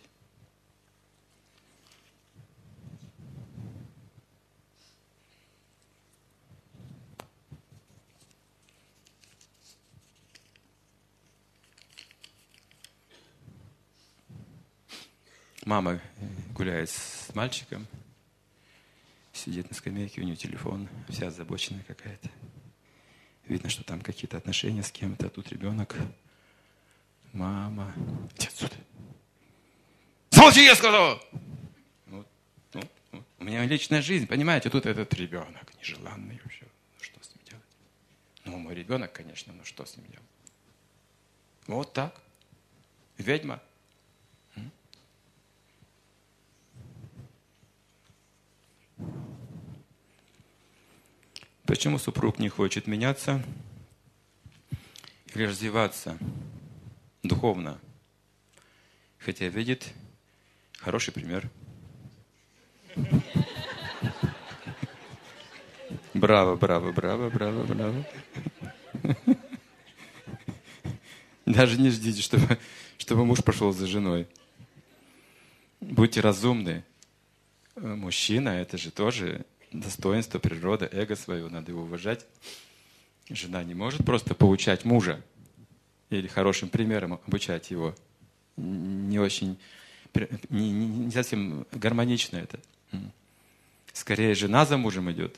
Мама гуляет с мальчиком, сидит на скамейке, у нее телефон, вся озабоченная какая-то. Видно, что там какие-то отношения с кем-то, а тут ребенок. Мама. Иди отсюда. Замолчи, я сказал! У меня личная жизнь, понимаете, тут этот ребенок нежеланный вообще. Что с ним делать? Мой ребенок, конечно, но что с ним делать? Вот так. Ведьма. Почему супруг не хочет меняться или развиваться духовно, хотя видит хороший пример? Браво, браво, браво, браво, браво. Даже не ждите, чтобы муж пошел за женой. Будьте разумны. Мужчина – это же тоже достоинство, природа, эго свое. Надо его уважать. Жена не может просто поучать мужа или хорошим примером обучать его. Не очень, не совсем гармонично это. Скорее, жена за мужем идет.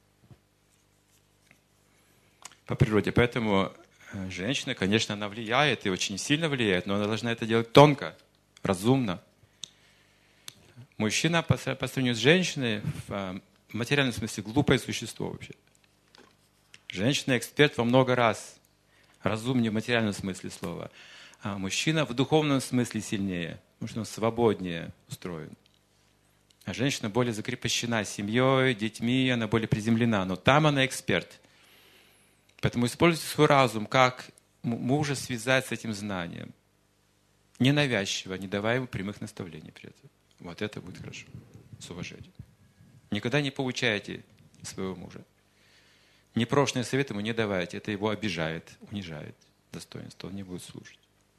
По природе. Поэтому женщина, конечно, она влияет и очень сильно влияет, но она должна это делать тонко, разумно. Мужчина по сравнению с женщиной в материальном смысле глупое существо вообще. Женщина эксперт во много раз, разумнее в материальном смысле слова. А мужчина в духовном смысле сильнее, потому что он свободнее устроен. А женщина более закрепощена семьей, детьми, она более приземлена, но там она эксперт. Поэтому используйте свой разум, как мужа связать с этим знанием. Ненавязчиво, не давая ему прямых наставлений при этом. Вот это будет хорошо, с уважением. Никогда не поучайте своего мужа. Непрошенные советы ему не давайте, это его обижает, унижает достоинство, он не будет слушать.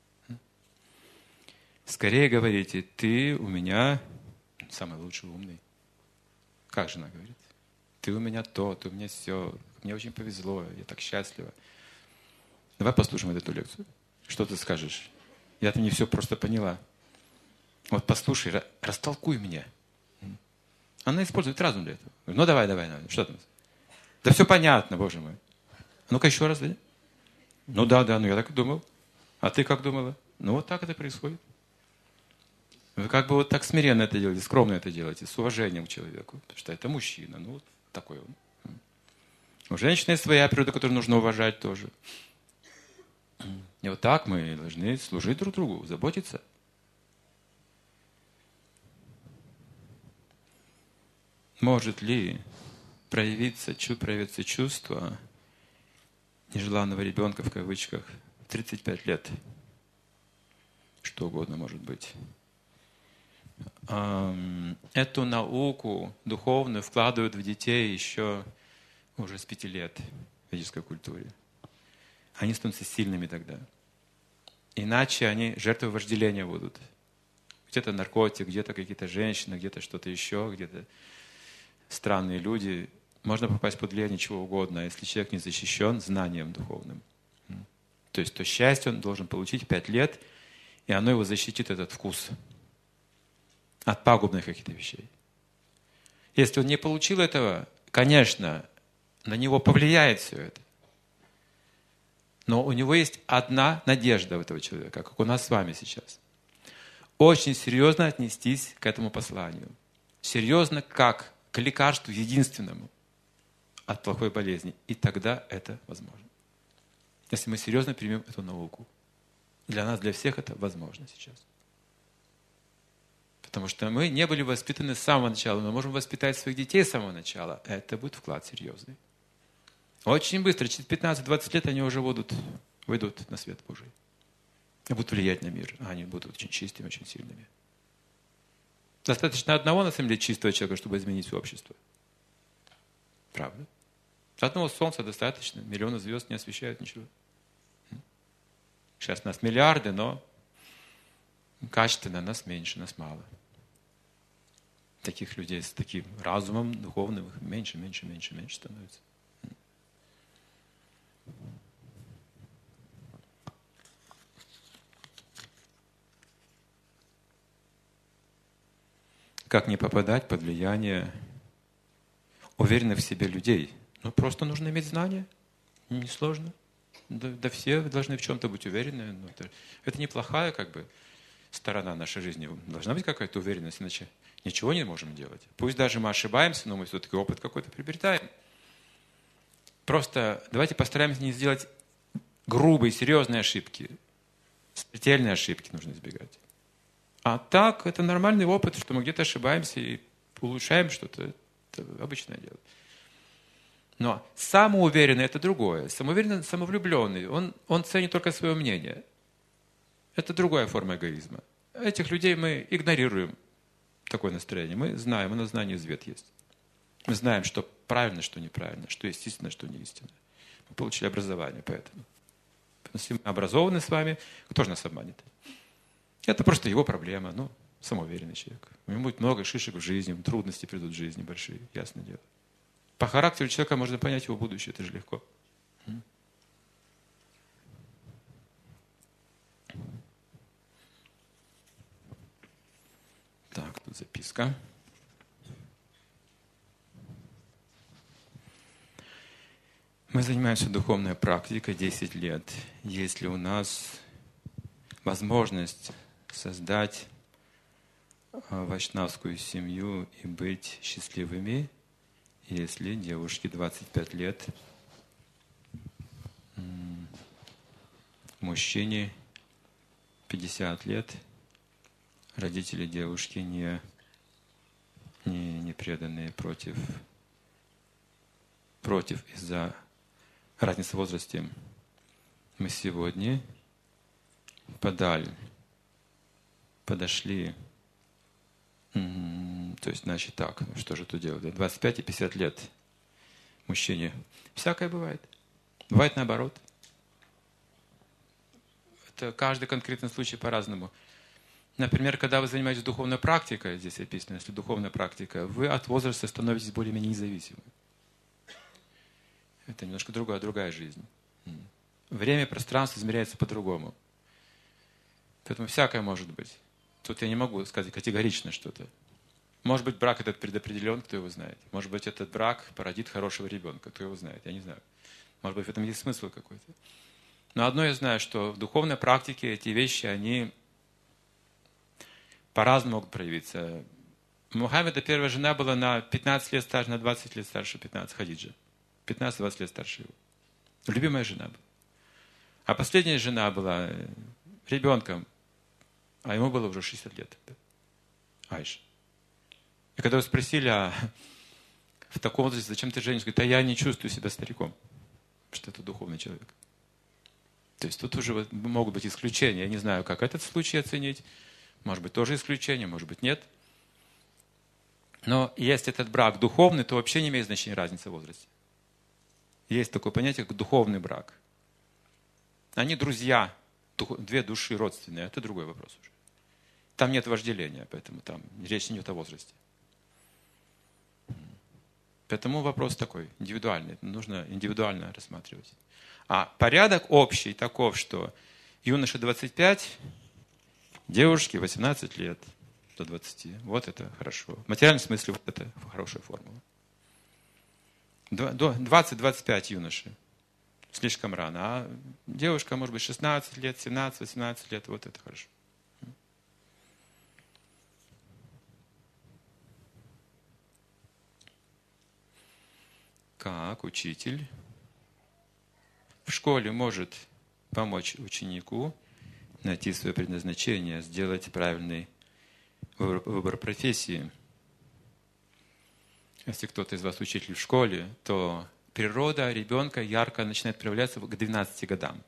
Скорее говорите, ты у меня самый лучший, умный. Как жена говорит? Ты у меня то, ты у меня все. Мне очень повезло, я так счастлива. Давай послушаем эту лекцию. Что ты скажешь? Я-то не все просто поняла. Вот послушай, растолкуй мне. Она использует разум для этого. Ну давай, что там? Да все понятно, Боже мой. Ну-ка еще раз, да? Ну да, ну я так и думал. А ты как думала? Ну вот так это происходит. Вы как бы вот так смиренно это делаете, скромно это делаете, с уважением к человеку. Потому что это мужчина, ну вот такой он. У женщины есть своя природа, которую нужно уважать тоже. И вот так мы должны служить друг другу, заботиться. Может ли проявиться чувство нежеланного ребенка, в кавычках, в 35 лет? Что угодно может быть. Эту науку духовную вкладывают в детей еще уже с 5 лет в ведической культуре. Они становятся сильными тогда. Иначе они жертвы вожделения будут. Где-то наркотик, где-то какие-то женщины, где-то что-то еще, где-то странные люди. Можно попасть под влияние чего угодно, если человек не защищен знанием духовным. То есть то счастье он должен получить в 5 лет, и оно его защитит, этот вкус, от пагубных каких-то вещей. Если он не получил этого, конечно, на него повлияет все это. Но у него есть одна надежда у этого человека, как у нас с вами сейчас. Очень серьезно отнестись к этому посланию. Серьезно, как к лекарству единственному от плохой болезни. И тогда это возможно. Если мы серьезно примем эту науку. Для нас, для всех это возможно сейчас. Потому что мы не были воспитаны с самого начала. Мы можем воспитать своих детей с самого начала. Это будет вклад серьезный. Очень быстро, через 15-20 лет они уже выйдут на свет Божий. И будут влиять на мир. Они будут очень чистыми, очень сильными. Достаточно одного, на самом деле, чистого человека, чтобы изменить все общество. Правда? Одного солнца достаточно. Миллионы звезд не освещают ничего. Сейчас нас миллиарды, но качественно нас меньше, нас мало. Таких людей с таким разумом духовным меньше становится. Как не попадать под влияние уверенных в себе людей? Ну, просто нужно иметь знания. Несложно. Да все должны в чем-то быть уверены. Но это неплохая сторона нашей жизни. Должна быть какая-то уверенность, иначе ничего не можем делать. Пусть даже мы ошибаемся, но мы все-таки опыт какой-то приобретаем. Просто давайте постараемся не сделать грубые, серьезные ошибки. Смертельные ошибки нужно избегать. А так, это нормальный опыт, что мы где-то ошибаемся и улучшаем что-то. Это обычное дело. Но самоуверенный – это другое. Самоуверенный, самовлюбленный, он ценит только свое мнение. Это другая форма эгоизма. Этих людей мы игнорируем, такое настроение. Мы знаем, у нас знание звезд есть. Мы знаем, что правильно, что неправильно, что есть истина, что не истина. Мы получили образование, поэтому. Если мы образованы с вами, кто же нас обманет? Это просто его проблема, самоуверенный человек. У него будет много шишек в жизни, трудности придут в жизни большие, ясное дело. По характеру человека можно понять его будущее, это же легко. Так, тут записка. Мы занимаемся духовной практикой 10 лет. Есть ли у нас возможность создать вайшнавскую семью и быть счастливыми, если девушке 25 лет, мужчине 50 лет, родители девушки не преданные, против из-за разницы в возрасте. Мы сегодня подошли, то есть, значит, так, что же тут делать? 25 и 50 лет мужчине. Всякое бывает. Бывает наоборот. Это каждый конкретный случай по-разному. Например, когда вы занимаетесь духовной практикой, здесь описано, если духовная практика, вы от возраста становитесь более-менее независимы. Это немножко другая жизнь. Время и пространство измеряется по-другому. Поэтому всякое может быть. Тут я не могу сказать категорично что-то. Может быть, брак этот предопределен, кто его знает. Может быть, этот брак породит хорошего ребенка, кто его знает, я не знаю. Может быть, в этом есть смысл какой-то. Но одно я знаю, что в духовной практике эти вещи, они по-разному могут проявиться. У Мухаммеда первая жена была на 15 лет старше, на 20 лет старше 15, Хадиджа. 15-20 лет старше его. Любимая жена была. А последняя жена была ребенком, а ему было уже 60 лет. Айша. И когда его спросили, в таком возрасте зачем ты женишься? Говорит, я не чувствую себя стариком, что это духовный человек. То есть тут уже могут быть исключения. Я не знаю, как этот случай оценить. Может быть, тоже исключение, может быть, нет. Но если этот брак духовный, то вообще не имеет значения разница в возрасте. Есть такое понятие, как духовный брак. Они друзья, две души родственные, это другой вопрос уже. Там нет вожделения, поэтому там речь не идет о возрасте. Поэтому вопрос такой, индивидуальный, нужно индивидуально рассматривать. А порядок общий таков, что юноше 25, девушке 18 лет до 20. Вот это хорошо. В материальном смысле вот это хорошая формула. До 20-25 юноши. Слишком рано. А девушка, может быть, 16 лет, 17-18 лет. Вот это хорошо. Как учитель в школе может помочь ученику найти свое предназначение, сделать правильный выбор профессии? Если кто-то из вас учитель в школе, то природа ребенка ярко начинает проявляться к 12 годам.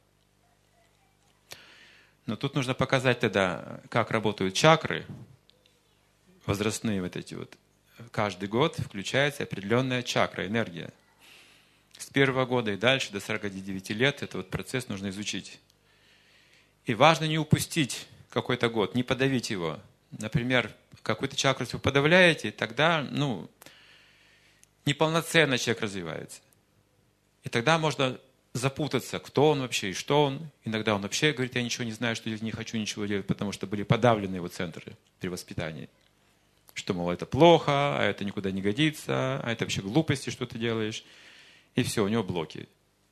Но тут нужно показать тогда, как работают чакры, возрастные вот эти вот. Каждый год включается определенная чакра, энергия. С первого года и дальше до 49 лет этот процесс нужно изучить. И важно не упустить какой-то год, не подавить его. Например, какую-то чакру, если вы подавляете, тогда, неполноценно человек развивается. И тогда можно запутаться, кто он вообще и что он. Иногда он вообще говорит, я ничего не знаю, что я не хочу ничего делать, потому что были подавлены его центры при воспитании. Что, мол, это плохо, а это никуда не годится, а это вообще глупости, что ты делаешь. И все, у него блоки.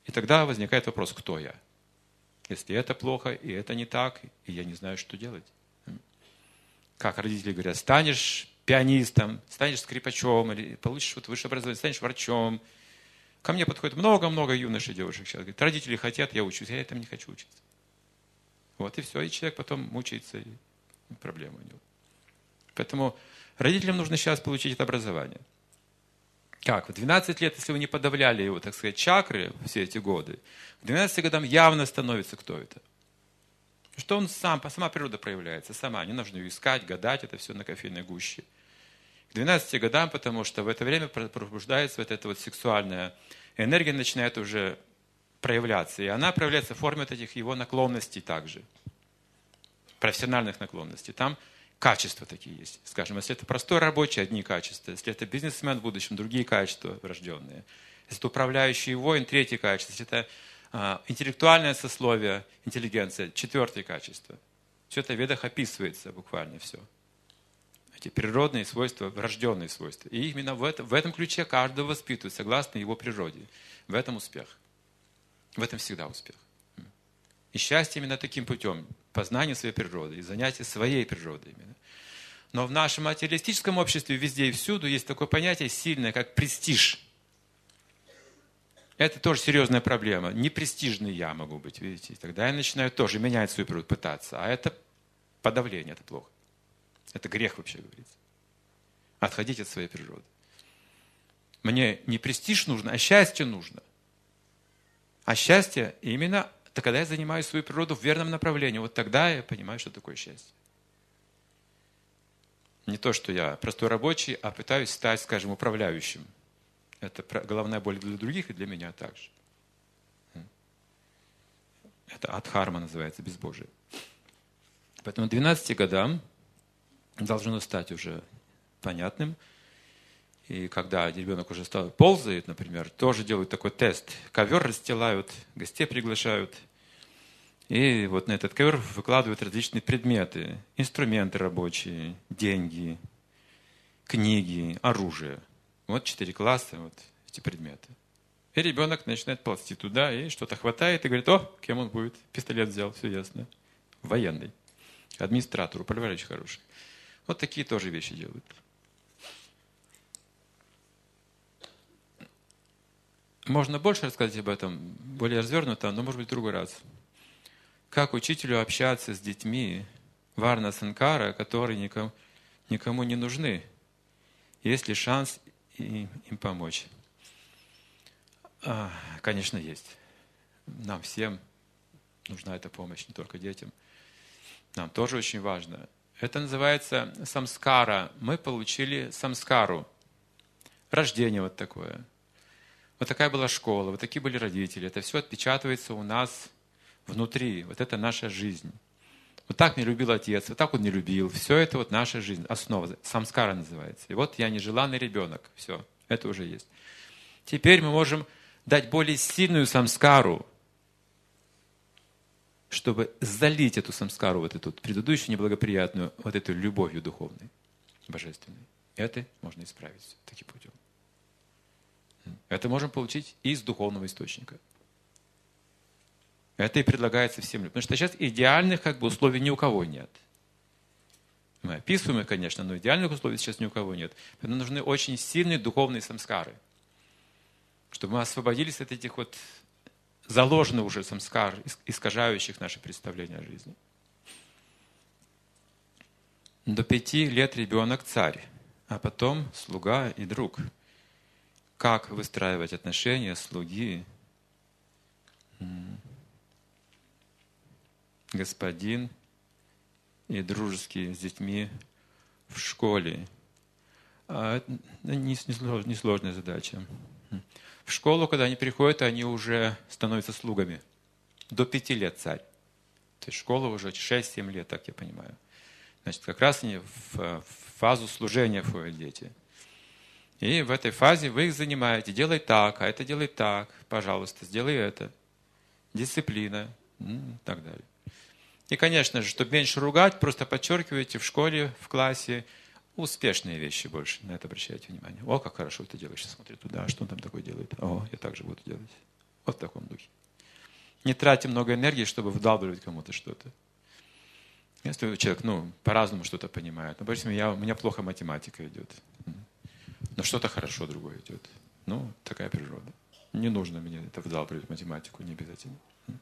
И тогда возникает вопрос, кто я? Если это плохо, и это не так, и я не знаю, что делать. Как родители говорят, станешь пианистом, станешь скрипачом, или получишь вот высшее образование, станешь врачом. Ко мне подходит много-много юношей и девушек сейчас. Говорят, родители хотят, я учусь, я этому не хочу учиться. Вот и все, и человек потом мучается, и проблема у него. Поэтому родителям нужно сейчас получить это образование. Как? В 12 лет, если вы не подавляли его, так сказать, чакры все эти годы, к 12 годам явно становится кто это. Что он сама природа проявляется, сама. Не нужно ее искать, гадать, это все на кофейной гуще. К 12 годам, потому что в это время пробуждается вот эта вот сексуальная энергия, начинает уже проявляться. И она проявляется в форме вот этих его наклонностей также. Профессиональных наклонностей. Там качества такие есть. Скажем, если это простой рабочий, одни качества. Если это бизнесмен в будущем, другие качества врожденные. Если это управляющий воин, третье качество. Если это интеллектуальное сословие, интеллигенция, четвертое качество. Все это в ведах описывается буквально все. Эти природные свойства, врожденные свойства. И именно в этом ключе каждого воспитывают, согласно его природе. В этом успех. В этом всегда успех. И счастье именно таким путем. Познание своей природы и занятие своей природой именно. Но в нашем материалистическом обществе везде и всюду есть такое понятие сильное, как престиж. Это тоже серьезная проблема. Непрестижный я могу быть, видите. Тогда я начинаю тоже менять свою природу, пытаться. А это подавление, это плохо. Это грех вообще говорится. Отходить от своей природы. Мне не престиж нужно, а счастье нужно. А счастье именно, когда я занимаю свою природу в верном направлении. Вот тогда я понимаю, что такое счастье. Не то, что я простой рабочий, а пытаюсь стать, скажем, управляющим. Это головная боль для других и для меня также. Это адхарма называется, безбожие. Поэтому к 12 годам должно стать уже понятным. И когда ребенок уже ползает, например, тоже делают такой тест. Ковер расстилают, гостей приглашают. И вот на этот ковер выкладывают различные предметы. Инструменты рабочие, деньги, книги, оружие. Вот 4 класса, вот эти предметы. И ребенок начинает ползти туда, и что-то хватает, и говорит, о, кем он будет? Пистолет взял, все ясно. Военный. Администратор, управляющий хороший. Вот такие тоже вещи делают. Можно больше рассказать об этом, более развернуто, но может быть в другой раз. Как учителю общаться с детьми варна санкара, которые никому не нужны? Есть ли шанс им помочь? Конечно, есть. Нам всем нужна эта помощь, не только детям. Нам тоже очень важно. Это называется самскара. Мы получили самскару. Рождение вот такое. Вот такая была школа, вот такие были родители. Это все отпечатывается у нас внутри. Вот это наша жизнь. Вот так меня любил отец, вот так он не любил. Все это вот наша жизнь, основа. Самскара называется. И вот я нежеланный ребенок. Все, это уже есть. Теперь мы можем дать более сильную самскару, чтобы залить эту самскару, вот эту предыдущую неблагоприятную, вот эту любовью духовной, божественной. Это можно исправить таким путем. Это можем получить из духовного источника. Это и предлагается всем людям. Потому что сейчас идеальных условий ни у кого нет. Мы описываем их, конечно, но идеальных условий сейчас ни у кого нет. Поэтому нужны очень сильные духовные самскары. Чтобы мы освободились от этих вот заложенных уже самскар, искажающих наше представление о жизни. До 5 лет ребенок царь, а потом слуга и друг. Как выстраивать отношения слуги, господин и дружеские с детьми в школе? Это несложная задача. В школу, когда они приходят, они уже становятся слугами. До 5 лет царь. То есть школа уже 6-7 лет, так я понимаю. Значит, как раз они в фазу служения входят дети. И в этой фазе вы их занимаете. Делай так, а это делай так. Пожалуйста, сделай это. Дисциплина и так далее. И, конечно же, чтобы меньше ругать, просто подчеркиваете в школе, в классе успешные вещи больше. На это обращайте внимание. О, как хорошо ты делаешь. Смотри туда, что он там такое делает. О, я так же буду делать. Вот в таком духе. Не тратьте много энергии, чтобы вдалбливать кому-то что-то. Если человек, по-разному что-то понимает. Допустим, у меня плохо математика идет. Но что-то хорошо другое идет. Такая природа. Не нужно мне это вдалбливать математику, не обязательно.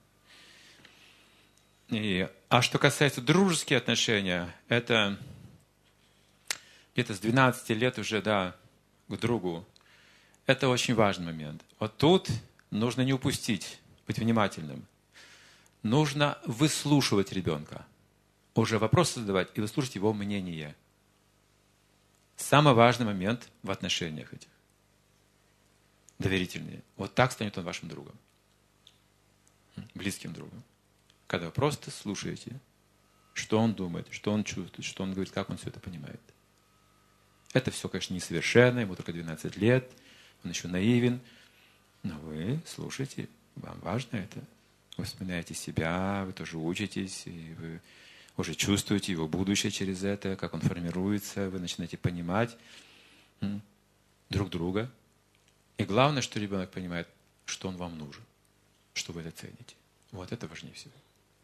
А что касается дружеских отношений, это где-то с 12 лет уже, к другу. Это очень важный момент. Вот тут нужно не упустить, быть внимательным. Нужно выслушивать ребенка. Уже вопросы задавать и выслушать его мнение. Самый важный момент в отношениях этих. Доверительные. Вот так станет он вашим другом. Близким другом. Когда вы просто слушаете, что он думает, что он чувствует, что он говорит, как он все это понимает. Это все, конечно, несовершенно, ему только 12 лет, он еще наивен. Но вы слушаете, вам важно это. Вы вспоминаете себя, вы тоже учитесь, и вы уже чувствуете его будущее через это, как он формируется, вы начинаете понимать друг друга. И главное, что ребенок понимает, что он вам нужен, что вы это цените. Вот это важнее всего.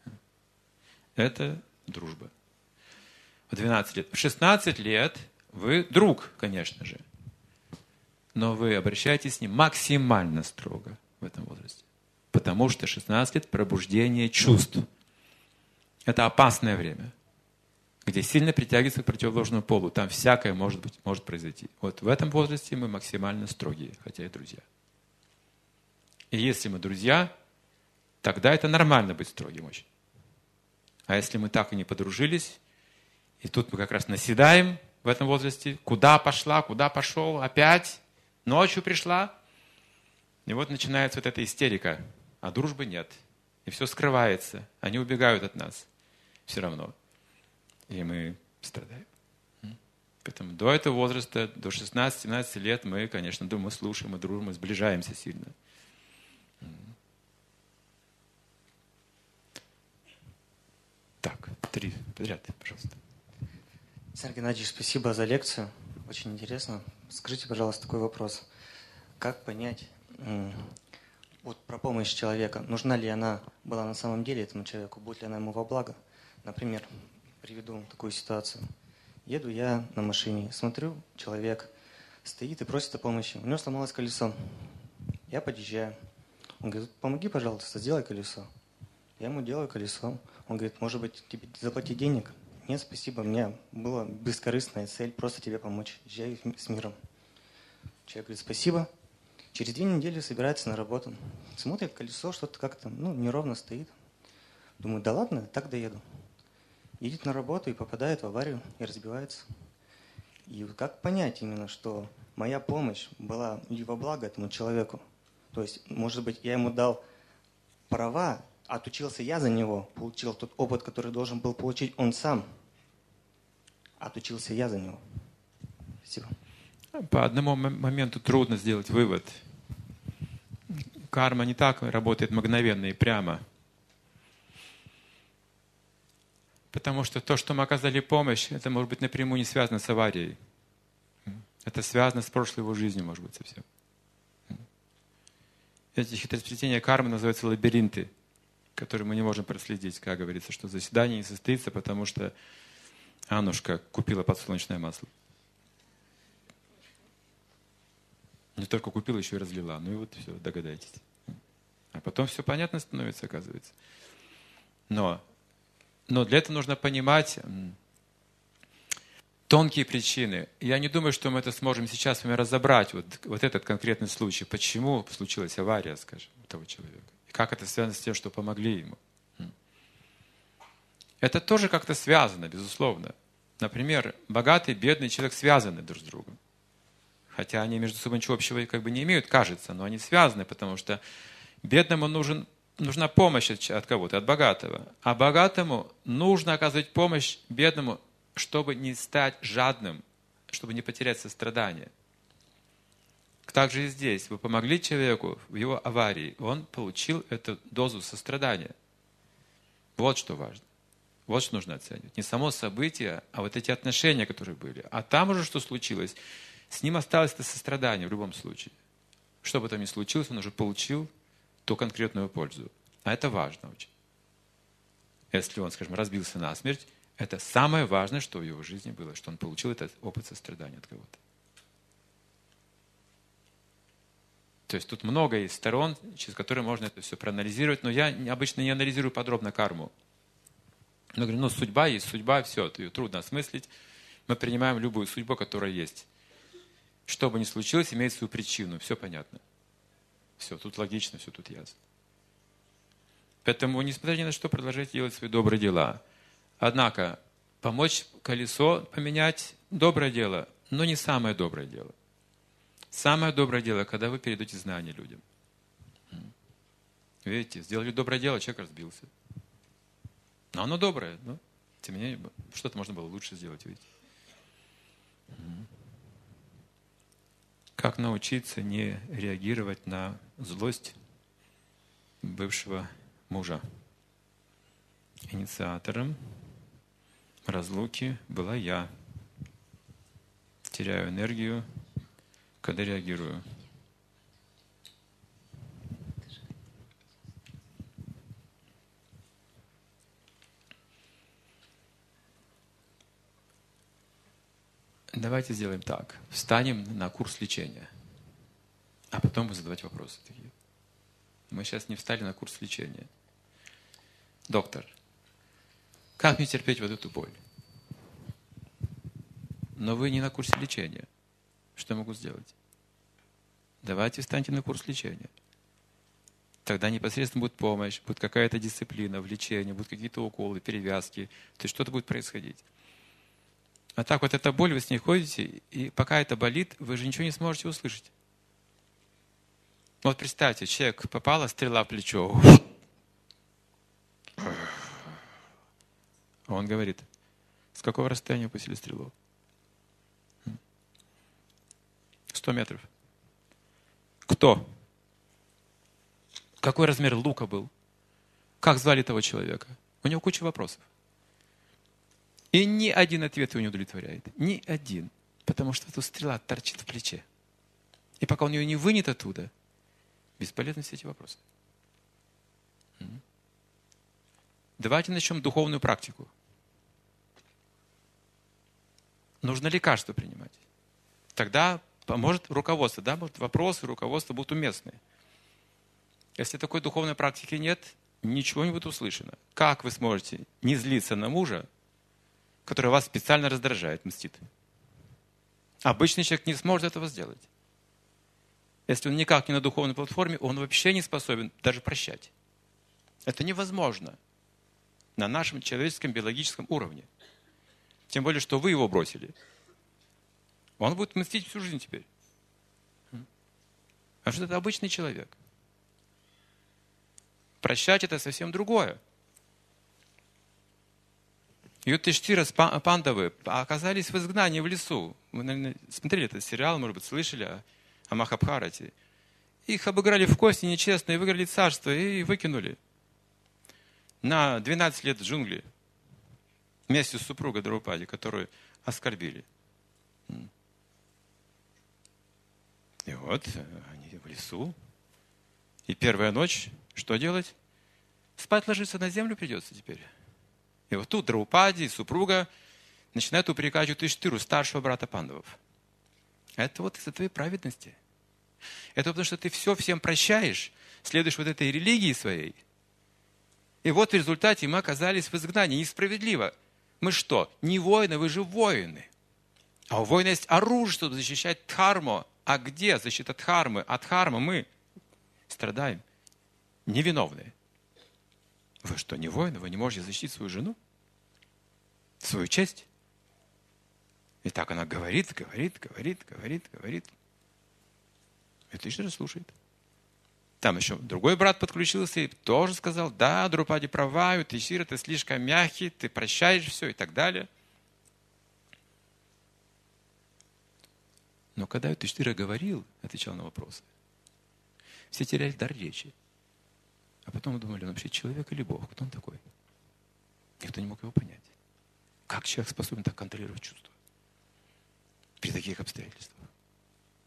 Это дружба. В 12 лет. В 16 лет вы друг, конечно же. Но вы обращаетесь с ним максимально строго в этом возрасте. Потому что 16 лет – пробуждение чувств. Это опасное время, где сильно притягивается к противоположному полу. Там всякое может произойти. Вот в этом возрасте мы максимально строгие, хотя и друзья. И если мы друзья, тогда это нормально быть строгим очень. А если мы так и не подружились, и тут мы как раз наседаем в этом возрасте, куда пошла, куда пошел, опять, ночью пришла, и вот начинается вот эта истерика, а дружбы нет. И все скрывается, они убегают от нас все равно. И мы страдаем. Поэтому до этого возраста, до 16-17 лет мы, конечно, мы слушаем, мы дружим, мы сближаемся сильно. Так, 3 подряд, пожалуйста. Александр Геннадьевич, спасибо за лекцию. Очень интересно. Скажите, пожалуйста, такой вопрос. Как понять, вот про помощь человека, нужна ли она была на самом деле этому человеку, будет ли она ему во благо? Например, приведу такую ситуацию. Еду я на машине, смотрю, человек стоит и просит о помощи. У него сломалось колесо. Я подъезжаю. Он говорит, помоги, пожалуйста, сделай колесо. Я ему делаю колесо. Он говорит, может быть, тебе заплатить денег? Нет, спасибо, у меня была бескорыстная цель просто тебе помочь. Езжай с миром. Человек говорит, спасибо. Через 2 недели собирается на работу. Смотрит, колесо что-то как-то неровно стоит. Думаю, да ладно, так доеду. Едет на работу и попадает в аварию и разбивается. И как понять именно, что моя помощь была и во благо этому человеку? То есть, может быть, я ему дал права, отучился я за него, получил тот опыт, который должен был получить он сам. Отучился я за него. Спасибо. По одному моменту трудно сделать вывод. Карма не так работает мгновенно и прямо. Потому что то, что мы оказали помощь, это может быть напрямую не связано с аварией. Это связано с прошлой его жизнью, может быть, совсем. Эти хитросплетения кармы называются лабиринты, которые мы не можем проследить, как говорится, что заседание не состоится, потому что Аннушка купила подсолнечное масло. Не только купила, еще и разлила. Ну и вот все, догадайтесь. А потом все понятно становится, оказывается. Но для этого нужно понимать тонкие причины. Я не думаю, что мы это сможем сейчас с вами разобрать, вот этот конкретный случай. Почему случилась авария, скажем, у того человека. И как это связано с тем, что помогли ему. Это тоже как-то связано, безусловно. Например, богатый и бедный человек связаны друг с другом. Хотя они между собой ничего общего как бы не имеют, кажется, но они связаны, потому что бедному нужна помощь от кого-то, от богатого. А богатому нужно оказывать помощь бедному, чтобы не стать жадным, чтобы не потерять сострадание. Также и здесь. Вы помогли человеку в его аварии, он получил эту дозу сострадания. Вот что важно. Вот что нужно оценивать. Не само событие, а вот эти отношения, которые были. А там уже что случилось? С ним осталось это сострадание в любом случае. Что бы там ни случилось, он уже получил ту конкретную пользу. А это важно очень. Если он, скажем, разбился насмерть, это самое важное, что в его жизни было, что он получил этот опыт сострадания от кого-то. То есть тут много есть сторон, через которые можно это все проанализировать, но я обычно не анализирую подробно карму. Я говорю, судьба есть судьба, все, ее трудно осмыслить. Мы принимаем любую судьбу, которая есть. Что бы ни случилось, имеет свою причину, все понятно. Все, тут логично, все тут ясно. Поэтому, несмотря ни на что, продолжайте делать свои добрые дела. Однако, помочь колесо поменять – доброе дело, но не самое доброе дело. Самое доброе дело, когда вы передаете знания людям. Видите, сделали доброе дело, человек разбился. Но оно доброе, но тем не менее, что-то можно было лучше сделать, видите. Как научиться не реагировать на злость бывшего мужа? Инициатором разлуки была я. Теряю энергию, когда реагирую. Давайте сделаем так. Встанем на курс лечения, а потом задавать вопросы такие. Мы сейчас не встали на курс лечения. Доктор, как мне терпеть вот эту боль? Но вы не на курсе лечения. Что я могу сделать? Давайте встаньте на курс лечения. Тогда непосредственно будет помощь, будет какая-то дисциплина в лечении, будут какие-то уколы, перевязки. То есть что-то будет происходить. А так вот эта боль, вы с ней ходите, и пока это болит, вы же ничего не сможете услышать. Вот представьте, человек, попала стрела в плечо. Он говорит, с какого расстояния упустили стрелу? 100 метров. Кто? Какой размер лука был? Как звали того человека? У него куча вопросов. И ни один ответ его не удовлетворяет. Ни один. Потому что эта стрела торчит в плече. И пока он ее не вынет оттуда, бесполезны все эти вопросы. Давайте начнем духовную практику. Нужно лекарство принимать. Тогда поможет руководство. Да? Вопросы руководства будут уместны. Если такой духовной практики нет, ничего не будет услышано. Как вы сможете не злиться на мужа, который вас специально раздражает, мстит? Обычный человек не сможет этого сделать. Если он никак не на духовной платформе, он вообще не способен даже прощать. Это невозможно на нашем человеческом биологическом уровне. Тем более, что вы его бросили. Он будет мстить всю жизнь теперь. А что это обычный человек. Прощать это совсем другое. Юдхиштхира с Пандавы оказались в изгнании в лесу. Вы, наверное, смотрели этот сериал, может быть, слышали о Махабхарате. Их обыграли в кости нечестно, и выиграли царство, и выкинули на 12 лет в джунгли вместе с супругой Драупади, которую оскорбили. И вот они в лесу. И первая ночь, что делать? Спать ложиться на землю придется теперь. И вот тут Драупади, супруга, начинают упрекать Юдхиштхиру, старшего брата Пандавов. Это вот из-за твоей праведности. Это потому, что ты все всем прощаешь, следуешь вот этой религии своей. И вот в результате мы оказались в изгнании. Несправедливо. Мы что? Не воины, вы же воины. А у воина есть оружие, чтобы защищать дхарму. А где защита дхармы? От дхармы мы страдаем. Невиновные. Вы что, не воины? Вы не можете защитить свою жену? Свою честь? И так она говорит. И Юдхиштхира слушает. Там еще другой брат подключился и тоже сказал, да, Драупади права, Юдхиштхира, ты слишком мягкий, ты прощаешь все и так далее. Но когда Юдхиштхира говорил, отвечал на вопросы, все теряли дар речи. А потом думали, он вообще человек или Бог? Кто он такой? Никто не мог его понять. Как человек способен так контролировать чувства при таких обстоятельствах?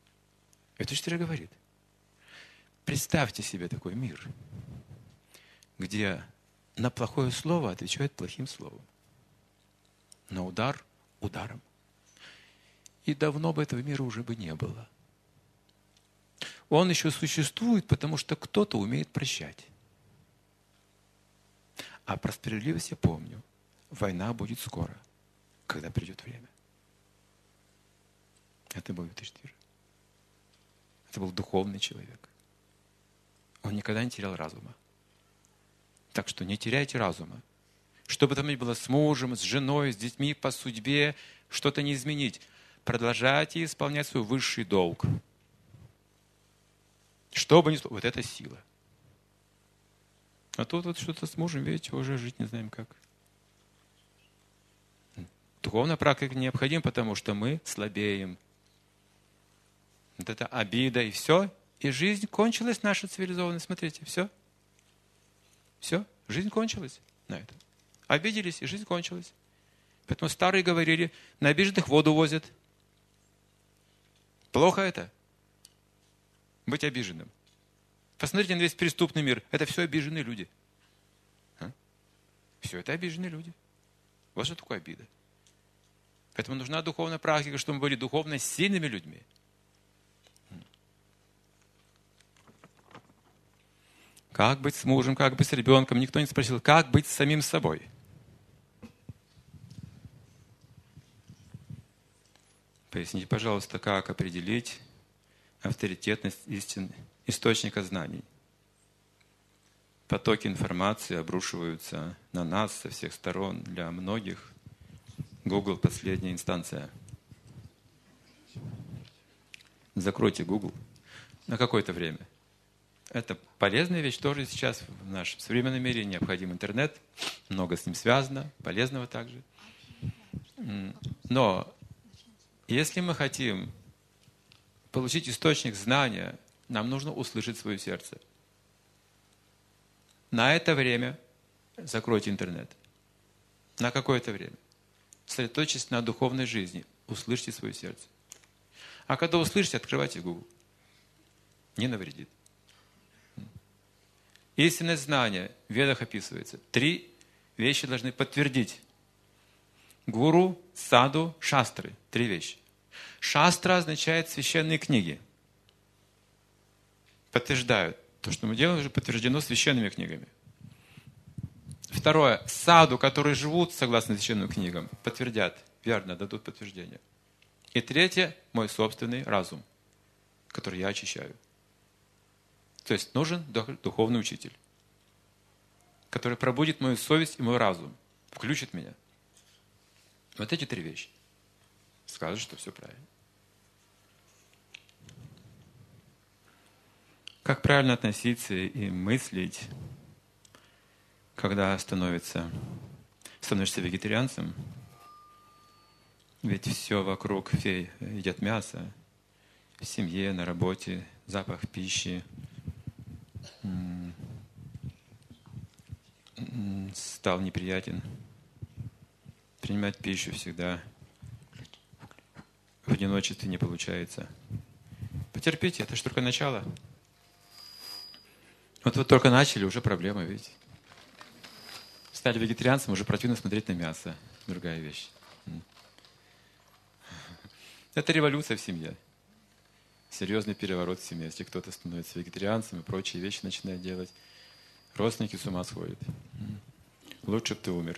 Юдхиштхира говорит, представьте себе такой мир, где на плохое слово отвечают плохим словом, на удар ударом. И давно бы этого мира уже бы не было. Он еще существует, потому что кто-то умеет прощать. А про справедливость я помню. Война будет скоро, когда придет время. Это был Юдхиштхира. Это был духовный человек. Он никогда не терял разума. Так что не теряйте разума. Что бы там ни было с мужем, с женой, с детьми, по судьбе, что-то не изменить. Продолжайте исполнять свой высший долг. Что бы ни случилось, вот это сила. А тут вот что-то с мужем, видите, уже жить не знаем как. Духовная практика необходима, потому что мы слабеем. Вот это обида и все. И жизнь кончилась наша цивилизованная. Смотрите, все. Все, жизнь кончилась на этом. Обиделись, и жизнь кончилась. Поэтому старые говорили, на обиженных воду возят. Плохо это? Быть обиженным. Посмотрите на весь преступный мир. Это все обиженные люди. Все это обиженные люди. Вот что такое обида. Поэтому нужна духовная практика, чтобы мы были духовно сильными людьми. Как быть с мужем, как быть с ребенком? Никто не спросил, как быть с самим собой. Поясните, пожалуйста, как определить авторитетность истин, источника знаний. Потоки информации обрушиваются на нас со всех сторон. Для многих Google – последняя инстанция. Закройте Google на какое-то время. Это полезная вещь тоже сейчас в нашем современном мире. Необходим интернет, много с ним связано, полезного также. Но если мы хотим получить источник знания, нам нужно услышать свое сердце. На это время закройте интернет. На какое-то время. Сосредоточьтесь на духовной жизни. Услышьте свое сердце. А когда услышите, открывайте Google. Не навредит. Истинное знание в Ведах описывается. 3 вещи должны подтвердить. Гуру, саду, шастры. 3 вещи. Шастра означает священные книги. Подтверждают. То, что мы делаем, уже подтверждено священными книгами. 2. Саду, которые живут согласно священным книгам, подтвердят. Верно, дадут подтверждение. И 3. Мой собственный разум, который я очищаю. То есть нужен духовный учитель, который пробудит мою совесть и мой разум, включит меня. Вот эти 3 вещи. Скажет, что все правильно. Как правильно относиться и мыслить, когда становишься вегетарианцем? Ведь все вокруг едят мясо, в семье, на работе, запах пищи. Стал неприятен. Принимать пищу всегда в одиночестве не получается. Потерпите, это же только начало. Вот вы только начали, уже проблема, видите. Стали вегетарианцем, уже противно смотреть на мясо. Другая вещь. Это революция в семье. Серьезный переворот в семье. Если кто-то становится вегетарианцем и прочие вещи начинает делать, родственники с ума сходят. Лучше бы ты умер.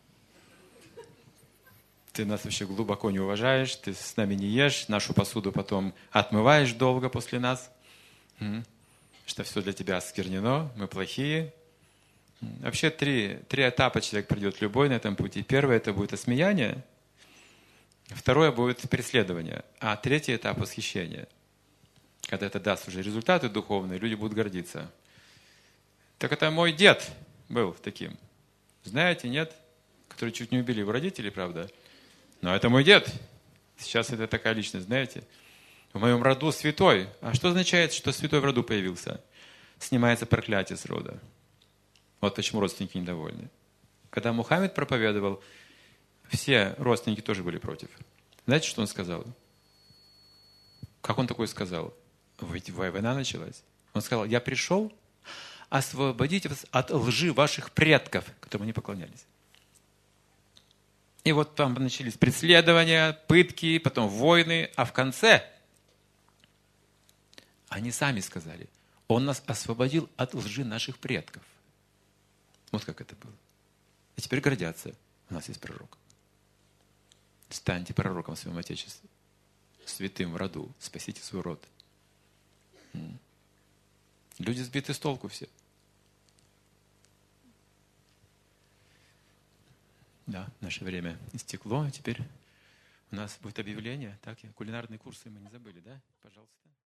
Ты нас вообще глубоко не уважаешь, ты с нами не ешь, нашу посуду потом отмываешь долго после нас, что все для тебя осквернено, мы плохие. Вообще 3 этапа человек пройдет любой на этом пути. Первый – это будет осмеяние, 2 будет преследование, а 3 этап – восхищение. Когда это даст уже результаты духовные, люди будут гордиться. Так это мой дед был таким. Знаете, нет? Который чуть не убили его родителей, правда? Но это мой дед. Сейчас это такая личность, знаете? В моем роду святой. А что означает, что святой в роду появился? Снимается проклятие с рода. Вот почему родственники недовольны. Когда Мухаммед проповедовал, все родственники тоже были против. Знаете, что он сказал? Как он такое сказал? Ведь война началась. Он сказал, я пришел, освободить вас от лжи ваших предков, которым они поклонялись. И вот там начались преследования, пытки, потом войны, а в конце они сами сказали, Он нас освободил от лжи наших предков. Вот как это было. И теперь гордятся. У нас есть пророк. Станьте пророком в своем Отечестве. Святым в роду. Спасите свой род. Люди сбиты с толку все. Да, наше время истекло. Теперь у нас будет объявление. Так, кулинарные курсы мы не забыли, да? Пожалуйста.